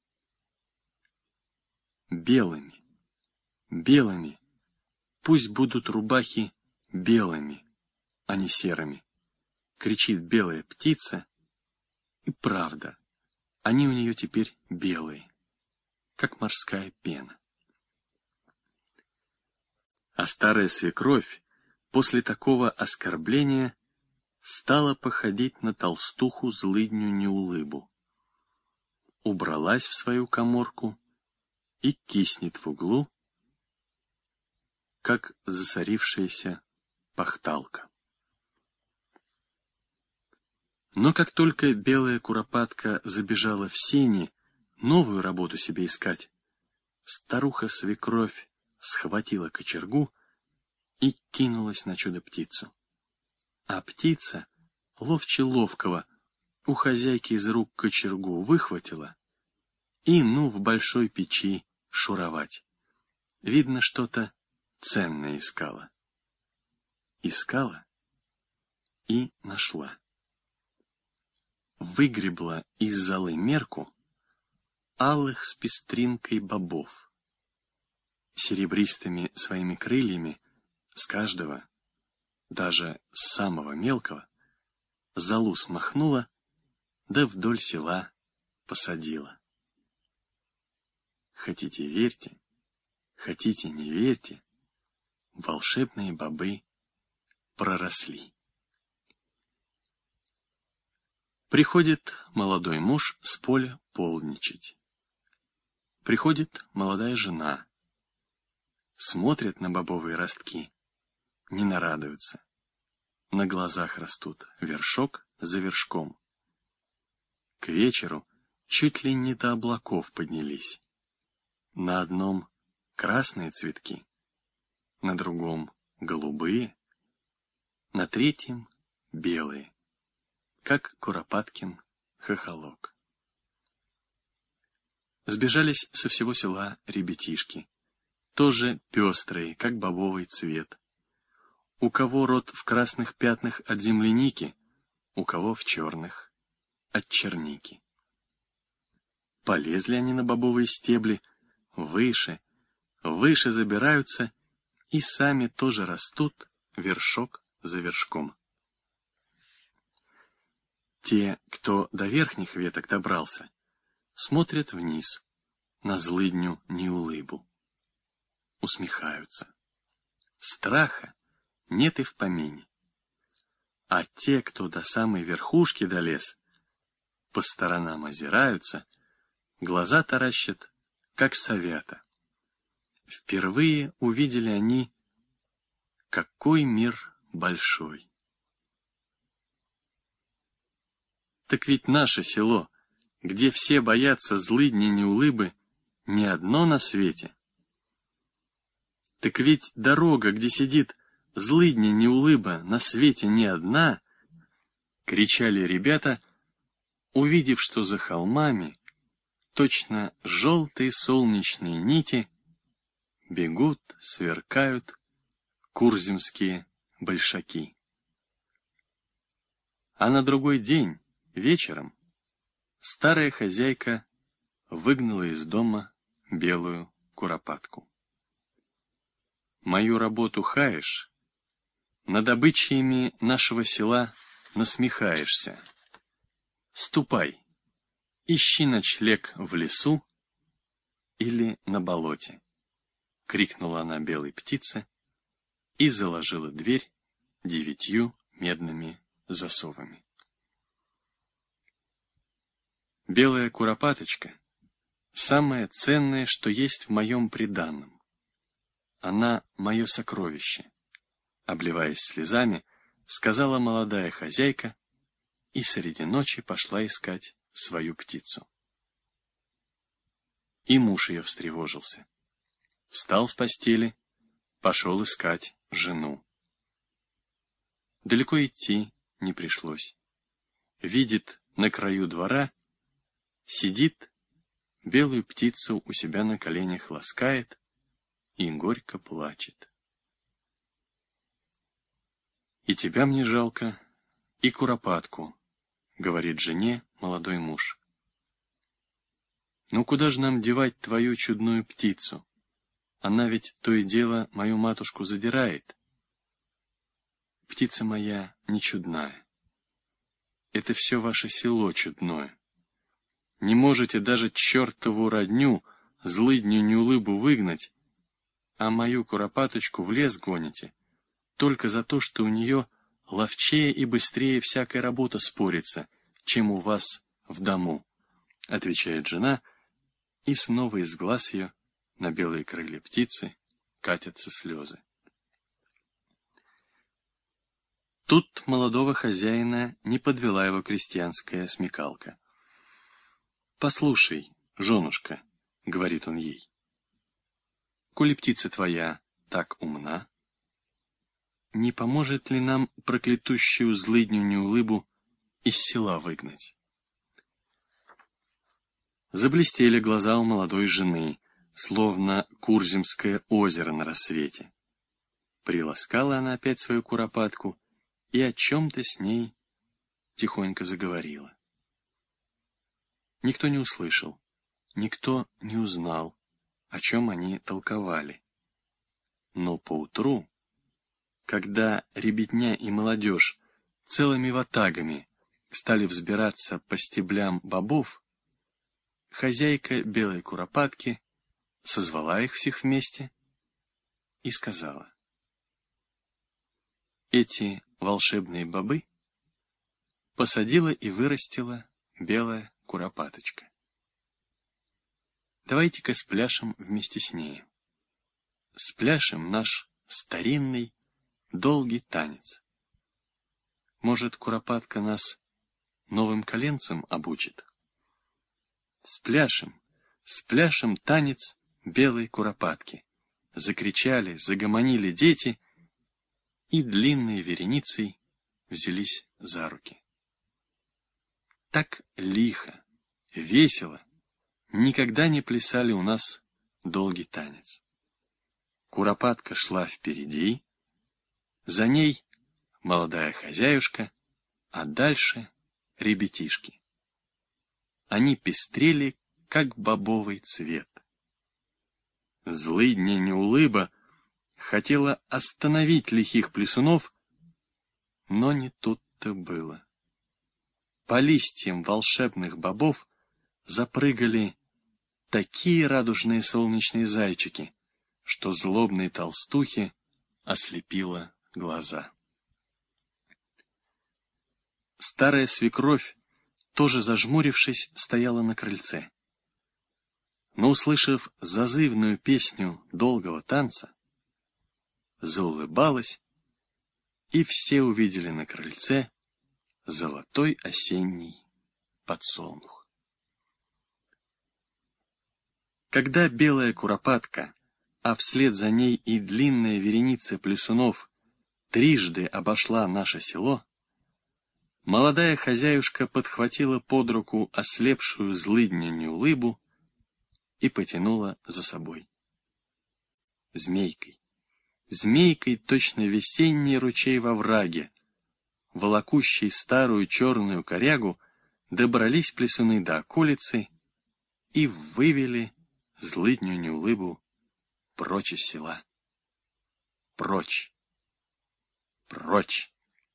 Белыми, белыми, пусть будут рубахи белыми, а не серыми, кричит белая птица, и правда, они у нее теперь белые, как морская пена. А старая свекровь после такого оскорбления стала походить на толстуху злыдню неулыбу. Убралась в свою каморку и киснет в углу, как засорившаяся пахталка. Но как только белая куропатка забежала в сени новую работу себе искать, старуха-свекровь схватила кочергу и кинулась на чудо-птицу. А птица, ловче ловкого, у хозяйки из рук кочергу выхватила и в большой печи шуровать. Видно, что-то ценное искала. Искала и нашла. Выгребла из золы мерку алых с пестринкой бобов. Серебристыми своими крыльями с каждого, даже с самого мелкого, золу смахнула, да вдоль села посадила. Хотите верьте, хотите не верьте, волшебные бобы проросли. Приходит молодой муж с поля полдничать. Приходит молодая жена. Смотрят на бобовые ростки, не нарадуются. На глазах растут вершок за вершком. К вечеру чуть ли не до облаков поднялись. На одном красные цветки, на другом голубые, на третьем белые, как куропаткин хохолок. Сбежались со всего села ребятишки, тоже пестрые, как бобовый цвет. У кого рот в красных пятнах от земляники, у кого в черных от черники. Полезли они на бобовые стебли, выше, выше забираются и сами тоже растут вершок за вершком. Те, кто до верхних веток добрался, смотрят вниз, на злыдню неулыбу. Усмехаются. Страха нет и в помине. А те, кто до самой верхушки долез, по сторонам озираются, глаза таращат, как совята. Впервые увидели они, какой мир большой. Так ведь наше село, где все боятся злыдни неулыбы, не одно на свете. Так ведь дорога, где сидит злыдни неулыба, на свете не одна, кричали ребята, увидев, что за холмами точно желтые солнечные нити бегут, сверкают курземские большаки. А на другой день, вечером, старая хозяйка выгнала из дома белую куропатку. Мою работу хаешь, над обычаями нашего села насмехаешься. Ступай, ищи ночлег в лесу или на болоте, крикнула она белой птице и заложила дверь 9 медными засовами. Белая куропаточка — самое ценное, что есть в моем приданном. Она — мое сокровище, обливаясь слезами, сказала молодая хозяйка и среди ночи пошла искать свою птицу. И муж ее встревожился. Встал с постели, пошел искать жену. Далеко идти не пришлось. Видит, на краю двора сидит, белую птицу у себя на коленях ласкает и горько плачет. «И тебя мне жалко, и куропатку», — говорит жене молодой муж. «Ну куда же нам девать твою чудную птицу? Она ведь то и дело мою матушку задирает». «Птица моя не чудная. Это все ваше село чудное. Не можете даже чертову родню, злыдню неулыбу выгнать, а мою куропаточку в лес гоните, только за то, что у нее ловчее и быстрее всякая работа спорится, чем у вас в дому», — отвечает жена, и снова из глаз ее на белые крылья птицы катятся слезы. Тут молодого хозяина не подвела его крестьянская смекалка. «Послушай, женушка, — говорит он ей, — коли птица твоя так умна, не поможет ли нам проклятущую злыдню неулыбу из села выгнать?» Заблестели глаза у молодой жены, словно Курземское озеро на рассвете. Приласкала она опять свою куропатку и о чем-то с ней тихонько заговорила. Никто не услышал, никто не узнал, о чем они толковали. Но поутру, когда ребятня и молодежь целыми ватагами стали взбираться по стеблям бобов, хозяйка белой куропатки созвала их всех вместе и сказала: «Эти волшебные бобы посадила и вырастила белая куропаточка. Давайте-ка спляшем вместе с нею. Спляшем наш старинный долгий танец. Может, куропатка нас новым коленцам обучит? Спляшем, спляшем танец белой куропатки». Закричали, загомонили дети и длинной вереницей взялись за руки. Так лихо, весело никогда не плясали у нас долгий танец. Куропатка шла впереди, за ней молодая хозяюшка, а дальше ребятишки. Они пестрели, как бобовый цвет. Злыдня неулыба хотела остановить лихих плясунов, но не тут-то было. По листьям волшебных бобов запрыгали такие радужные солнечные зайчики, что злобной толстухе ослепило глаза. Старая свекровь, тоже зажмурившись, стояла на крыльце. но, услышав зазывную песню долгого танца, заулыбалась, и все увидели на крыльце золотой осенний подсолнух. Когда белая куропатка, а вслед за ней и длинная вереница плясунов трижды обошла наше село, молодая хозяюшка подхватила под руку ослепшую злыдню Неулыбу и потянула за собой. Змейкой, змейкой точно весенний ручей во враге, волокущей старую черную корягу, добрались плясуны до околицы и вывели злыдню Неулыбу прочь из села. Прочь, прочь.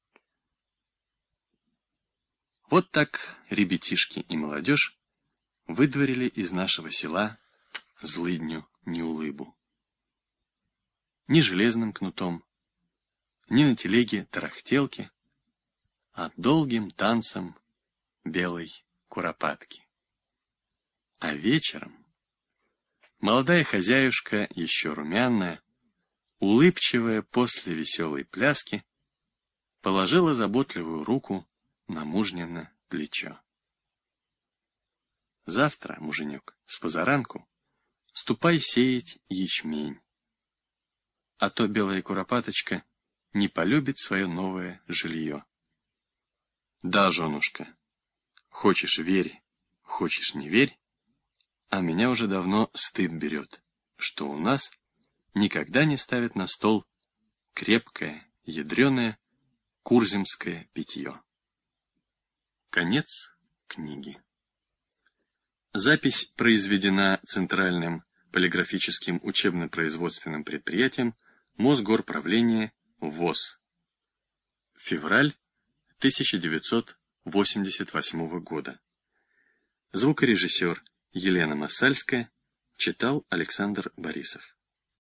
Вот так ребятишки и молодежь выдворили из нашего села злыдню Неулыбу. Ни железным кнутом, ни на телеге тарахтелки, а долгим танцем белой куропатки. А вечером молодая хозяюшка, еще румяная, улыбчивая после веселой пляски, положила заботливую руку на мужнино плечо. Завтра, муженек, с позаранку ступай сеять ячмень, а то белая куропаточка не полюбит свое новое жилье. Да, женушка, хочешь верь, хочешь не верь, а меня уже давно стыд берет, что у нас никогда не ставят на стол крепкое, ядреное курземское питье. Конец книги. Запись произведена Центральным полиграфическим учебно-производственным предприятием Мосгорправления ВОС. Февраль 1988 года. Звукорежиссер Елена Массальская, читал Александр Борисов.